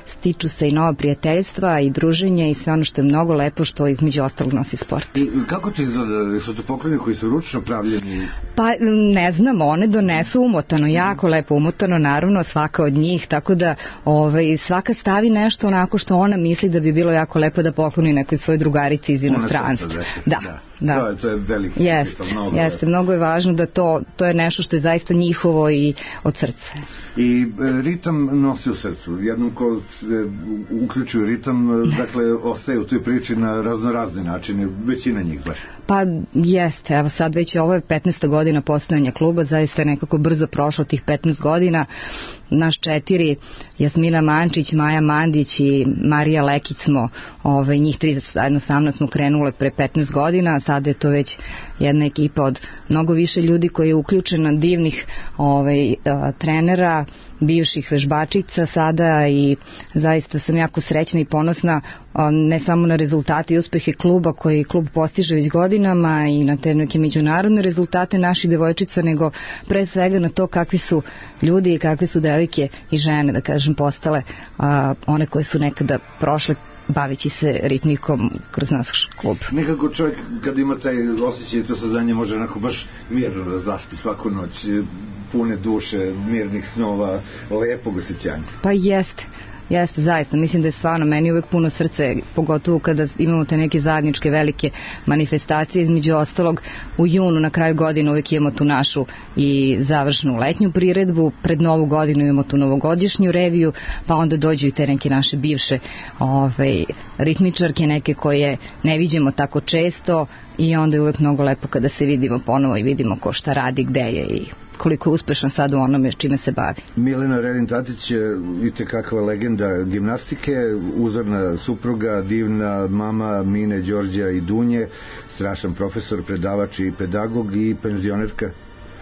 stiču se i nova prijateljstva i druženje i sve ono što je mnogo lepo što između ostalog nosi sport. I kako to izgleda? Su to pokloni koji su ručno pravljeni? Pa ne znam, one donesu umotano, jako lepo umotano, naravno svaka od njih, tako da ovaj, svaka stavi nešto onako što ona misli da bi bilo jako lepo da pokloni nekoj svojoj drugarici iz inostranstva. Da, da. Da. To, je, to je veliki jeste, mnogo, jeste, mnogo je važno da to, to je nešto što je zaista njihovo i od srca. I e, ritam nosi u srcu. Jednom ko se uključuju ritam, dakle, ostaje u toj priči na raznorazne načine, većina njih baš. Pa jeste, evo sad već ovo je petnaesta godina postojanja kluba, zaista je nekako brzo prošlo tih petnaest godina. Naš četiri, Jasmina Mančić, Maja Mandić i Marija Lekić smo, ovaj, njih tri zajedno sa mnom smo krenule pre petnaest godina, a sada je to već jedna ekipa od mnogo više ljudi koji je uključena, divnih ovaj, a, trenera, bivših vežbačica sada i zaista sam jako srećna i ponosna a, ne samo na rezultate i uspehe kluba koji klub postiže već godinama i na te neke međunarodne rezultate naših devojčica, nego pre svega na to kakvi su ljudi i kakve su devojke i žene, da kažem, postale a, one koje su nekada prošle bavići se ritmikom kroz naš klub. Nekako čovjek kad ima taj osjećaj i to saznanje može onako baš mirno da zaspi svaku noć, pune duše, mirnih snova, lepog osjećanja. Pa jeste. Jeste, zaista. Mislim da je stvarno meni uvek puno srce, pogotovo kada imamo te neke zajedničke velike manifestacije. Između ostalog, u junu na kraju godine uvek imamo tu našu i završnu letnju priredbu, pred novu godinu imamo tu novogodišnju reviju, pa onda dođu i te neke naše bivše ovaj, ritmičarke, neke koje ne viđemo tako često i onda je uvek mnogo lepo kada se vidimo ponovo i vidimo ko šta radi, gde je i koliko je uspešan sad u onome čime se bavi. Milena Relin-Tatić je i tekakva legenda gimnastike, uzorna supruga, divna mama Mine, Đorđa i Dunje, strašan profesor, predavač i pedagog i penzionerka.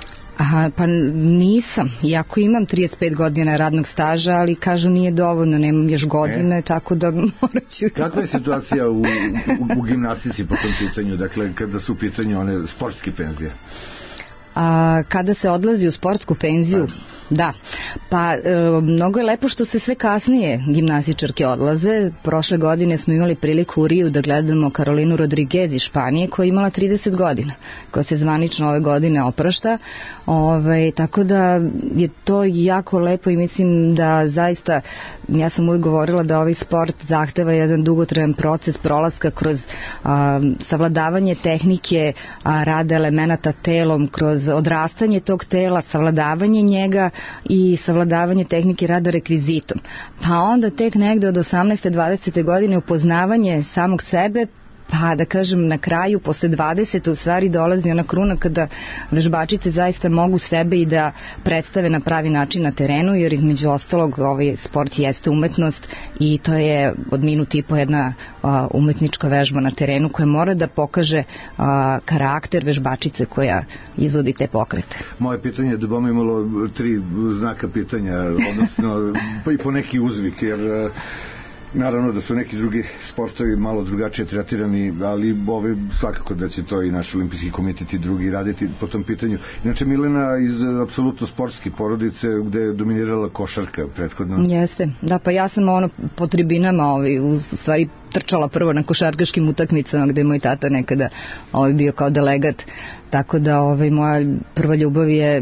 Aha, pa nisam, iako imam trideset pet godina radnog staža, ali kažu nije dovoljno, nemam još godine, e? Tako da morat ću... Kakva je situacija u, u, u gimnastici po tom pitanju, dakle kada su u pitanju one sportske penzije? A, kada se odlazi u sportsku penziju, da, pa e, mnogo je lepo što se sve kasnije gimnastičarke odlaze. Prošle godine smo imali priliku u Riju da gledamo Karolinu Rodriguez iz Španije koja je imala trideset godina, koja se zvanično ove godine oprašta, ove, tako da je to jako lepo i mislim da zaista, ja sam uvijek govorila da ovaj sport zahteva jedan dugotrajan proces prolaska kroz a, savladavanje tehnike, a, rada elemenata telom, kroz odrastanje tog tela, savladavanje njega i savladavanje tehnike rada rekvizitom. Pa onda tek negde od osamnaeste dvadesete godine upoznavanje samog sebe, pa da kažem na kraju, posle dvadesete u stvari dolazi ona kruna kada vežbačice zaista mogu sebe i da predstave na pravi način na terenu, jer između ostalog ovaj sport jeste umetnost i to je od minut i po jedna a, umetnička vežba na terenu koja mora da pokaže a, karakter vežbačice koja izvodi te pokrete. Moje pitanje je da bom imalo tri znaka pitanja, odnosno pa i po neki uzvik, jer naravno da su neki drugi sportovi malo drugačije tretirani, ali ove svakako da će to i naš olimpijski komitet i drugi raditi po tom pitanju. Inače, Milena iz apsolutno sportske porodice gde je dominirala košarka prethodno. Jeste, da, pa ja sam ono po tribinama ovaj, u stvari trčala prvo na košarkaškim utakmicama gde je moj tata nekada ovaj, bio kao delegat. Tako da ovaj, moja prva ljubav je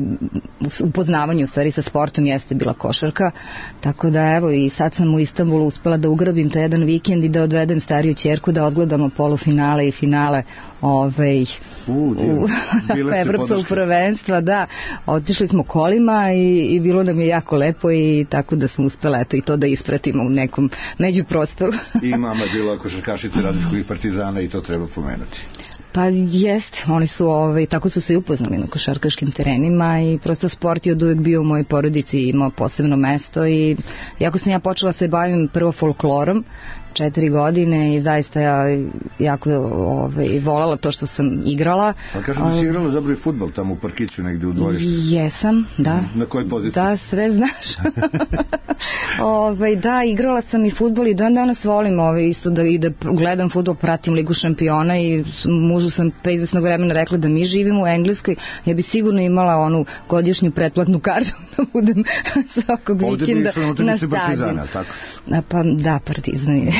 u poznavanju u stvari sa sportom jeste bila košarka, tako da evo i sad sam u Istanbulu uspela da ugrabim taj jedan vikend i da odvedem stariju ćerku da odgledamo polufinale i finale ovaj, U, u evropskog prvenstva, da, otišli smo kolima i, i bilo nam je jako lepo i tako da smo uspela eto i to da ispratimo u nekom međuprostoru. I mama je bila košarkašica Radničkog Partizana i to treba pomenuti. Pa jeste, oni su, ovaj, tako su se i upoznali na košarkaškim terenima i prosto sport je od uvek bio u mojoj porodici i imao posebno mesto i jako sam ja počela se bavim prvo folklorom, četiri godine i zaista ja jako ovaj, volala to što sam igrala. A kažu da si igrala dobro i fudbal tamo u parkiću negde u dvorištu. Jesam, da. Na kojoj poziciji? Da, sve znaš. ovaj, da, igrala sam i fudbal i dan danas volim ovaj, isto da, i da gledam fudbal, pratim Ligu šampiona i mužu sam pre izvesnog vremena rekla da mi živimo u Engleskoj, ja bi sigurno imala onu godišnju pretplatnu kartu da budem svakog ovdje vikenda na stadionu. Partizana, tako? A, pa da, Partizan je.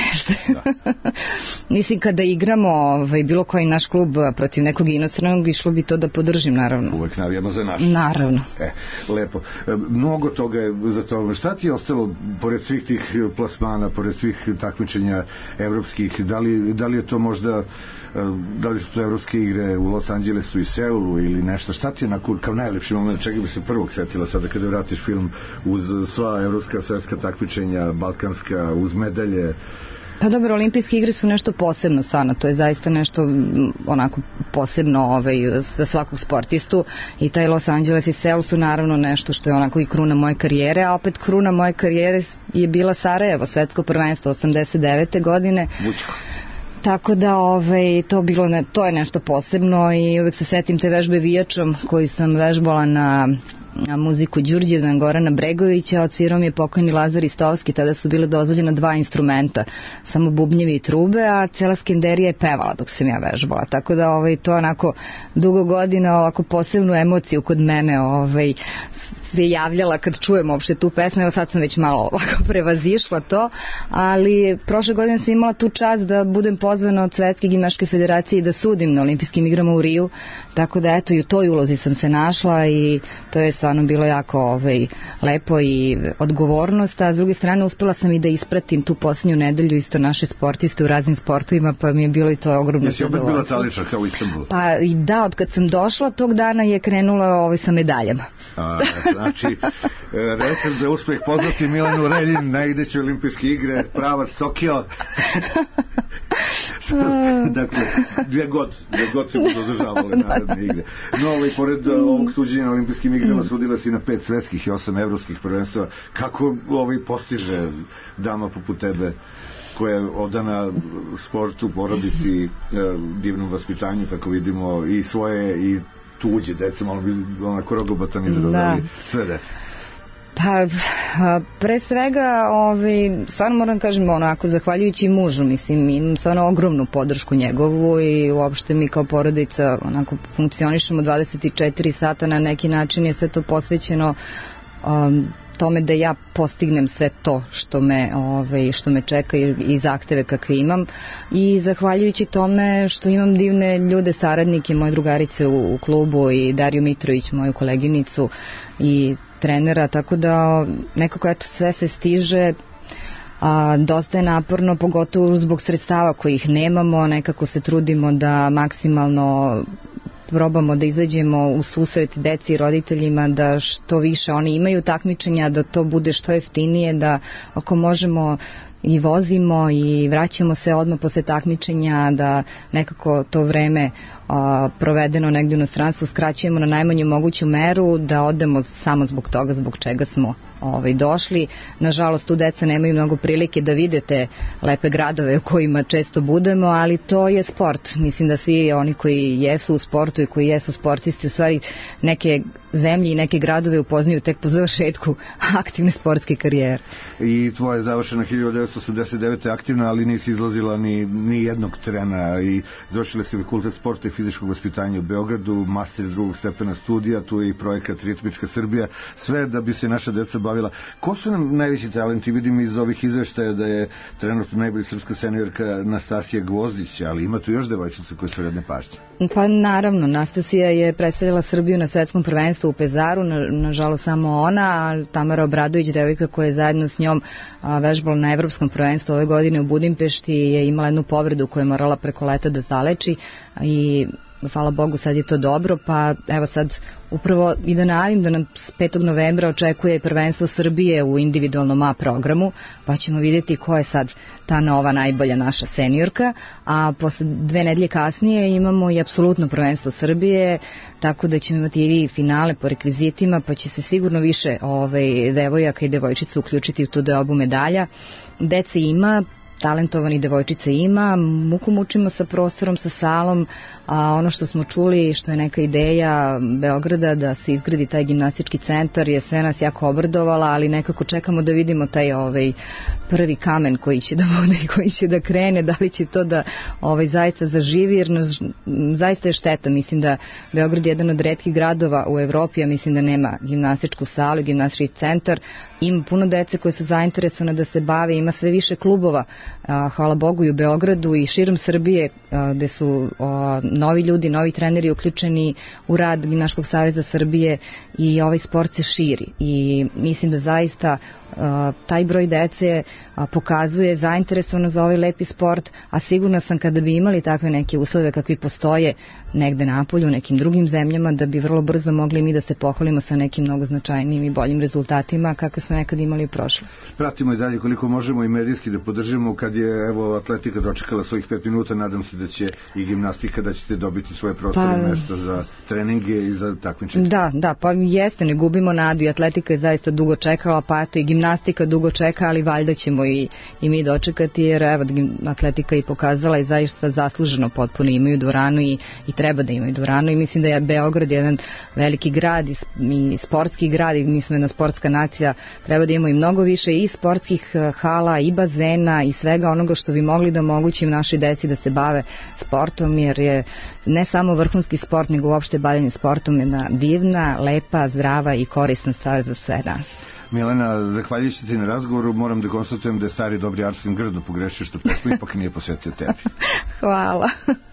Mislim, kada igramo ovaj, bilo koji naš klub protiv nekog inostranog, išlo bi to da podržim, naravno. Uvek navijamo za naš. Naravno. E, lepo. E, mnogo toga je za to. Šta ti je ostalo, pored svih tih plasmana, pored svih takmičenja evropskih, da li, da li je to možda, da li su to evropske igre u Los Angelesu i Seulu ili nešto? Šta ti je na, kao najlepši moment, čega bi se prvog setila sada kada vratiš film uz sva evropska, svetska takmičenja, balkanska, uz medalje? Pa dobro, olimpijske igre su nešto posebno stvarno, to je zaista nešto onako posebno ovaj, za svakog sportistu i taj Los Angeles i Seul su naravno nešto što je onako i kruna moje karijere, a opet kruna moje karijere je bila Sarajevo, svetsko prvenstvo osamdeset devete godine. Vučko. Tako da ovaj, to, bilo ne, to je nešto posebno i uvek se setim te vežbe vijačom koju sam vežbala na muziku Đurđevdan Gorana Bregovića, odsvirao mi je pokojni Lazar Istovski, tada su bile dozvoljena dva instrumenta, samo bubnjevi i trube, a cela skenderija je pevala dok sam ja vežbala, tako da ovaj, to onako dugo godina ovako posebnu emociju kod mene ovaj, se javljala kad čujem uopšte tu pesmu, evo sad sam već malo ovako prevazišla to, ali prošle godine sam imala tu čast da budem pozvana od Svetske gimnastičke federacije i da sudim na olimpijskim igrama u Riju, tako da eto i u toj ulozi sam se našla i to je stvarno bilo jako ovaj, lepo i odgovornost, a s druge strane uspela sam i da ispratim tu posljednju nedelju isto naše sportiste u raznim sportovima, pa mi je bilo i to ogromno zadovoljstvo. Jesi opet bila taličar kao u Istanbulu? Pa i da, od kad sam došla tog dana je krenula ovaj, sa medaljama. A, znači, recept za uspeh poznati Milanu Reljin na ideće olimpijske igre, pravac Tokio. Dakle, dvije god, dvije god se budu održavale naredne igre. No, ovaj, pored ovog suđenja na olimpijskim igrama sudila si na pet svetskih i osam evropskih prvenstva. Kako ovaj postiže dama poput tebe koja je odana sportu, porodici, divnom vaspitanju, kako vidimo, i svoje i tuđe dece, malo bi onako rogobatan izrazali sve dece? Pa, pre svega, ovaj, stvarno moram kažem, onako, zahvaljujući mužu, mislim, imam stvarno ogromnu podršku njegovu i uopšte mi kao porodica, onako, funkcionišemo dvadeset četiri sata, na neki način je sve to posvećeno um, tome da ja postignem sve to što me, ovaj, što me čeka i, i zahteve kakve imam i zahvaljujući tome što imam divne ljude, saradnike, moje drugarice u, u klubu i Dariju Mitrović, moju koleginicu i trenera, tako da nekako eto sve se stiže, a, dosta je naporno, pogotovo zbog sredstava kojih nemamo, nekako se trudimo da maksimalno probamo da izađemo u susret deci i roditeljima, da što više oni imaju takmičenja, da to bude što jeftinije, da ako možemo i vozimo i vraćamo se odmah posle takmičenja, da nekako to vreme a, provedeno negdje u inostranstvu skraćujemo na najmanju moguću meru, da odemo samo zbog toga zbog čega smo ovaj, došli. Nažalost, tu deca nemaju mnogo prilike da vide te lepe gradove u kojima često budemo, ali to je sport. Mislim da svi oni koji jesu u sportu i koji jesu sportisti u stvari neke zemlje i neke gradove upoznaju tek po završetku aktivne sportske karijere. I tvoja je završena hiljadu devetsto osamdeset devete aktivna, ali nisi izlazila ni, ni jednog trena i završila si fakultet sporta i fizičkog vaspitanja u Beogradu, master drugog stepena studija, tu je i projekat Ritmička Srbija, sve da bi se naša deca bavila. Ko su nam najveći talenti? Vidim iz ovih izveštaja da je trenutno najbolja srpska seniorka Nastasija Gvozdić, ali ima tu još devojčica koje su redne pažnje. Pa naravno, Nastasija je predstavila Srbiju na svetskom prvenstvu u Pezaru, na, nažalost samo ona, a Tamara Obradović, devojka koja je zajedno s njom a, vežbala na evropskom prvenstvu ove godine u Budimpešti, je imala jednu povredu koju je morala preko leta da zaleči i hvala Bogu sad je to dobro, pa evo sad upravo i da najavim da nam petog novembra očekuje prvenstvo Srbije u individualnom A programu, pa ćemo vidjeti ko je sad ta nova najbolja naša seniorka, a posle dve nedelje kasnije imamo i apsolutno prvenstvo Srbije, tako da ćemo imati i finale po rekvizitima, pa će se sigurno više ovaj, devojaka i devojčica uključiti u tu deobu medalja. Dece ima, talentovani devojčice ima, muku mučimo sa prostorom, sa salom, a ono što smo čuli, što je neka ideja Beograda da se izgradi taj gimnastički centar, je sve nas jako obradovala, ali nekako čekamo da vidimo taj ovaj prvi kamen koji će da bude i koji će da krene, da li će to da ovaj zaista zaživi, jer nas, zaista je šteta. Mislim da Beograd je jedan od retkih gradova u Evropi, a mislim da nema gimnastičku salu, gimnastički centar. Ima puno dece koje su zainteresovane da se bave, ima sve više klubova, a, hvala Bogu, i u Beogradu i širom Srbije, a, gde su a, novi ljudi, novi treneri uključeni u rad Gimnastičkog saveza Srbije, i ovaj sport se širi i mislim da zaista a, taj broj dece a, pokazuje zainteresovano za ovaj lepi sport, a sigurna sam kada bi imali takve neke uslove kakvi postoje negde napolju, u nekim drugim zemljama, da bi vrlo brzo mogli mi da se pohvalimo sa nekim mnogo značajnijim i boljim rezultatima kakve smo nekad imali u prošlosti. Pratimo i dalje koliko možemo i medijski da podržimo. Kad je evo atletika dočekala svojih pet minuta, nadam se da će i gimnastika, da ćete dobiti svoje prostore, pa, mesta za treninge i za takmičenje. Da, da, pa jeste, ne gubimo nadu, i atletika je zaista dugo čekala, pa eto i gimnastika dugo čeka, ali valjda ćemo i, i mi dočekati, jer evo atletika i pokazala i zaista zasluženo potpuno imaju dvoranu i, i treba da imaju dvoranu, i mislim da je Beograd jedan veliki grad i, i sportski grad, i mi smo jedna sportska nacija, treba da imamo i mnogo više i sportskih hala i bazena i svega onoga što bi mogli da omogućim našoj deci da se bave sportom, jer je ne samo vrhunski sport, nego uopšte bavljenje sportom jedna divna, lepa, zdrava i korisna stvar za sve nas. Milena, zahvaljujući ti na razgovoru, moram da konstatujem da je stari dobri Arsen grdno pogrešio što pesmu ipak nije posvetio tebi. Hvala.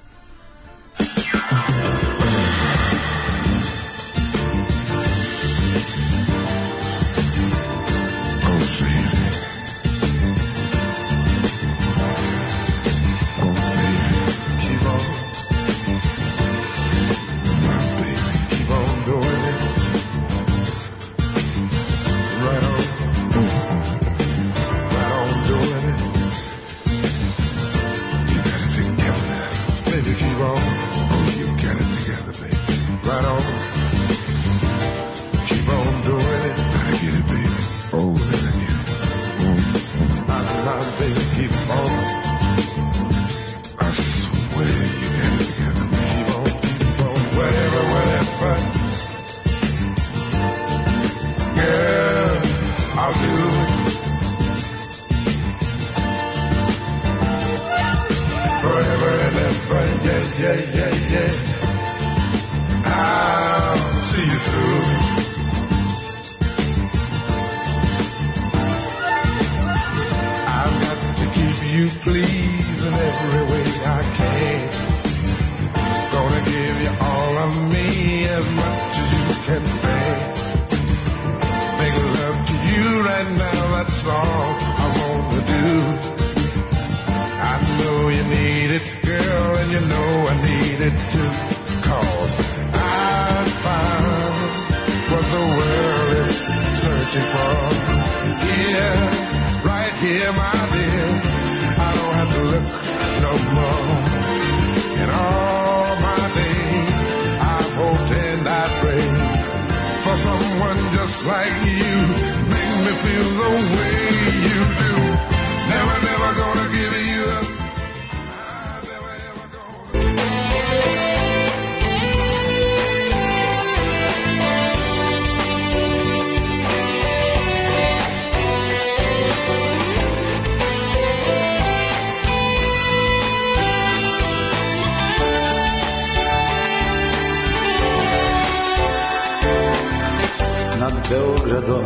Beogradom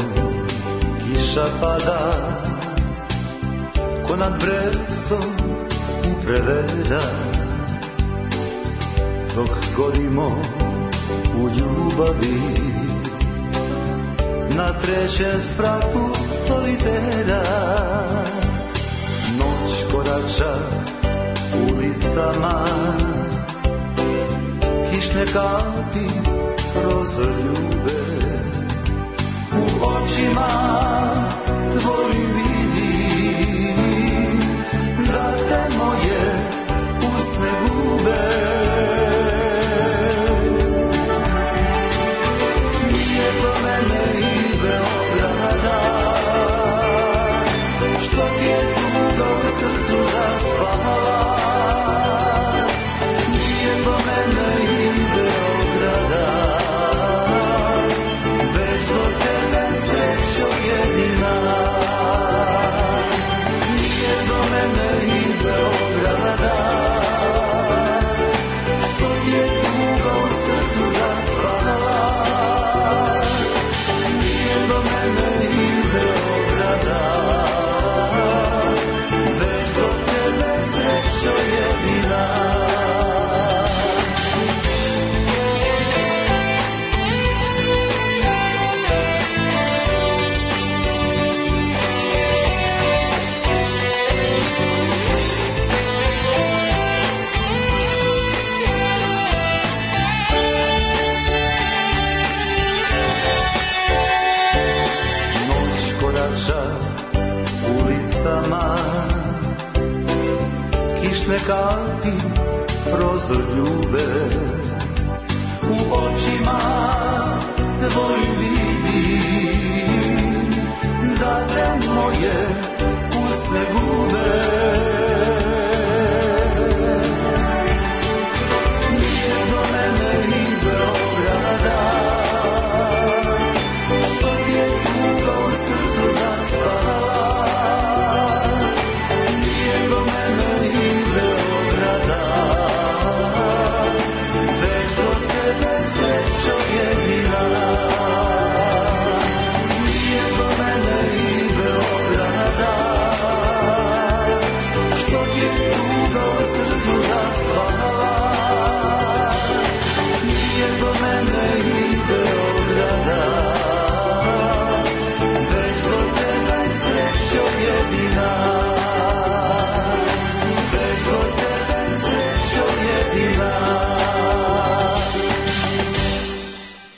kiša pada, ko nad Brestom prevera, dok gorimo u ljubavi na trećem spratu solitera. Noć korača ulicama, kišne kapi prozor ljube. U očima tvojim vidim da te moje usne gube. Nije to mene i Beograda, što ti je tuga u srcu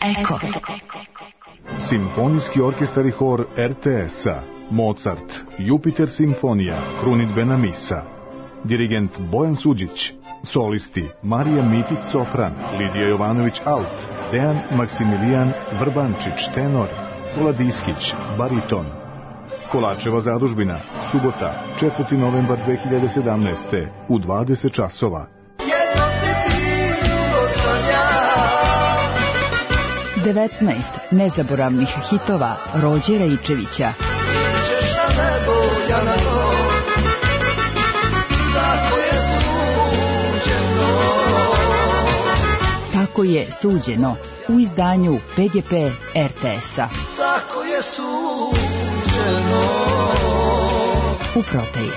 Eko. Simfonijski orkestar i hor R T S-a, Mozart, Jupiter simfonija, krunidbena misa. Dirigent Bojan Suđić. Solisti Marija Mitić sopran, Lidija Jovanović alt, Dejan Maksimilijan Vrbančić tenor, Vladiskić bariton. Kolačeva zadužbina, subota, četvrti novembar dve hiljade sedamnaeste. u dvadeset časova. devetnaest nezaboravnih hitova Rođe Rejčevića. Tako je suđeno u izdanju P G P R T S-a. Tako je suđeno. U prodaji.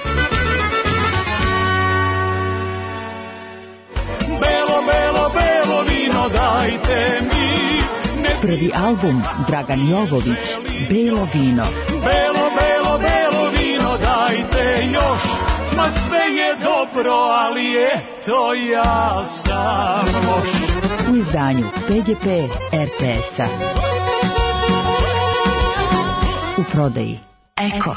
Belo, belo, belo vino dajte mi. Prvi album Dragan Jovović, Belo vino. Belo, belo, belo vino dajte još. Ma sve je dobro, ali eto ja sam loš. U izdanju P G P R T S-a. U prodaji. Eko.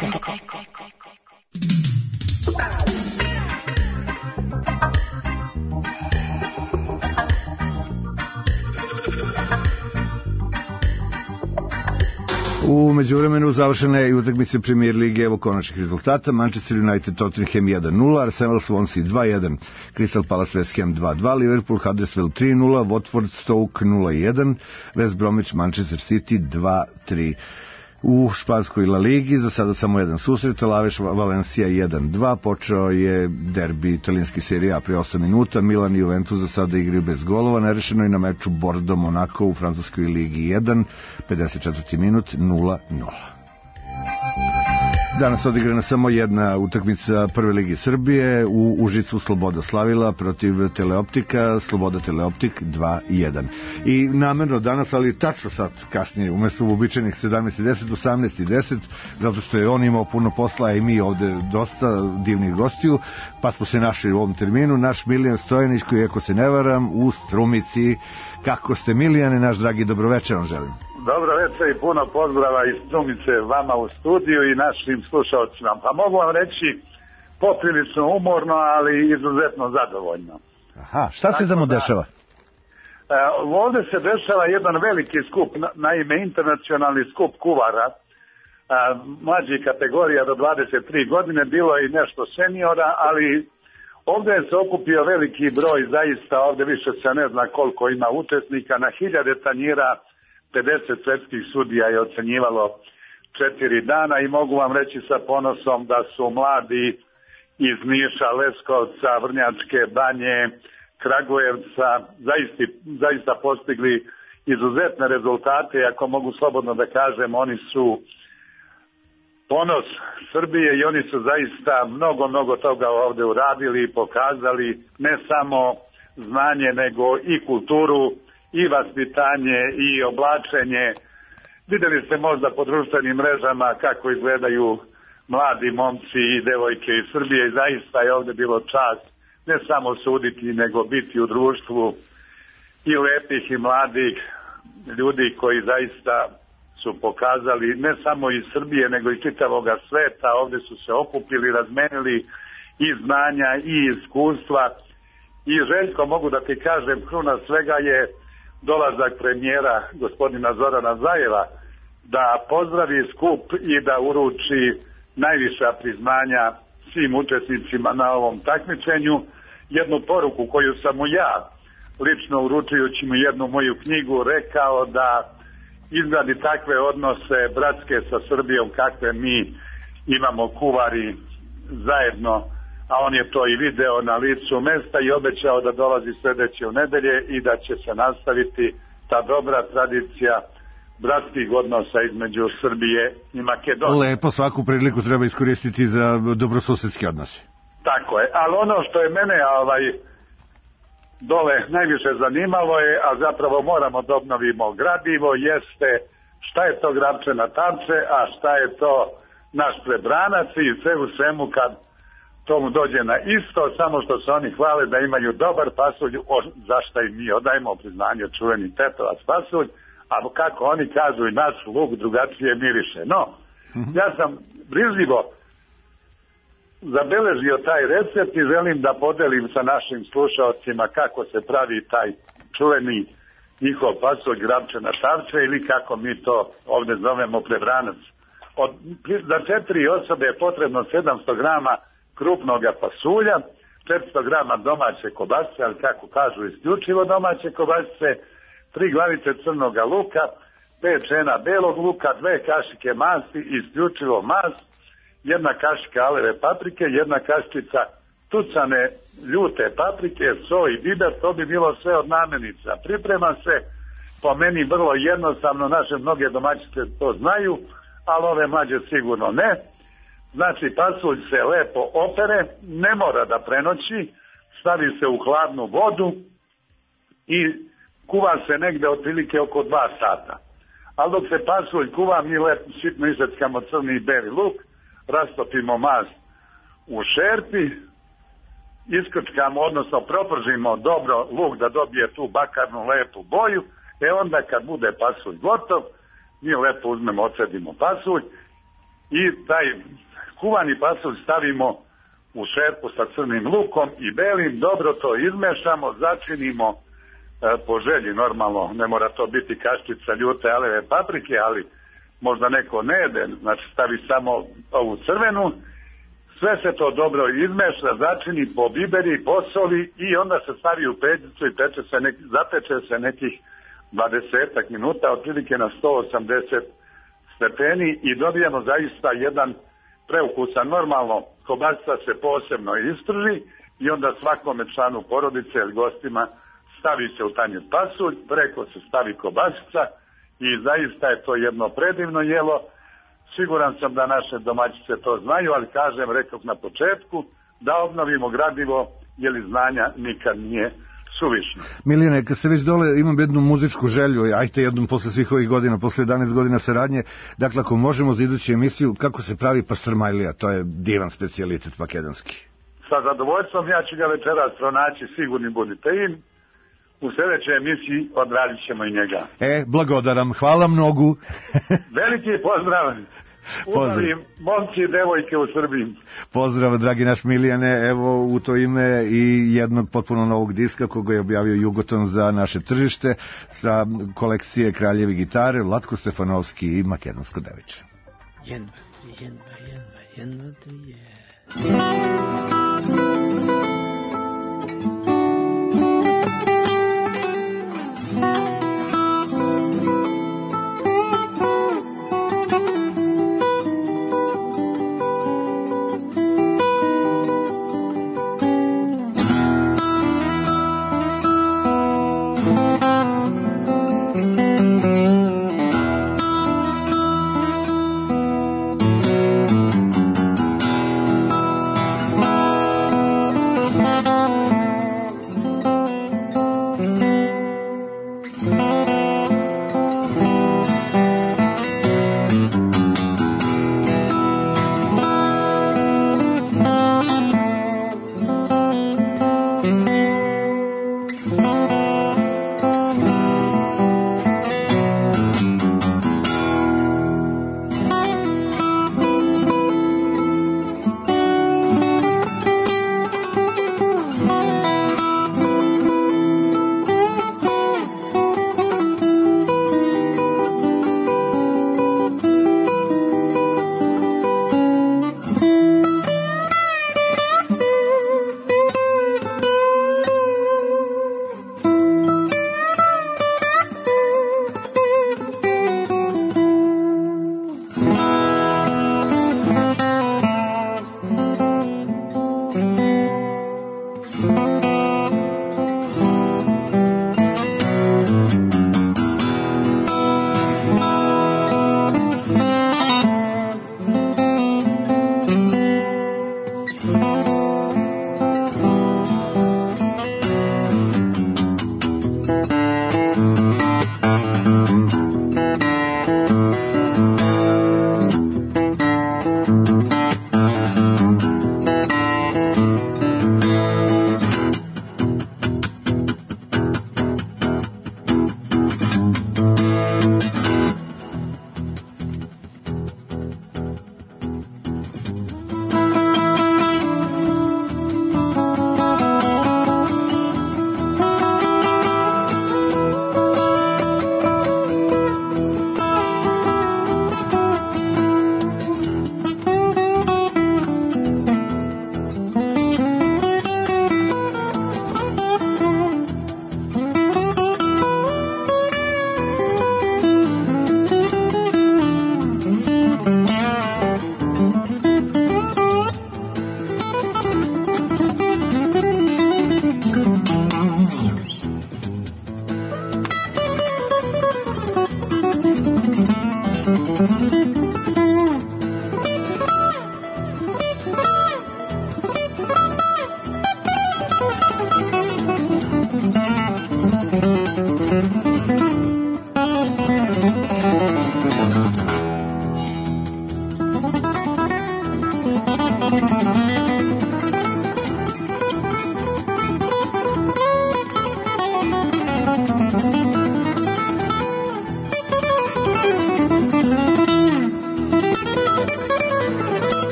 U međuvremenu završena je i utakmica Premier lige, evo konačnih rezultata. Manchester United Tottenham jedan nula, Arsenal Swansea dva jedan, Crystal Palace West Ham dva dva, Liverpool Huddersfield tri nula, Watford Stoke nula jedan, West Bromwich Manchester City dva tri. U španskoj La Ligi za sada samo jedan susret, Alaves Valencia jedan dva, počeo je derbi italijanski Serie A pre osam minuta, Milan i Juventus za sada igraju bez golova, nerešeno je na meču Bordeaux Monaco u francuskoj ligi jedan, pedeset četvrti minut nula nula. Danas odigrana samo jedna utakmica Prve ligi Srbije, u Užicu Sloboda slavila protiv Teleoptika, Sloboda Teleoptik dva jedan. I namerno danas, ali tačno sad kasnije, umesto uobičajenih sedamnaest i deset, osamnaest i deset, zato što je on imao puno posla i mi ovde dosta divnih gostiju, pa smo se našli u ovom terminu. Naš Milijan Stojanić, koji, ako se ne varam, u Strumici. Kako ste, Milijane, naš dragi, dobroveče vam želim. Dobro večer i puno pozdrava iz Strumice vama u studiju i našim slušalcima. Pa mogu vam reći poprilično umorno, ali izuzetno zadovoljno. Aha, šta se tamo dešava? E, ovdje se dešava jedan veliki skup, naime internacionalni skup kuvara, e, mlađih kategorija do dvadeset tri godine, bilo je i nešto seniora, ali ovdje se okupio veliki broj, zaista ovdje više se ne zna koliko ima učesnika, na hiljade tanjira, pedeset svetskih sudija je ocenjivalo četiri dana i mogu vam reći sa ponosom da su mladi iz Niša, Leskovca, Vrnjačke Banje, Kragujevca zaista, zaista postigli izuzetne rezultate. Ako mogu slobodno da kažem, oni su ponos Srbije i oni su zaista mnogo, mnogo toga ovdje uradili i pokazali ne samo znanje nego i kulturu i vaspitanje i oblačenje. Vidjeli ste možda po društvenim mrežama kako izgledaju mladi momci i devojke iz Srbije i zaista je ovdje bilo čast ne samo suditi nego biti u društvu i lepih i mladih ljudi koji zaista su pokazali ne samo iz Srbije nego i čitavoga sveta. Ovdje su se okupili, razmenili i znanja i iskustva i Željko, mogu da ti kažem, kruna svega je dolazak premijera gospodina Zorana Zajeva da pozdravi skup i da uruči najviša priznanja svim učesnicima na ovom takmičenju. Jednu poruku koju sam mu ja lično uručujući mu jednu moju knjigu rekao da izgradi takve odnose bratske sa Srbijom kakve mi imamo kuvari zajedno, a on je to i video na licu mesta i obećao da dolazi sljedeće u nedelje i da će se nastaviti ta dobra tradicija bratskih odnosa između Srbije i Makedonije. Lepo, svaku priliku treba iskoristiti za dobrosusedske odnose. Tako je, ali ono što je mene ovaj, dole najviše zanimalo je, a zapravo moramo da obnovimo gradivo, jeste šta je to Grabče na Tamče, a šta je to naš Prebranac i sve u svemu kad tomu dođe na isto, samo što se oni hvale da imaju dobar pasulj, o, zašto im mi odajemo priznanje čuveni Tetovac pasulj, a kako oni kažu i naš luk drugačije miriše. No, ja sam brižljivo zabeležio taj recept i želim da podelim sa našim slušalcima kako se pravi taj čuveni njihov pasulj grabče na tavče ili kako mi to ovdje zovemo prebranac. Od, za četiri osobe je potrebno sedamsto grama krupnog pasulja, četiristo grama domaće kobasice, ali kako kažu isključivo domaće kobasice, tri glavice crnog luka, pet čena belog luka, dve kašike masti, isključivo mast, jedna kašika aleve paprike, jedna kašikica tucane ljute paprike, so i biber, to bi bilo sve od namirnica. Priprema se po meni vrlo jednostavno, naše mnoge domaćice to znaju, ali ove mlađe sigurno ne. Znači, pasulj se lepo opere, ne mora da prenoći, stavi se u hladnu vodu i kuva se negde otprilike oko dva sata. Ali dok se pasulj kuva, mi lepo sitno iseckamo crni i beli luk, rastopimo mast u šerpi, iskrčkamo, odnosno propržimo dobro luk da dobije tu bakarnu lepu boju, e onda kad bude pasulj gotov, mi lepo uzmemo, ocedimo pasulj i taj kuvani pasulj stavimo u šerpu sa crnim lukom i belim, dobro to izmešamo, začinimo e, po želji normalno, ne mora to biti kaščica ljute aleve paprike, ali možda neko ne jede, znači stavi samo ovu crvenu, sve se to dobro izmeša, začini, pobiberi, posoli i onda se stavi u pećnicu i peče se neki, zapeče se nekih dvadesetak minuta, otprilike na sto osamdeset stepeni i dobijemo zaista jedan preukusan. Normalno, kobasica se posebno istrži i onda svakome članu porodice ili gostima stavi se u tanjir pasulj, preko se stavi kobasica i zaista je to jedno predivno jelo. Siguran sam da naše domaćice to znaju, ali kažem, rekao na početku, da obnovimo gradivo, jer znanja nikad nije suvišno. Milijane, kad se već dole, imam jednu muzičku želju, ajte jednom posle svih ovih godina, posle jedanaest godina saradnje, dakle ako možemo za iduću emisiju, kako se pravi pastrmajlija, to je divan specijalitet makedonski. Sa zadovoljstvom, ja ću ga večeras pronaći, sigurni budite im. U sljedećoj emisiji odradit ćemo i njega. E, blagodaram, hvala mnogu. Veliki pozdrav. Uzdravim momci i devojke u Srbiji. Pozdrav, dragi naš Milijane, evo u to ime i jednog potpuno novog diska koga je objavio Jugoton za naše tržište sa kolekcije Kraljevi gitare, Vlatko Stefanovski i Makedonsko deviče. Jedna, jedna, jedna, jedna, jedna. Thank you.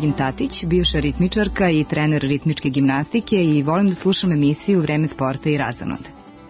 Dragin Tatić, bivša ritmičarka i trener ritmičke gimnastike i volim da slušam emisiju Vreme sporta i razonode.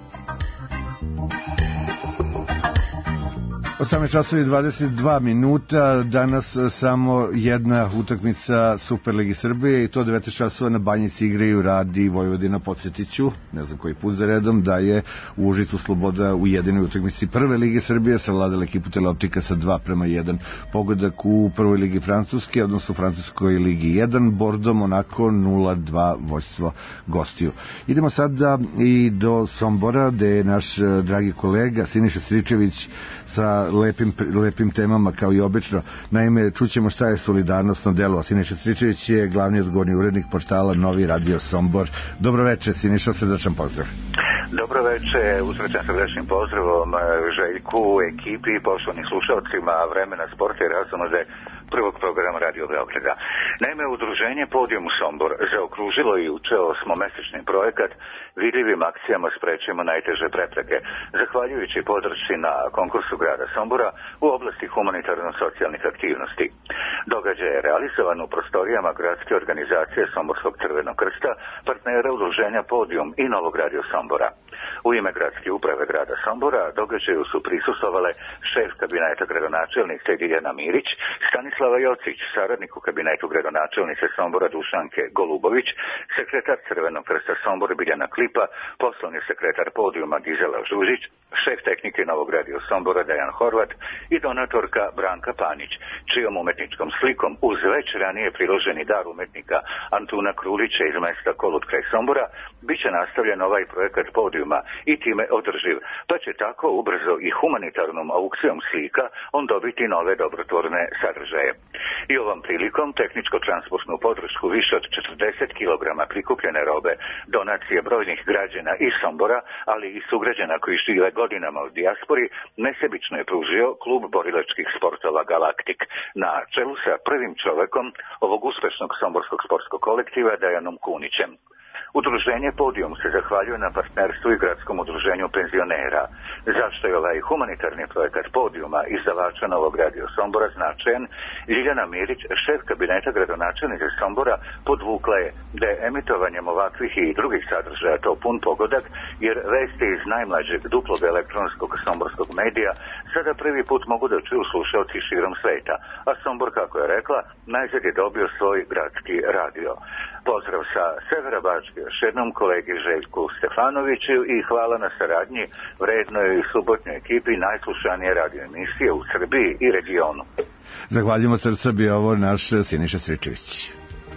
osamnaest časova i dvadeset dva minuta, danas samo jedna utakmica Superligi Srbije i to devetnaest časova na Banjici igraju Radi Vojvodina. Podsjetiću, ne znam koji put za redom, da je u Užicu Sloboda u jedinoj utakmici Prve Lige Srbije savladala ekipu Teleoptika sa dva prema jedan. Pogodak u Prvoj Ligi Francuske, odnosno u Francuskoj Ligi jedan, Bordo Monako nula dva vojstvo gostiju. Idemo sada i do Sombora, gde je naš dragi kolega Siniša Stričević sa lepim, lepim temama kao i obično. Naime, čućemo šta je solidarnostno delo, a Siniša Stričević je glavni odgovorni urednik portala Novi Radio Sombor. Dobro večer, Siniša, srdačan pozdrav. Dobro večer, usrećan srdečnim pozdravom Željku, ekipi i poštovanim slušalcima Vremena sporta i razonode prvog programa Radio Beograda. Naime, udruženje Podijum Sombor zaokružilo i juče osmomesečni projekat vidljivim akcijama sprečimo najteže prepreke, zahvaljujući podršci na konkursu grada Sombora u oblasti humanitarno-socijalnih aktivnosti. Događaj je realizovan u prostorijama gradske organizacije Somborskog crvenog krsta, partnera udruženja Podijum i Novog Radio Sombora. U ime gradske uprave grada Sombora događaju su prisustvovale šef kabineta gradonačelnice Diljana Mirić, Stanislava Jocić, saradnik u kabinetu gradonačelnice Sombora Dušanke Golubović, sekretar Crvenog krsta Sombor Biljana Klipa, poslovni sekretar Podijuma Gizela Žužić, šef tehnike Novog Radio Sombora Dejan Horvat i donatorka Branka Panić, čijom umetničkom slikom uz već ranije priloženi dar umetnika Antuna Krulića iz mesta Kolut kraj Sombora biće nastavljen ovaj projekat Podijuma i time održiv, pa će tako ubrzo i humanitarnom aukcijom slika on dobiti nove dobrotvorne sadržaje. I ovom prilikom tehničko-transportnu podršku više od četrdeset kilograma prikupljene robe, donacije brojnih građana iz Sombora, ali i sugrađana koji žive godinama u dijaspori, nesebično je pružio klub borilačkih sportova Galaktik na čelu sa prvim čovekom ovog uspešnog somborskog sportskog kolektiva Dajanom Kunićem. Udruženje Podijum se zahvaljuje na partnerstvu i gradskom udruženju penzionera. Zašto je ovaj humanitarni projekat Podijuma izdavača Novog Radio Sombora značajan, Ljiljana Mirić, šef kabineta gradonačelnice Sombora, podvukla je da je emitovanjem ovakvih i drugih sadržaja to pun pogodak, jer vesti iz najmlađeg duplog elektronskog somborskog medija sada prvi put mogu da čuju slušalci širom sveta, a Sombor, kako je rekla, najzad je dobio svoj gradski radio. Pozdrav sa Severa Bačke još jednom kolegi Željku Stefanoviću i hvala na saradnji vrednoj i subotnjoj ekipi najslušanije radio emisije u Srbiji i regionu. Zahvaljujemo srca, bio ovo naš Siniša Stričević.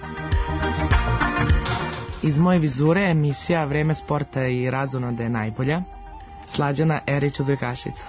Iz moje vizure emisija Vreme sporta i razonode je najbolja. Slađana Erić Udrikašica.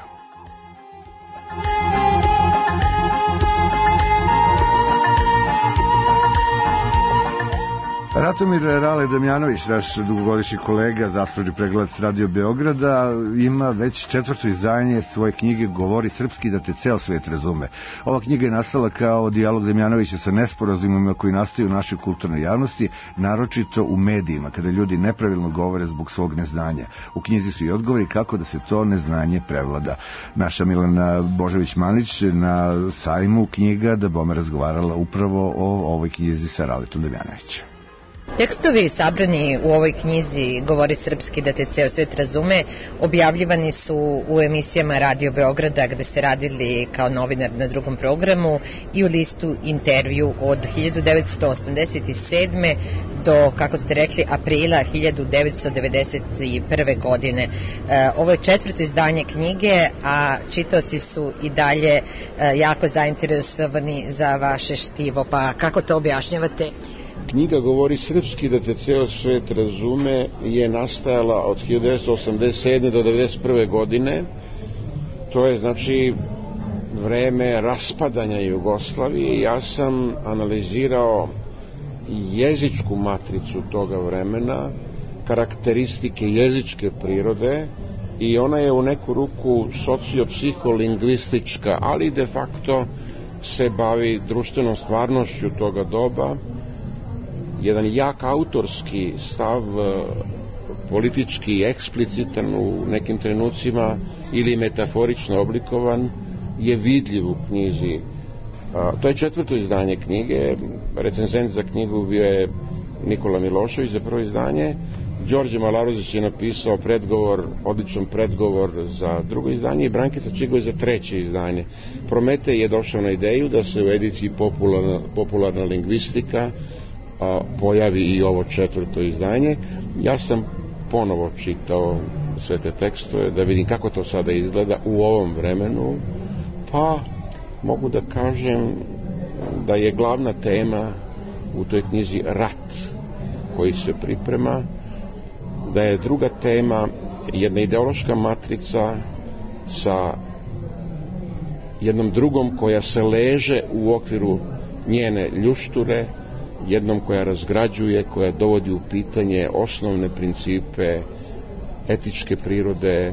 Ratomir Rale Damjanović, naš dugogodišnji kolega, zaslužni pregledač Radio Beograda, ima već četvrto izdanje svoje knjige Govori srpski da te ceo svet razume. Ova knjiga je nastala kao dijalog Damjanovića sa nesporazumima koji nastaju u našoj kulturnoj javnosti, naročito u medijima, kada ljudi nepravilno govore zbog svog neznanja. U knjizi su i odgovori kako da se to neznanje prevlada. Naša Milana Božović-Manić na sajmu knjiga da bome razgovarala upravo o ovoj knjizi sa Raletom Damjanovićem. Tekstovi sabrani u ovoj knjizi Govori srpski da te ceo svet razume objavljivani su u emisijama Radio Beograda gde ste radili kao novinar na drugom programu i u listu Intervju od hiljadu devetsto osamdeset sedme do, kako ste rekli, aprila hiljadu devetsto devedeset prve godine. Ovo je četvrto izdanje knjige, a čitaoci su i dalje jako zainteresovani za vaše štivo. Pa kako to objašnjavate? Knjiga Govori srpski da te ceo svet razume je nastajala od hiljadu devetsto osamdeset sedme do devedeset prve godine. To je znači vreme raspadanja Jugoslavije. Ja sam analizirao jezičku matricu toga vremena, karakteristike jezičke prirode i ona je u neku ruku sociopsiholingvistička, ali de facto se bavi društvenom stvarnošću toga doba. Jedan jak autorski stav, politički eksplicitan u nekim trenucima ili metaforično oblikovan, je vidljiv u knjizi To je četvrto izdanje knjige. Recenzent za knjigu bio je Nikola Milošević za prvo izdanje. Đorđe Malaruzić je napisao predgovor, odličan predgovor za drugo izdanje i Brankica Čigoj za treće izdanje. Prometej je došao na ideju da se u ediciji popularna, popularna lingvistika a, pojavi i ovo četvrto izdanje. Ja sam ponovo čitao sve te tekstove da vidim kako to sada izgleda u ovom vremenu, pa mogu da kažem da je glavna tema u toj knjizi rat koji se priprema, da je druga tema jedna ideološka matrica sa jednom drugom koja se leže u okviru njene ljušture, jednom koja razgrađuje, koja dovodi u pitanje osnovne principe etičke prirode,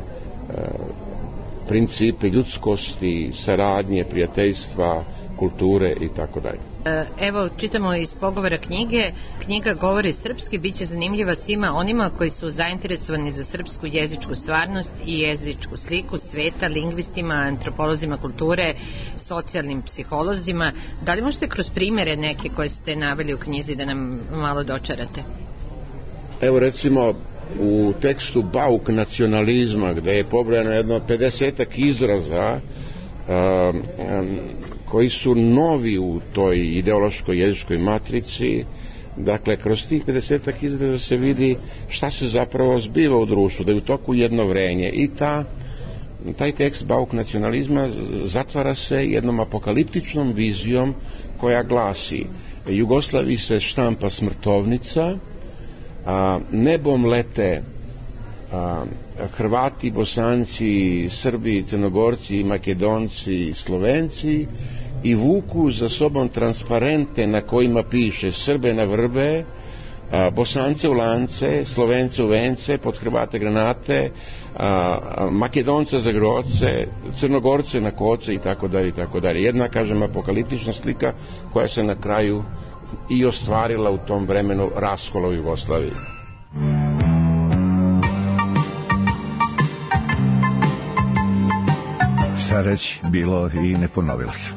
principe ljudskosti, saradnje, prijateljstva, kulture i tako dalje. Evo, čitamo iz pogovora knjige. Knjiga govori srpski, bit će zanimljiva svima onima koji su zainteresovani za srpsku jezičku stvarnost i jezičku sliku sveta, lingvistima, antropolozima kulture, socijalnim psiholozima. Da li možete kroz primere neke koje ste naveli u knjizi da nam malo dočarate? Evo recimo u tekstu Bauk nacionalizma, gde je pobrojano jedno pedesetak izraza um, um, koji su novi u toj ideološkoj jezičkoj matrici. Dakle, kroz tih pedesetak izraza se vidi šta se zapravo zbiva u društvu, da je u toku jedno vrenje i ta, taj tekst Bauk nacionalizma zatvara se jednom apokaliptičnom vizijom koja glasi: Jugoslaviji se štampa smrtovnica, a, nebom lete a, Hrvati, Bosanci, Srbi, Crnogorci, Makedonci, Slovenci i vuku za sobom transparente na kojima piše Srbe na vrbe, a, Bosance u lance, Slovence u vence, pod Hrvate granate, a, a, Makedonca za groce, Crnogorce na koce i tako dalje i tako dalje. Jedna, kažem, apokaliptična slika koja se na kraju i ostvarila u tom vremenu raskola u Jugoslaviji. Šta reći, bilo i ne ponovilo se.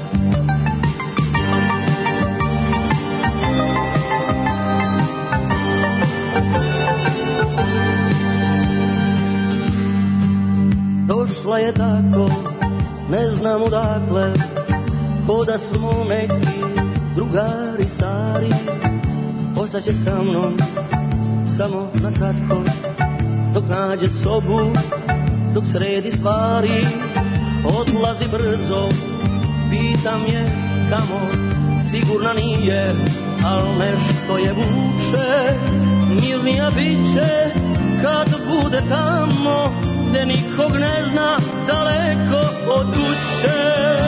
Došla je tako, ne znam odakle, ko da smo neki drugari stari. Ostaće sa mnom samo na kratko, dok nađe sobu, dok sredi stvari. Odlazi brzo, pitam je kamo, sigurna nije, al nešto je vuče. Mirnija biće kad bude tamo, gde nikog ne zna, daleko od kuće.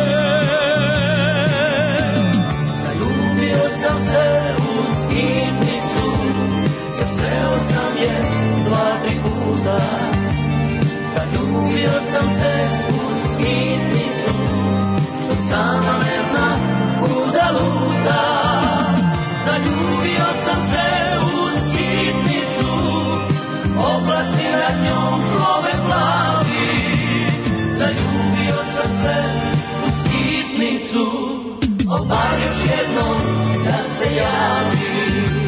Zaljubio sam se u skitnicu, jer sreo sam je dva, tri puta. Zaljubio sam se u skitnicu, što sama ne zna kuda luta. Zaljubio sam se u skitnicu, oblaci nad njom plove plavi. Zaljubio sam se u skitnicu, obar još jednom da se javi.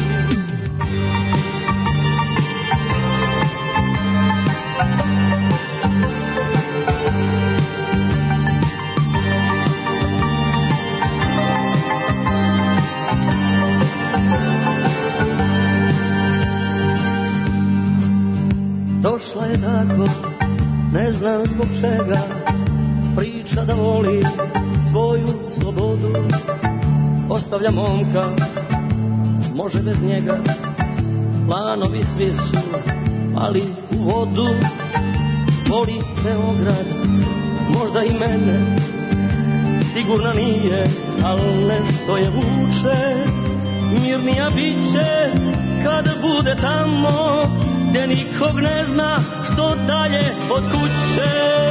Došla je tako, ne znam zbog čega, priča da voli svoju slobodu. Ostavlja momka, može bez njega, planovi svi su pali u vodu. Voli Beograd, možda i mene, sigurna nije, al nešto je vuče. Mirnija biće kad bude tamo, gde nikog ne zna, što dalje od kuće.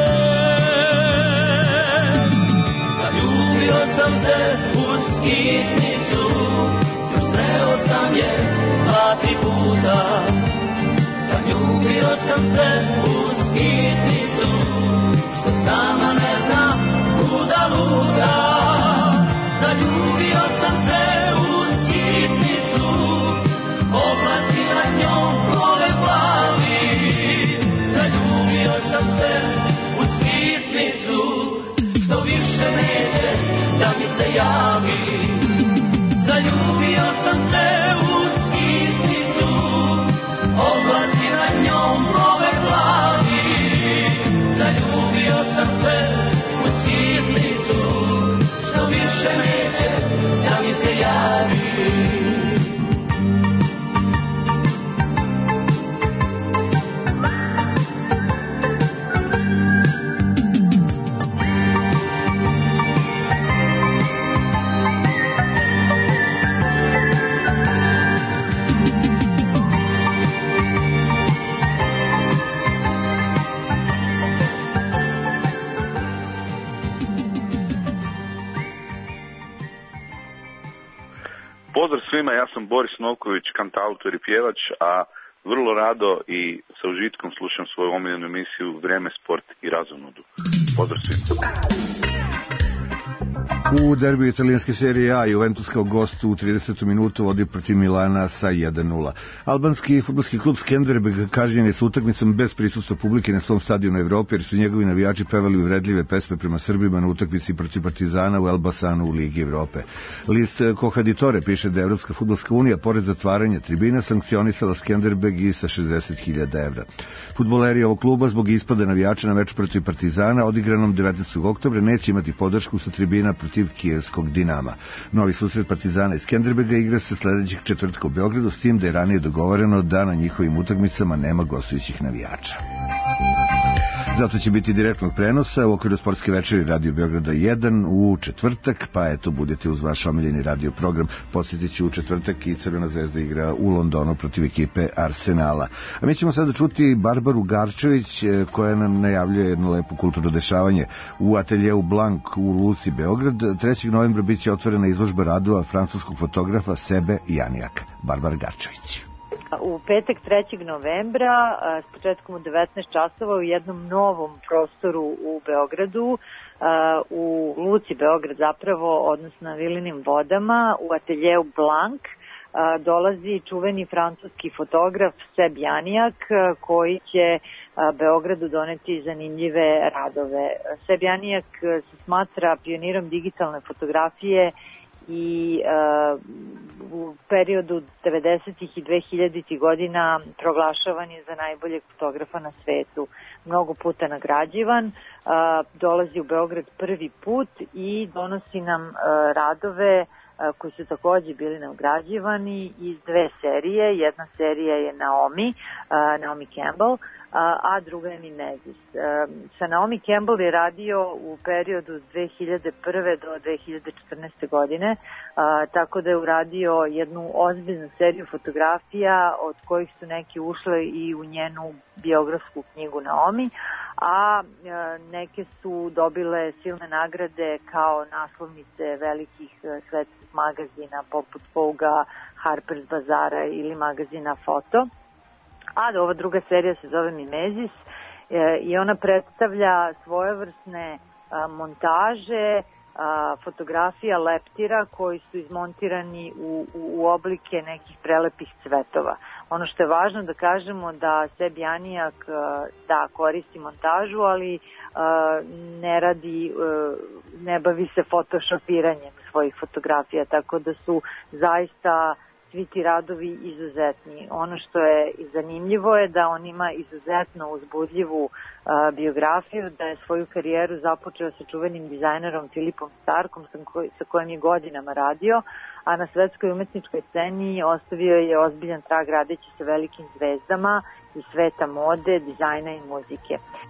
Zaljubio sam se u skitnicu, još sreo sam je dva, tri puta. Zaljubio sam se u skitnicu, što sama ne zna kuda luta. Pozdrav svima, ja sam Boris Novković, kantautor i pjevač, a vrlo rado i sa užitkom slušam svoju omiljenu emisiju Vreme, sport i razonodu. Pozdrav svima. U derbiju italijanske serije A Juventus kao gost u tridesetu minutu vodi protiv Milana sa jedan nula. Albanski fudbalski klub Skenderbeg kažnjen je sa utakmicom bez prisustva publike na svom stadionu Evrope jer su njegovi navijači pevali uvredljive pesme prema Srbima na utakmici protiv Partizana u Elbasanu u Ligi Evrope. List Kohaditore piše da je Evropska fudbalska unija pored zatvaranja tribina sankcionisala Skenderbeg i sa šezdeset hiljada evra. Fudbaleri ovog kluba zbog ispada navijača na meču protiv Partizana odigranom devetnaestog oktobra neće imati podršku sa tribina protiv kijevskog Dinama. Novi susret Partizana i Skenderbega igra se sledećeg četvrtka u Beogradu, s tim da je ranije dogovoreno da na njihovim utakmicama nema gostujućih navijača. Zato će biti direktnog prenosa u okviru sportske večeri Radio Beograda jedan u četvrtak, pa eto, budete uz vaš omiljeni radio program. Podsjetit ću u četvrtak i Crvena zvezda igra u Londonu protiv ekipe Arsenala. A mi ćemo sada čuti Barbaru Garčević koja nam najavljuje jedno lepo kulturno dešavanje u ateljeu Blank u Luci Beograd. trećeg novembra bit će otvorena izložba radova francuskog fotografa Sebe Janijaka. Barbara Garčević. U petak trećeg novembra s početkom u devetnaest časova u jednom novom prostoru u Beogradu, u Luci Beograd zapravo, odnosno na Vilinim vodama, u ateljeu Blank dolazi čuveni francuski fotograf Seb Janijak koji će Beogradu doneti zanimljive radove. Seb Janijak se smatra pionirom digitalne fotografije i uh, u periodu devedesetih i dvehiljaditih godina proglašavan je za najboljeg fotografa na svetu. Mnogo puta nagrađivan, uh, dolazi u Beograd prvi put i donosi nam uh, radove uh, koji su takođe bili nagrađivani iz dve serije. Jedna serija je Naomi, uh, Naomi Campbell, a druga je Mimezis. Sa Naomi Campbell je radio u periodu dve hiljade prve do dve hiljade četrnaeste godine, tako da je uradio jednu ozbiljnu seriju fotografija od kojih su neki ušle i u njenu biografsku knjigu Naomi, a neke su dobile silne nagrade kao naslovnice velikih svetskih magazina poput Vogue, Harper's Bazaara ili magazina Foto. A ova druga serija se zove Mimezis e, i ona predstavlja svojevrsne a, montaže a, fotografija leptira koji su izmontirani u, u, u oblike nekih prelepih cvetova. Ono što je važno da kažemo da Seb Janijak da koristi montažu, ali a, ne radi, a, ne bavi se photoshopiranjem svojih fotografija, tako da su zaista svi ti radovi izuzetni. Ono što je zanimljivo je da on ima izuzetno uzbudljivu uh, biografiju, da je svoju karijeru započeo sa čuvenim dizajnerom Filipom Starkom sa, koj, sa kojim je godinama radio, a na svetskoj umetničkoj sceni ostavio je ozbiljan trag radeći sa velikim zvezdama iz sveta mode, dizajna i muzike.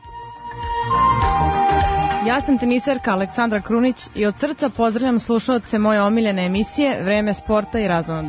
Ja sam teniserka Aleksandra Krunić i od srca pozdravljam slušalce moje omiljene emisije Vreme sporta i razonode.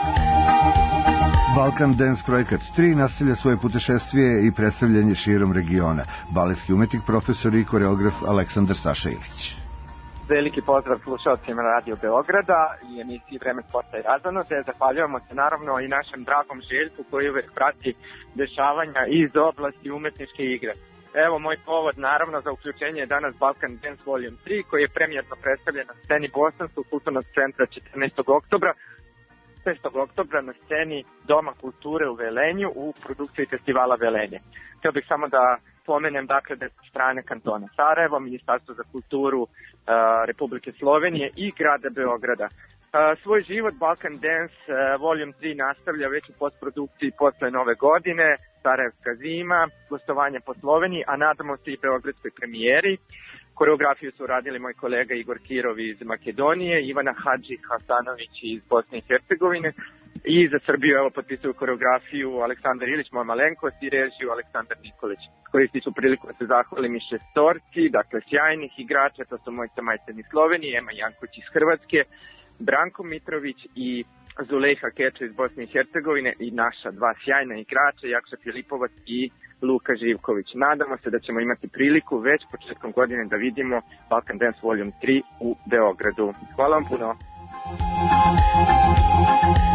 Balkan Dance projekat tri nastavlja svoje putešestvije i predstavljanje širom regiona. Baletski umetnik, profesor i koreograf Aleksandar Saša Ilić. Veliki pozdrav slušalcima Radio Beograda i emisiji Vreme sporta i razonode. Zahvaljujemo se naravno i našem dragom Željku koji uvek prati dešavanja iz oblasti umetničke igre. Evo moj povod naravno za uključenje je danas Balkan Dance Volume tri koji je premijerno predstavljen na sceni Bosanskog kulturnog centra četrnaestog oktobra, šestog oktobra na sceni Doma kulture u Velenju u produkciji festivala Velenje. Htio bih samo da pomenem dakle da je strane kantona Sarajevo, Ministarstvo za kulturu uh, Republike Slovenije i grada Beograda. Uh, svoj život Balkan Dance uh, Volume tri nastavlja već u postprodukciji posle nove godine, Sarajevska zima, gostovanje po Sloveniji, a nadamo se i beogradskoj premijeri. Koreografiju su radili moj kolega Igor Kirov iz Makedonije, Ivana Hadži Hasanović iz Bosne i Hercegovine i za Srbiju evo potpisuju koreografiju Aleksandar Ilić, moja malenkost i režiju Aleksandar Nikolić. Koristit ću priliku da se zahvalim i šestorci, dakle sjajnih igrača, to su Mojca Majcen iz Slovenije, Ema Janković iz Hrvatske, Branko Mitrović i Zulejha Keča iz Bosne i Hercegovine i naša dva sjajna igrača, Jakša Filipovac i Luka Živković. Nadamo se da ćemo imati priliku već početkom godine da vidimo Balkan Dance Volume tri u Beogradu. Hvala vam puno.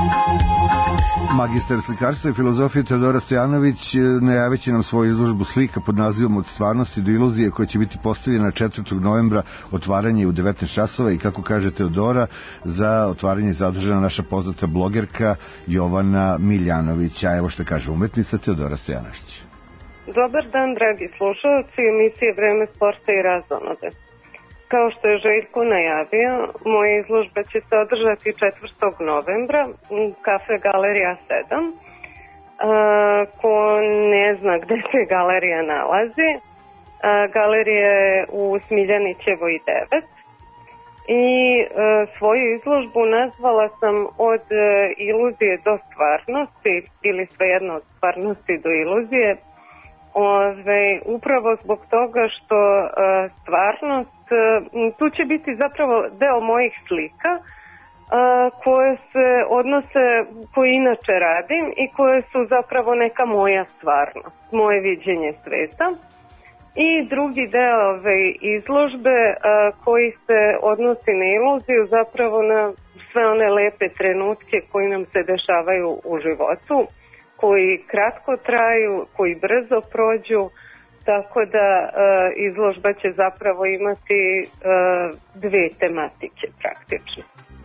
Magistar slikarstva i filozofije Teodora Stojanović najavit će nam svoju izložbu slika pod nazivom Od stvarnosti do iluzije, koja će biti postavljena četvrtog novembra, otvaranje u devetnaest časova i, kako kaže Teodora, za otvaranje je zadužena naša poznata blogerka Jovana Miljanović. A evo što kaže umetnica Teodora Stojanović. Dobar dan, dragi slušalci emisije Vreme sporta i razonode. Kao što je Željko najavio, moja izložba će se održati četvrtog novembra u Kafe Galerija sedam. Ko ne zna gde se galerija nalazi, galerija je u Smiljanićevoj devet. I svoju izložbu nazvala sam Od iluzije do stvarnosti, ili svejedno od stvarnosti do iluzije. Ove, upravo zbog toga što uh, stvarnost, uh, tu će biti zapravo deo mojih slika uh, koje se odnose, koje inače radim i koje su zapravo neka moja stvarnost, moje viđenje sveta. I drugi deo ove izložbe uh, koji se odnosi na iluziju, zapravo na sve one lepe trenutke koji nam se dešavaju u životu, koji kratko traju, koji brzo prođu, tako da e, izložba će zapravo imati e, dve tematike praktično.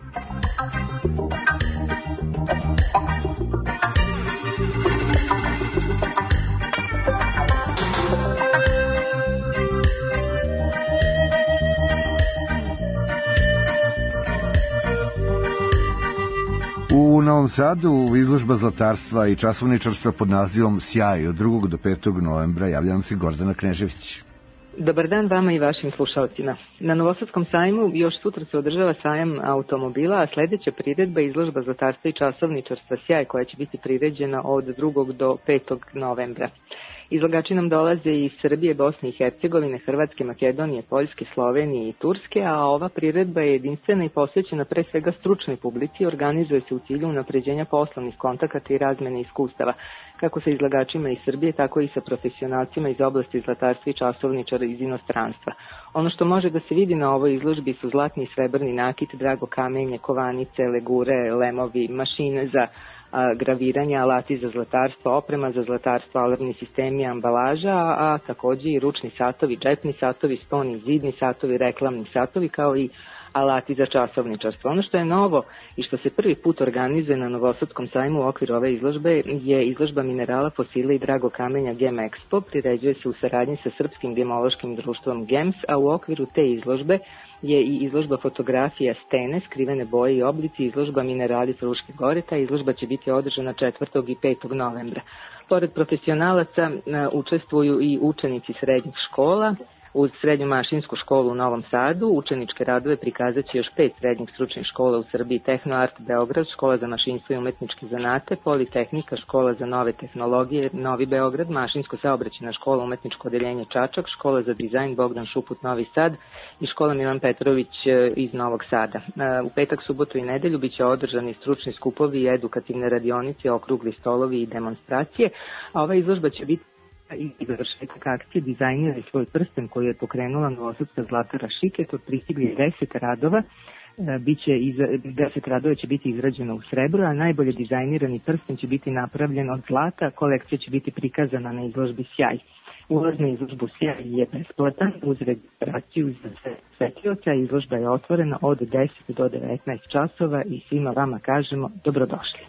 U Novom Sadu izložba zlatarstva i časovničarstva pod nazivom Sjaj od drugog do petog novembra. Javlja nam se Gordana Knežević. Dobar dan vama i vašim slušalcima. Na Novosadskom sajmu još sutra se održava sajam automobila, a sledeća priredba je izložba zlatarstva i časovničarstva Sjaj, koja će biti priređena od drugog do petog novembra. Izlagači nam dolaze iz Srbije, Bosne i Hercegovine, Hrvatske, Makedonije, Poljske, Slovenije i Turske, a ova priredba je jedinstvena i posvećena pre svega stručnoj publici, organizuje se u cilju unapređenja poslovnih kontakata i razmene iskustava, kako sa izlagačima iz Srbije, tako i sa profesionalcima iz oblasti zlatarstva i časovničara iz inostranstva. Ono što može da se vidi na ovoj izložbi su zlatni i srebrni nakit, drago kamenje, kovanice, legure, lemovi, mašine za graviranja, alati za zlatarstvo, oprema za zlatarstvo, alarmni sistemi, ambalaža, a, a takođe i ručni satovi, džepni satovi, stoni, zidni satovi, reklamni satovi, kao i alati za časovničarstvo. Ono što je novo i što se prvi put organizuje na Novosadskom sajmu u okviru ove izložbe je izložba minerala, fosila i drago kamenja Gem Expo. Priređuje se u saradnji sa Srpskim gemološkim društvom Gems, a u okviru te izložbe je i izložba fotografija stene, skrivene boje i oblici, izložba minerali Fruške gore. Ta izložba će biti održana četvrtog i petog novembra. Pored profesionalaca učestvuju i učenici srednjih škola. Uz srednju mašinsku školu u Novom Sadu učeničke radove prikazat će još pet srednjih stručnih škola u Srbiji: Tehnoart Beograd, škola za mašinstvo i umetničke zanate, Politehnika, škola za nove tehnologije Novi Beograd, mašinsko saobraćajna škola, umetničko odeljenje Čačak, škola za dizajn Bogdan Šuput Novi Sad i škola Milan Petrović iz Novog Sada. U petak, subotu i nedelju biće održani stručni skupovi i edukativne radionice, okrugli stolovi i demonstracije, a ova izložba će biti i završetak akcije Dizajniraj svoj prsten, koju je pokrenula novosadska zlatara Šiket. Od pristigli deset radova, biće iz, deset radova će biti izrađeno u srebru, a najbolje dizajnirani prsten će biti napravljen od zlata. Kolekcija će biti prikazana na izložbi Sjaj. Ulaz na izložbu Sjaj je besplatan uz registraciju za sve svetioca. Izložba je otvorena od deset do devetnaest časova i svima vama kažemo dobrodošli.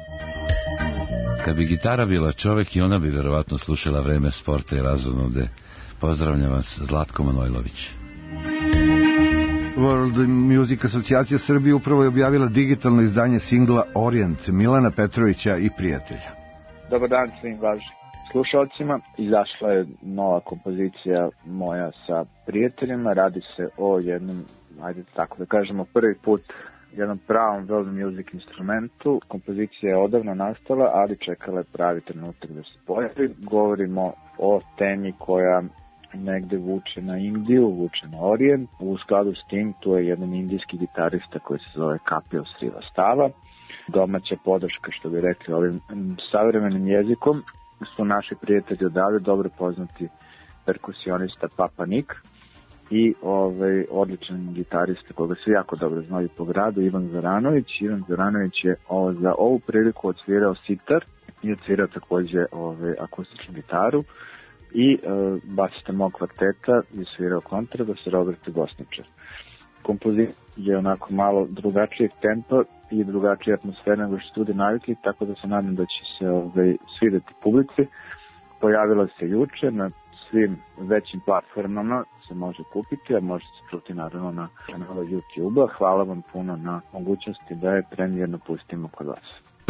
Kad bi gitara bila čovek, i ona bi verovatno slušala Vreme sporta i razonode. Pozdravljam vas, Zlatko Manojlović. World Music Asocijacija Srbije upravo je objavila digitalno izdanje singla Orient Milana Petrovića i prijatelja. Dobar dan svim vašim slušalcima. Izašla je nova kompozicija moja sa prijateljima. Radi se o jednom, ajde tako da kažemo, prvi put jednom pravom world music instrumentu. Kompozicija je odavno nastala, ali čekala je pravi trenutak da se pojavi. Govorimo o temi koja negde vuče na Indiju, vuče na Orient. U skladu s tim tu je jedan indijski gitarista koji se zove Kapil Srivastava. Domaća podrška, što bi rekli ovim savremenim jezikom, su naši prijatelji odavde, dobro poznati perkusionista Papa Nik i ovaj, odličan gitarista koga svi jako dobro znaju po gradu, Ivan Zoranović. Ivan Zoranović je ovo, za ovu priliku odsvirao sitar i odsvirao takođe ovaj, akustičnu gitaru i uh, basista mog kvarteta je svirao kontrabas Robert Gosničar. Kompozicija je onako malo drugačijeg tempa i drugačija atmosfera nego što su ljudi navikli, tako da se nadam da će se ovaj, svideti publici. Pojavila se juče na svim većim platformama, se može kupiti, a može se čuti naravno na kanalu YouTube-a. Hvala vam puno na mogućnosti da je premijerno pustimo kod vas.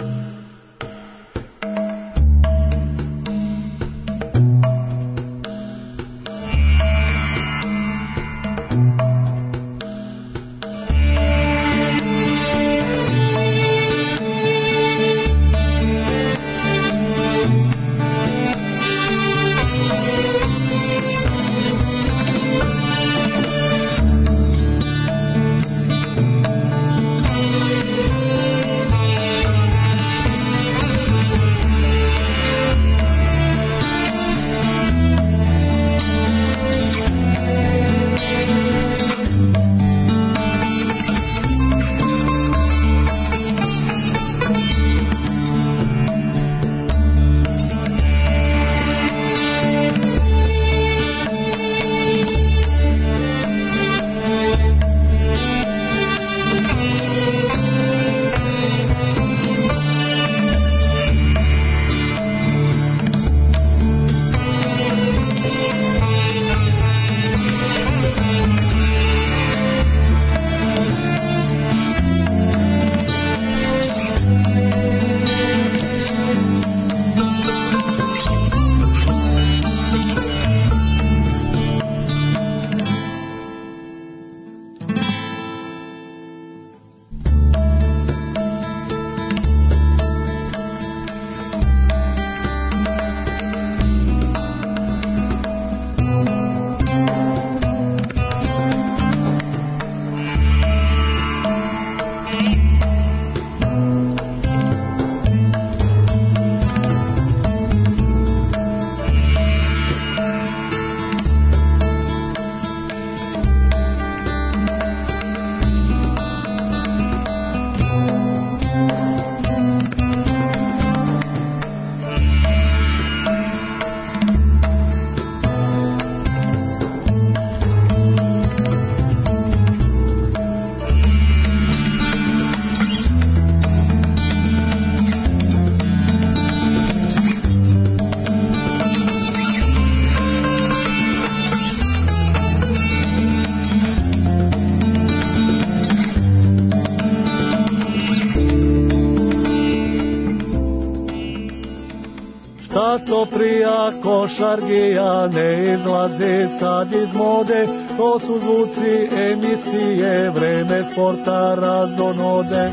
To prija košargija ne izlaze sad iz mode, to su zvuci emisije Vreme sporta razonode.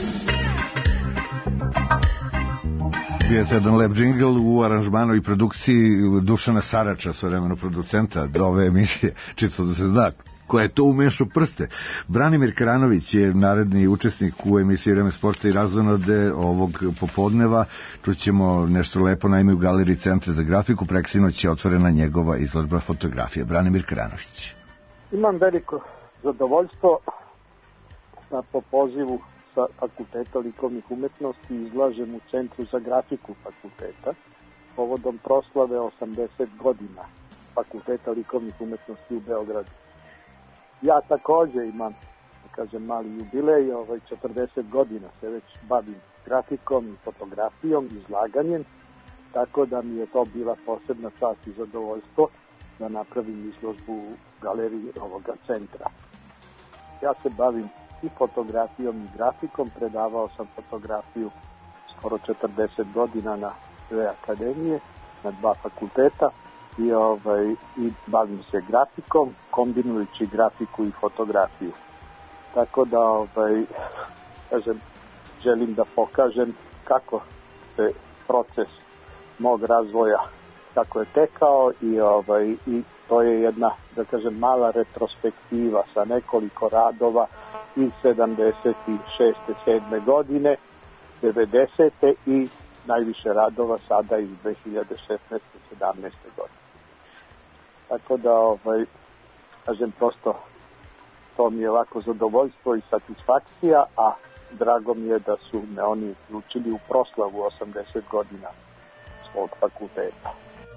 Bio je jedan lep džingl u aranžmanu i produkciji Dušana Sarača, svojevremeno producenta do ove emisije, čisto da se zna koja je to umešao prste. Branimir Karanović je naredni učesnik u emisiji Vreme sporta i razonode ovog popodneva. Čućemo nešto lepo, naime u Galeriji Centra za grafiku preksinoć je otvorena njegova izložba fotografije. Branimir Karanović. Imam veliko zadovoljstvo da po pozivu sa Fakulteta likovnih umetnosti izlažem u Centru za grafiku fakulteta povodom proslave osamdeset godina Fakulteta likovnih umetnosti u Beogradu. Ja takođe imam, da kažem, mali jubilej, ovaj četrdeset godina se već bavim grafikom i fotografijom, izlaganjem, tako da mi je to bila posebna čast i zadovoljstvo da napravim izložbu u galeriji ovoga centra. Ja se bavim i fotografijom i grafikom, predavao sam fotografiju skoro četrdeset godina na dve akademije, na dva fakulteta, i ovaj i bavim se grafikom, kombinujući grafiku i fotografiju. Tako da ovaj kažem, želim da pokažem kako se proces mog razvoja kako je tekao i ovaj i to je jedna, da kažem, mala retrospektiva sa nekoliko radova iz sedamdeset šeste sedme godine, devedesete i najviše radova sada iz dve hiljade šesnaeste sedamnaeste godine. Tako da ovaj, kažem, prosto to mi je ovako zadovoljstvo i satisfakcija, a drago mi je da su me oni uključili u proslavu osamdeset godina svog fakulteta.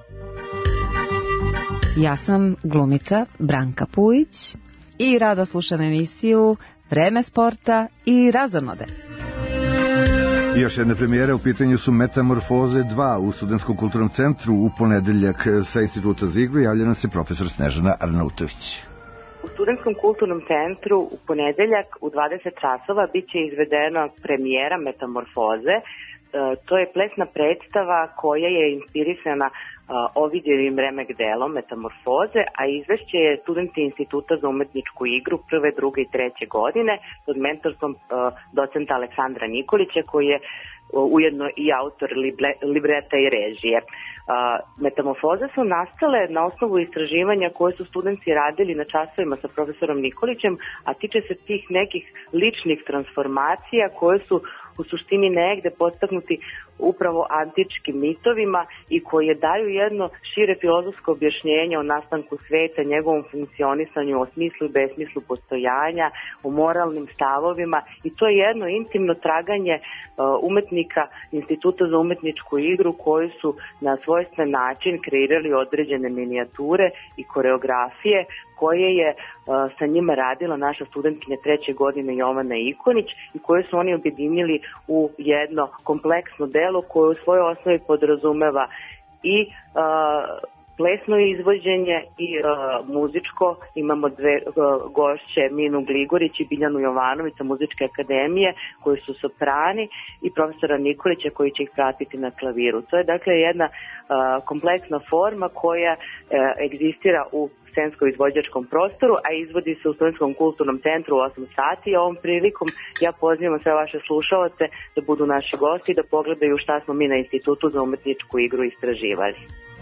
Ja sam glumica Branka Pujić i rado slušam emisiju Vreme sporta i razonode. I još jedne premijere, u pitanju su Metamorfoze dva u Studentskom kulturnom centru u ponedeljak sa Instituta za igru. Javlja nam se profesor Snežana Arnautović. U Studentskom kulturnom centru u ponedeljak u dvadeset časova bit će izvedena premijera Metamorfoze. E, to je plesna predstava koja je inspirisana Ovidijevim remek delom Metamorfoze, a izvešće je studenti Instituta za umetničku igru prve, druge i treće godine pod mentorstvom uh, docenta Aleksandra Nikolića, koji je uh, ujedno i autor libre, libreta i režije. Uh, Metamorfoze su nastale na osnovu istraživanja koje su studenti radili na časovima sa profesorom Nikolićem, a tiče se tih nekih ličnih transformacija koje su u suštini negde podstaknuti upravo antičkim mitovima i koje daju jedno šire filozofsko objašnjenje o nastanku sveta, njegovom funkcionisanju, o smislu i besmislu postojanja, o moralnim stavovima, i to je jedno intimno traganje uh, umetnika Instituta za umetničku igru koji su na svojstven način kreirali određene minijature i koreografije koje je uh, sa njima radila naša studentkinja treće godine Jovana Ikonić i koje su oni objedinili u jedno kompleksno delo koje u svojoj osnovi podrazumeva i uh, plesno izvođenje i uh, muzičko. Imamo dve uh, gošće, Minu Gligorić i Biljanu Jovanović sa Muzičke akademije koji su soprani i profesora Nikolića koji će ih pratiti na klaviru. To je dakle jedna uh, kompleksna forma koja uh, egzistira u scensko-izvođačkom prostoru, a izvodi se u Studentskom kulturnom centru u osam sati. I ovom prilikom ja pozivam sve vaše slušalce da budu naši gosti i da pogledaju šta smo mi na Institutu za umetničku igru istraživali.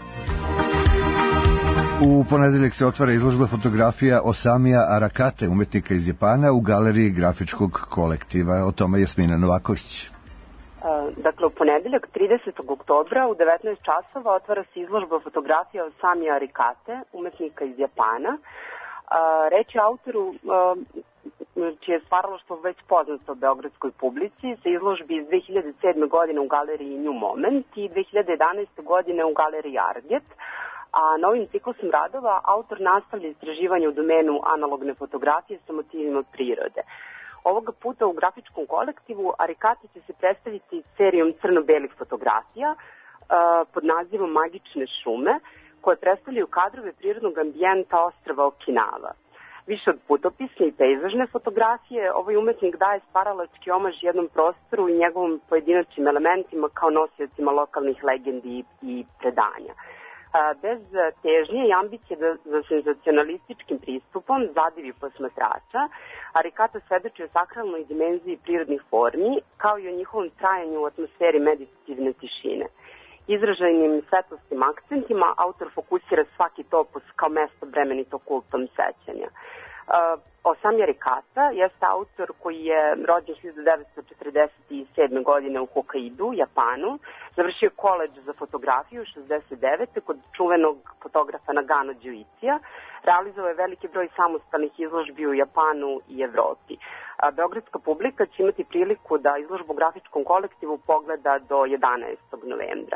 U ponedeljak se otvara izložba fotografija Osamija Arakate, umetnika iz Japana, u galeriji grafičkog kolektiva. O tome Jasmina Novaković. Dakle, u ponedeljak tridesetog oktobra u devetnaest časova otvara se izložba fotografija Osamija Arakate, umetnika iz Japana. Reč je autoru čije je stvaralaštvo već poznato beogradskoj publici, sa izložbi iz dve hiljade sedme. godine u galeriji New Moment i dve hiljade jedanaeste. godine u galeriji Arget. A novim ciklusom radova autor nastavlja istraživanje u domenu analogne fotografije sa motivima prirode. Ovoga puta u grafičkom kolektivu Arakate će se predstaviti serijom crno-belih fotografija uh, pod nazivom Magične šume, koje predstavljaju kadrove prirodnog ambijenta ostrva Okinawa. Više od putopisne i pejzažne fotografije, ovaj umetnik daje stvaralački omaž jednom prostoru i njegovom pojedinačnim elementima kao nosiocima lokalnih legendi i predanja. Bez težnje i ambicije da, za senzacionalističkim pristupom zadivi posmatrača, Arakate svedoči o sakralnoj dimenziji prirodnih formi, kao i o njihovom trajanju u atmosferi meditativne tišine. Izraženim svetlostim akcentima autor fokusira svaki topos kao mesto bremenito kultom sećanja. Uh, Osamija Arakate jeste autor koji je rođen hiljadu devetsto četrdeset sedme. godine u Hokkaidu, Japanu, završio koledž za fotografiju šezdeset devete. kod čuvenog fotografa Nagano Džuicija, realizovao je veliki broj samostalnih izložbi u Japanu i Evropi. A beogradska publika će imati priliku da izložbu u grafičkom kolektivu pogleda do jedanaestog novembra.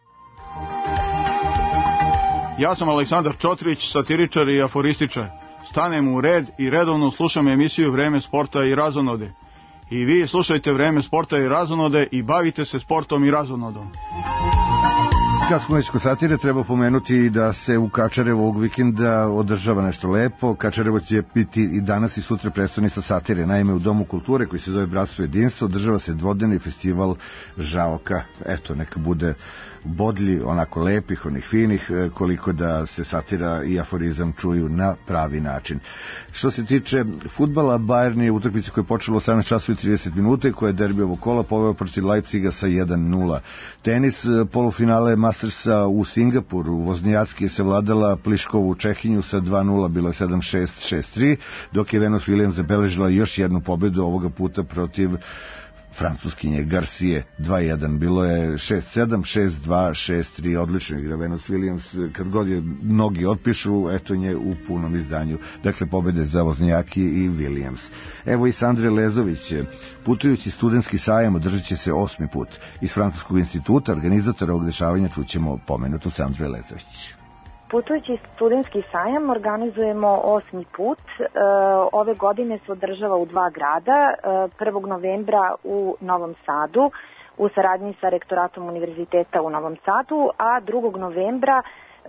Ja sam Aleksandar Čotrić, satiričar i aforističar. Stanem u red i redovno slušam emisiju Vreme sporta i razonode. I vi slušajte Vreme sporta i razonode i bavite se sportom i razonodom. Kad smo već kod satire, treba pomenuti da se u Kačarevu ovog vikenda održava nešto lepo. Kačarevo će biti i danas i sutra prestonica satire. Naime, u Domu kulture koji se zove Bratstvo jedinstvo održava se dvodnevni festival žaoka. Eto, neka bude bodlji, onako lepih, onih finih, koliko da se satira i aforizam čuju na pravi način. Što se tiče fudbala, Bayern je utakmica koja je počela u osamnaest časova i trideset minuta, koja je derbi ovog kola poveo protiv Leipziga sa jedan nula. Tenis, polufinale Mastersa u Singapuru, Voznjacki je se vladala Pliškovu u Čehinju sa dva nula, bilo je sedam šest, šest tri, dok je Venus Williams zabeležila još jednu pobedu, ovoga puta protiv Francuskinje Garcije dva jedan. Bilo je šest sedam, šest dva, šest tri. Odlično igra Venus Williams. Kad god je mnogi otpišu, eto nje u punom izdanju. Dakle, pobede za Voznjaki i Williams. Evo i Sandre Lezović. Putujući studentski sajam održat će se osmi put. Iz Francuskog instituta, organizatora ovog dešavanja, čućemo pomenutu Sandre Lezović. Putujući studentski sajam organizujemo osmi put. E, ove godine se održava u dva grada. E, prvog novembra u Novom Sadu u saradnji sa rektoratom univerziteta u Novom Sadu, a drugog novembra e,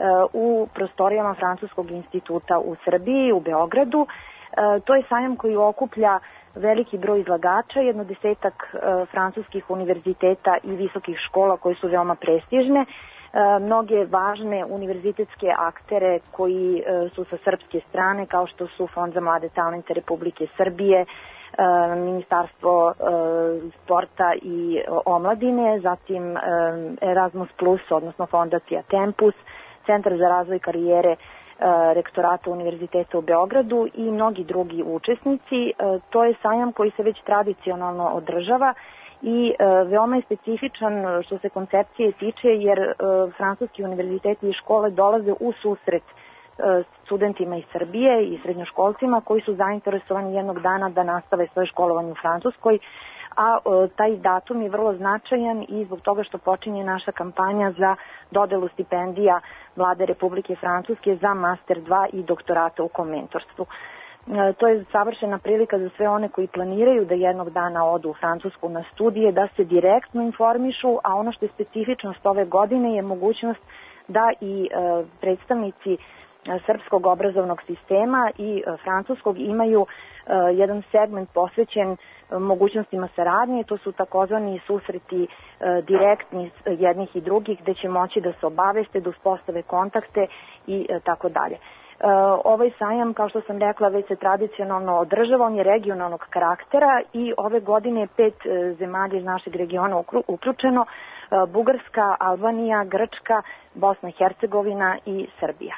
u prostorijama Francuskog instituta u Srbiji, u Beogradu. E, to je sajam koji okuplja veliki broj izlagača, jedno desetak e, francuskih univerziteta i visokih škola koje su veoma prestižne, mnoge važne univerzitetske aktere koji su sa srpske strane, kao što su Fond za mlade talente Republike Srbije, Ministarstvo sporta i omladine, zatim Erasmus plus, odnosno Fondacija Tempus, Centar za razvoj karijere rektorata Univerziteta u Beogradu i mnogi drugi učesnici. To je sajam koji se već tradicionalno održava i e, veoma je specifičan što se koncepcije tiče, jer e, francuski univerziteti i škole dolaze u susret e, studentima iz Srbije i srednjoškolcima koji su zainteresovani jednog dana da nastave svoje školovanje u Francuskoj, a e, taj datum je vrlo značajan i zbog toga što počinje naša kampanja za dodelu stipendija Vlade Republike Francuske za master dva i doktorata u komentorstvu. To je savršena prilika za sve one koji planiraju da jednog dana odu u Francusku na studije, da se direktno informišu, a ono što je specifičnost ove godine je mogućnost da i predstavnici srpskog obrazovnog sistema i francuskog imaju jedan segment posvećen mogućnostima saradnje. To su takozvani susreti direktni jednih i drugih, gde će moći da se obaveste, da uspostave kontakte i tako dalje. Ovaj sajam, kao što sam rekla, već se tradicionalno održava, on je regionalnog karaktera i ove godine pet zemalja iz našeg regiona uključeno, Bugarska, Albanija, Grčka, Bosna i Hercegovina i Srbija.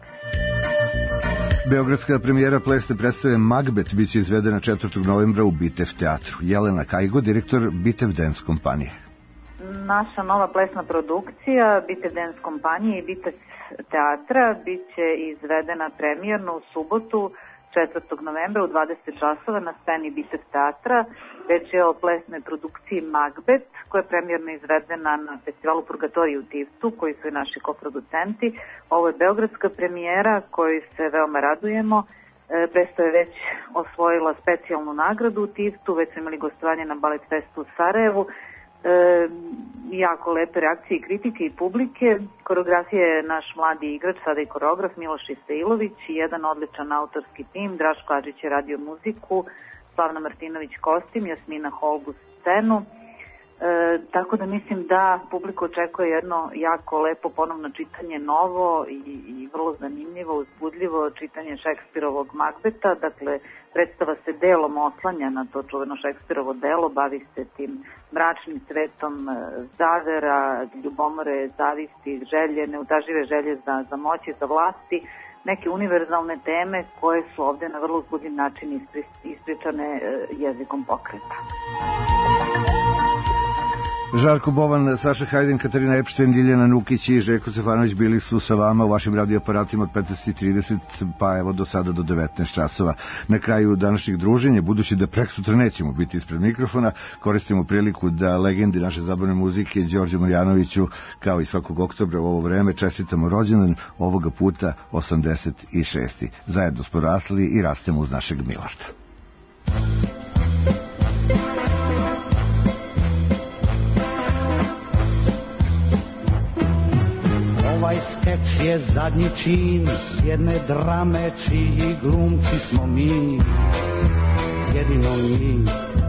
Beogradska premijera plesne predstave Magbet biće izvedena četvrtog novembra u Bitev teatru. Jelena Kajgo, direktor Bitev Dance kompanije. Naša nova plesna produkcija Bitev Dance kompanije i Bitev teatra biće izvedena premijerno u subotu četvrtog novembra u dvadeset časova na sceni Bitev teatra. Reč je o plesnoj produkciji Magbet koja je premijerno izvedena na festivalu Purgatorije u Tivtu, koji su i naši koproducenti. Ovo je beogradska premijera koju se veoma radujemo. Predstava je već osvojila specijalnu nagradu u Tivtu, već su imali gostovanje na Balet Festu u Sarajevu. E, jako lepe reakcije i kritike i publike. Koreografija je naš mladi igrač, sada i koreograf Miloš Isailović i jedan odličan autorski tim. Draško Adžić je radio muziku, Slavna Martinović kostim, Jasmina Holbus scenu. E, tako da mislim da publiku očekuje jedno jako lepo ponovno čitanje, novo i, i vrlo zanimljivo, uzbudljivo čitanje Šekspirovog Magbeta. Dakle, predstava se delom oslanja na to čuveno Šekspirovo delo, bavi se tim mračnim svetom zavera, ljubomore, zavisti, želje, neutažive želje za, za moći, za vlasti, neke univerzalne teme koje su ovde na vrlo uzbudljiv način ispričane jezikom pokreta. Žarko Bovan, Saša Hajdin, Katarina Epšten, Ljiljana Nukić i Željko Stefanović bili su sa vama u vašim radioaparatima od petnaest i trideset pa evo do sada do devetnaest časova. Na kraju današnjeg druženja, budući da preksutra nećemo biti ispred mikrofona, koristimo priliku da legendi naše zabavne muzike Đorđe Marjanoviću, kao i svakog oktobra u ovo vreme, čestitamo rođendan, ovoga puta osamdeset šesti. Zajedno smo rasli i rastemo uz našeg Milorda. Ovaj skeč je zadnji čin jedne drame čiji glumci smo mi, jedino mi.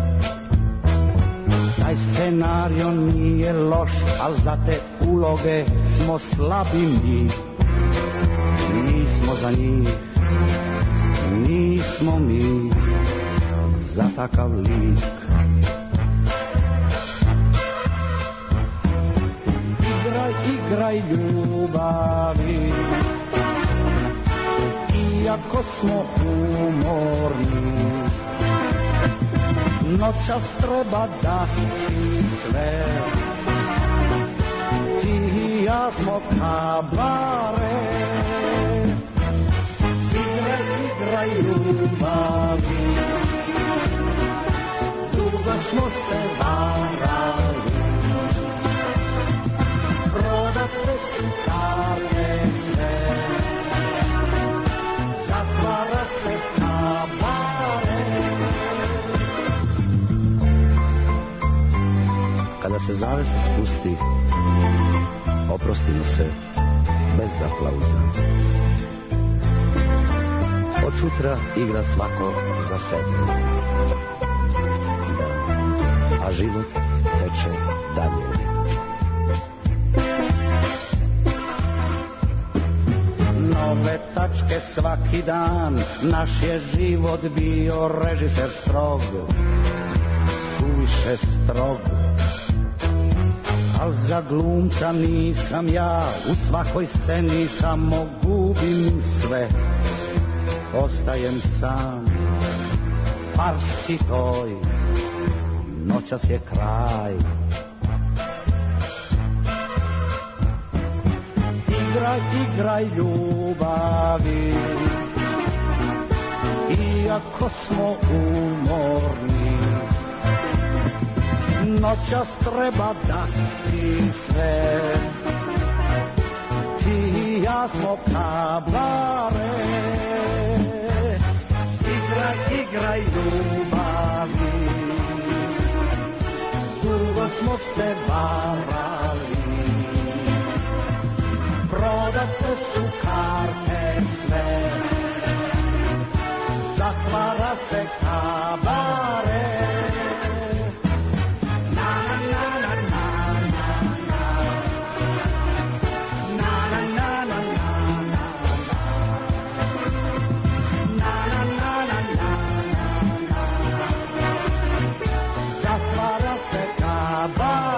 Taj scenario nije loš, al za te uloge smo slabi mi. Nismo za njih, nismo mi za takav lik. Igraj ljubavi, iako smo umorni, noćas treba dati sve. Ti i ja smo kablare, igraj, igraj ljubavi, dugo smo se varali, prodate su karte sve, zatvara se kabare. Kada se zavesa spusti, oprostimo se bez aplauza. Od sutra igra svako za sebe. Da, a život teče dalje. Nove tačke svaki dan, naš je život bio režiser strog, suviše strog. Al za glumca nisam ja, u svakoj sceni samo gubim sve. Ostajem sam, farsi toj, noćas je kraj. Igraj, igraj ljubavi, iako smo umorni, noćas treba dati sve. Ti i ja smo kablare, igraj, igraj ljubavi, dugo smo se varali, prodate su karte sve, zatvara se kabare. Bye.